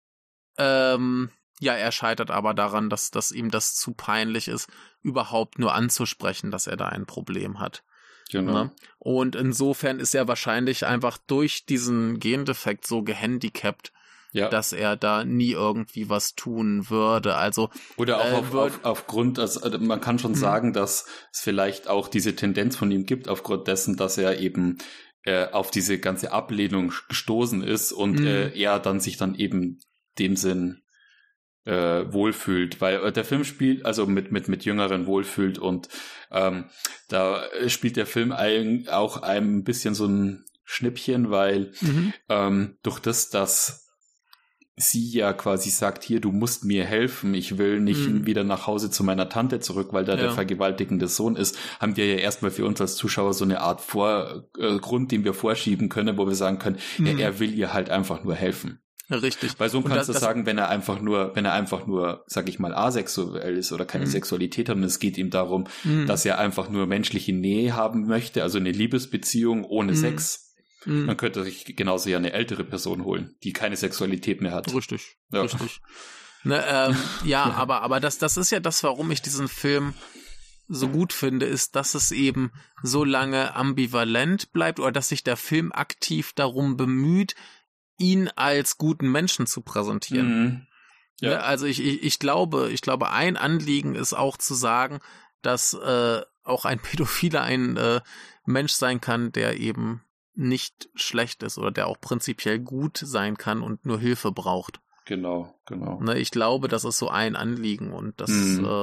er scheitert aber daran, dass ihm das zu peinlich ist, überhaupt nur anzusprechen, dass er da ein Problem hat. Ne? Und insofern ist er wahrscheinlich einfach durch diesen Gendefekt so gehandicapt, dass er da nie irgendwie was tun würde. Also oder auch aufgrund, also man kann schon sagen, dass es vielleicht auch diese Tendenz von ihm gibt, aufgrund dessen, dass er eben auf diese ganze Ablehnung gestoßen ist und er dann sich dann eben dem Sinn wohlfühlt, weil der Film spielt, also mit Jüngeren wohlfühlt und da spielt der Film auch ein bisschen so ein Schnippchen, weil durch das, dass sie ja quasi sagt, hier, du musst mir helfen, ich will nicht wieder nach Hause zu meiner Tante zurück, weil da der vergewaltigende Sohn ist, haben wir ja erstmal für uns als Zuschauer so eine Art Grund, den wir vorschieben können, wo wir sagen können, er will ihr halt einfach nur helfen. Richtig. Weil so kannst du sagen, wenn er einfach nur, sag ich mal, asexuell ist oder keine Sexualität hat und es geht ihm darum, dass er einfach nur menschliche Nähe haben möchte, also eine Liebesbeziehung ohne Sex, dann könnte er sich genauso ja eine ältere Person holen, die keine Sexualität mehr hat. Richtig. Ne, aber das ist ja das, warum ich diesen Film so gut finde, ist, dass es eben so lange ambivalent bleibt oder dass sich der Film aktiv darum bemüht, ihn als guten Menschen zu präsentieren. Also ich glaube, ein Anliegen ist auch zu sagen, dass auch ein Pädophiler ein Mensch sein kann, der eben nicht schlecht ist oder der auch prinzipiell gut sein kann und nur Hilfe braucht. Genau. Ne, ich glaube, das ist so ein Anliegen und das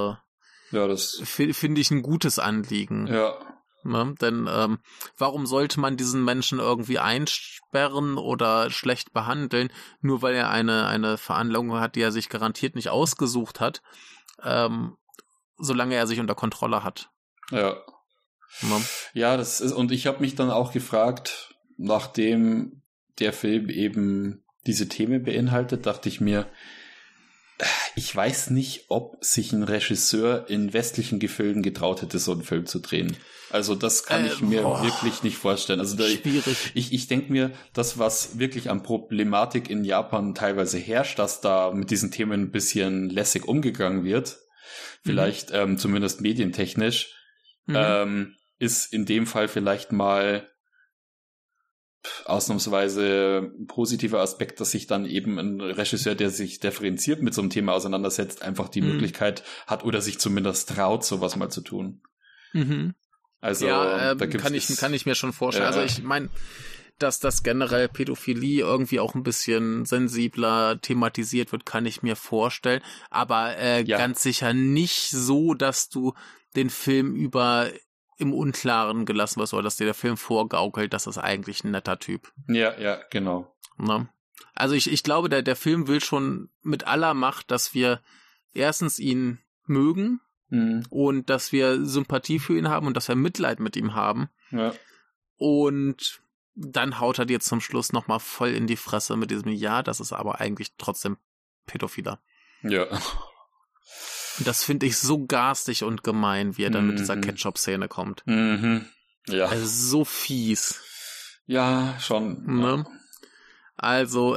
finde ich ein gutes Anliegen. Ne? Denn warum sollte man diesen Menschen irgendwie einsperren oder schlecht behandeln, nur weil er eine Veranlagung hat, die er sich garantiert nicht ausgesucht hat, solange er sich unter Kontrolle hat. Ne? Ja, das ist, und ich habe mich dann auch gefragt, nachdem der Film eben diese Themen beinhaltet, dachte ich mir, ich weiß nicht, ob sich ein Regisseur in westlichen Gefilden getraut hätte, so einen Film zu drehen. Also das kann ich mir wirklich nicht vorstellen. Also schwierig. Ich denke mir, das, was wirklich an Problematik in Japan teilweise herrscht, dass da mit diesen Themen ein bisschen lässig umgegangen wird, vielleicht zumindest medientechnisch, ist in dem Fall vielleicht mal ausnahmsweise ein positiver Aspekt, dass sich dann eben ein Regisseur, der sich differenziert mit so einem Thema auseinandersetzt, einfach die Möglichkeit hat oder sich zumindest traut, sowas mal zu tun. Also da kann ich mir schon vorstellen. Also ich meine, dass das generell Pädophilie irgendwie auch ein bisschen sensibler thematisiert wird, kann ich mir vorstellen. Aber ganz sicher nicht so, dass du den Film über im Unklaren gelassen wirst oder dass dir der Film vorgaukelt, das ist eigentlich ein netter Typ. Ja, genau. Ne? Also ich glaube, der Film will schon mit aller Macht, dass wir erstens ihn mögen und dass wir Sympathie für ihn haben und dass wir Mitleid mit ihm haben. Ja. Und dann haut er dir zum Schluss nochmal voll in die Fresse mit diesem Ja, das ist aber eigentlich trotzdem Pädophiler. Ja. Und das finde ich so garstig und gemein, wie er dann mit dieser Ketchup-Szene kommt. Ja. Also so fies. Ja, schon. Ne? Also,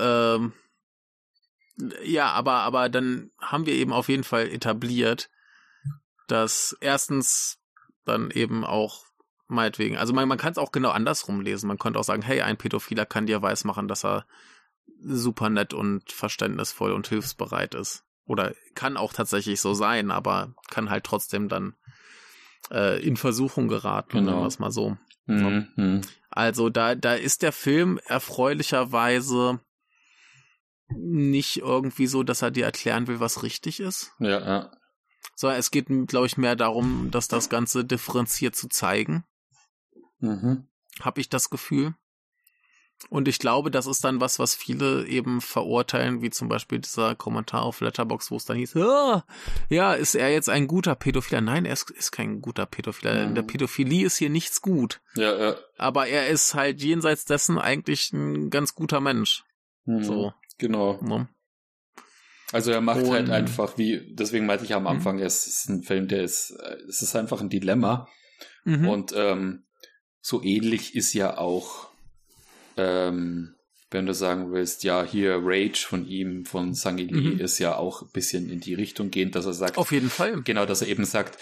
ja, aber dann haben wir eben auf jeden Fall etabliert, dass erstens dann eben auch meinetwegen, also man kann es auch genau andersrum lesen. Man könnte auch sagen, hey, ein Pädophiler kann dir weismachen, dass er super nett und verständnisvoll und hilfsbereit ist. Oder kann auch tatsächlich so sein, aber kann halt trotzdem dann in Versuchung geraten, genau. sagen wir es mal so. Also da ist der Film erfreulicherweise nicht irgendwie so, dass er dir erklären will, was richtig ist. Ja. Sondern es geht, glaube ich, mehr darum, dass das Ganze differenziert zu zeigen. Habe ich das Gefühl. Und ich glaube, das ist dann was viele eben verurteilen, wie zum Beispiel dieser Kommentar auf Letterboxd, wo es dann hieß, ja, ist er jetzt ein guter Pädophiler? Nein, er ist kein guter Pädophiler. In der Pädophilie ist hier nichts gut. Ja. Aber er ist halt jenseits dessen eigentlich ein ganz guter Mensch. So. Genau. Ja. Also er macht halt einfach, deswegen meinte ich am Anfang, es ist ein Film, es ist einfach ein Dilemma. Und so ähnlich ist ja auch wenn du sagen willst, ja, hier Rage von ihm, von Sang Lee, ist ja auch ein bisschen in die Richtung gehend, dass er sagt... Auf jeden Fall. Genau, dass er eben sagt,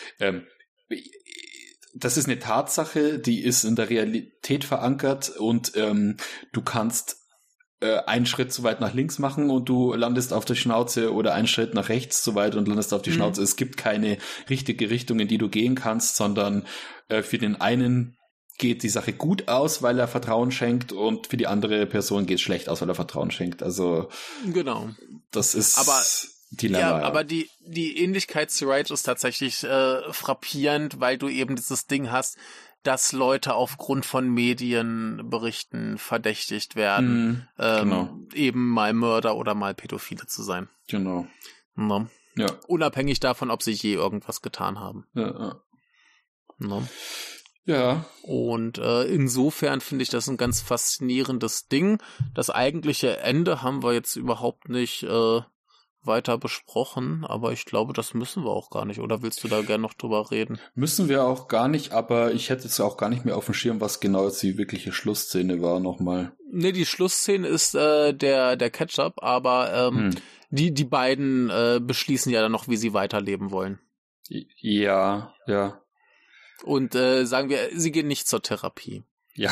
das ist eine Tatsache, die ist in der Realität verankert und du kannst einen Schritt zu weit nach links machen und du landest auf der Schnauze oder einen Schritt nach rechts zu weit und landest auf die Schnauze. Es gibt keine richtige Richtung, in die du gehen kannst, sondern für den einen geht die Sache gut aus, weil er Vertrauen schenkt und für die andere Person geht es schlecht aus, weil er Vertrauen schenkt. Also genau. Das ist Dilemma. Ja, aber die Ähnlichkeit zu Rage ist tatsächlich frappierend, weil du eben dieses Ding hast, dass Leute aufgrund von Medienberichten verdächtigt werden, genau. eben mal Mörder oder mal Pädophile zu sein. Genau. No. Ja. Unabhängig davon, ob sie je irgendwas getan haben. Ja. No. Ja. Und insofern finde ich das ein ganz faszinierendes Ding. Das eigentliche Ende haben wir jetzt überhaupt nicht weiter besprochen, aber ich glaube, das müssen wir auch gar nicht. Oder willst du da gerne noch drüber reden? Müssen wir auch gar nicht, aber ich hätte jetzt auch gar nicht mehr auf dem Schirm, was genau jetzt die wirkliche Schlussszene war nochmal. Nee, die Schlussszene ist der Ketchup, aber die beiden beschließen ja dann noch, wie sie weiterleben wollen. Ja. Und sagen wir, sie gehen nicht zur Therapie. Ja.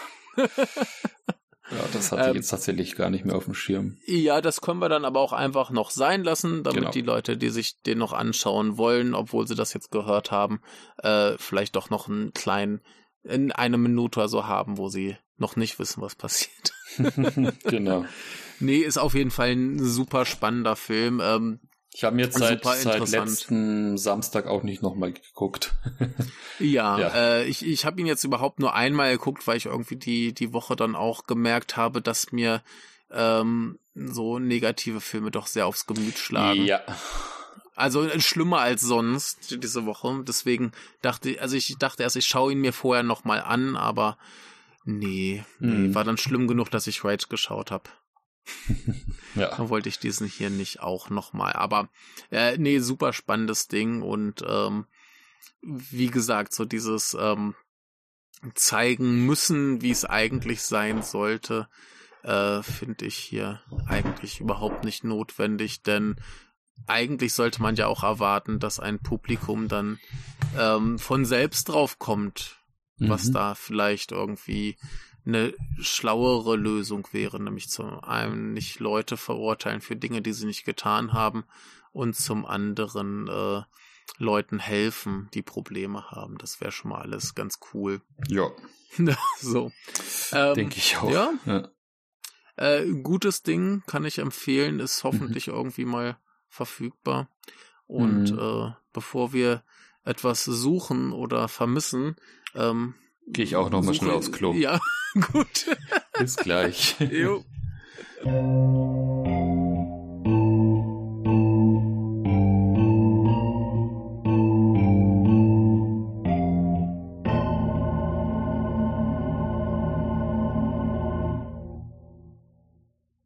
Ja, das hatte ich jetzt tatsächlich gar nicht mehr auf dem Schirm. Ja, das können wir dann aber auch einfach noch sein lassen, damit die Leute, die sich den noch anschauen wollen, obwohl sie das jetzt gehört haben, vielleicht doch noch einen kleinen, in eine Minute oder so haben, wo sie noch nicht wissen, was passiert. Genau. Nee, ist auf jeden Fall ein super spannender Film. Ich habe mir jetzt seit letzten Samstag auch nicht nochmal geguckt. Ja. Ich habe ihn jetzt überhaupt nur einmal geguckt, weil ich irgendwie die Woche dann auch gemerkt habe, dass mir so negative Filme doch sehr aufs Gemüt schlagen. Ja. Also schlimmer als sonst diese Woche. Deswegen dachte ich erst, ich schaue ihn mir vorher nochmal an, aber nee, war dann schlimm genug, dass ich Rage geschaut habe. Ja. Dann wollte ich diesen hier nicht auch nochmal. Aber nee, super spannendes Ding und wie gesagt, so dieses zeigen müssen, wie es eigentlich sein sollte, finde ich hier eigentlich überhaupt nicht notwendig, denn eigentlich sollte man ja auch erwarten, dass ein Publikum dann von selbst drauf kommt, was da vielleicht irgendwie eine schlauere Lösung wäre, nämlich zum einen nicht Leute verurteilen für Dinge, die sie nicht getan haben und zum anderen Leuten helfen, die Probleme haben. Das wäre schon mal alles ganz cool. Ja. So. Denke ich auch. Ja. Gutes Ding, kann ich empfehlen, ist hoffentlich irgendwie mal verfügbar. Und bevor wir etwas suchen oder vermissen, gehe ich auch noch mal schnell aufs Klo. Ja, gut. Bis gleich. Jo.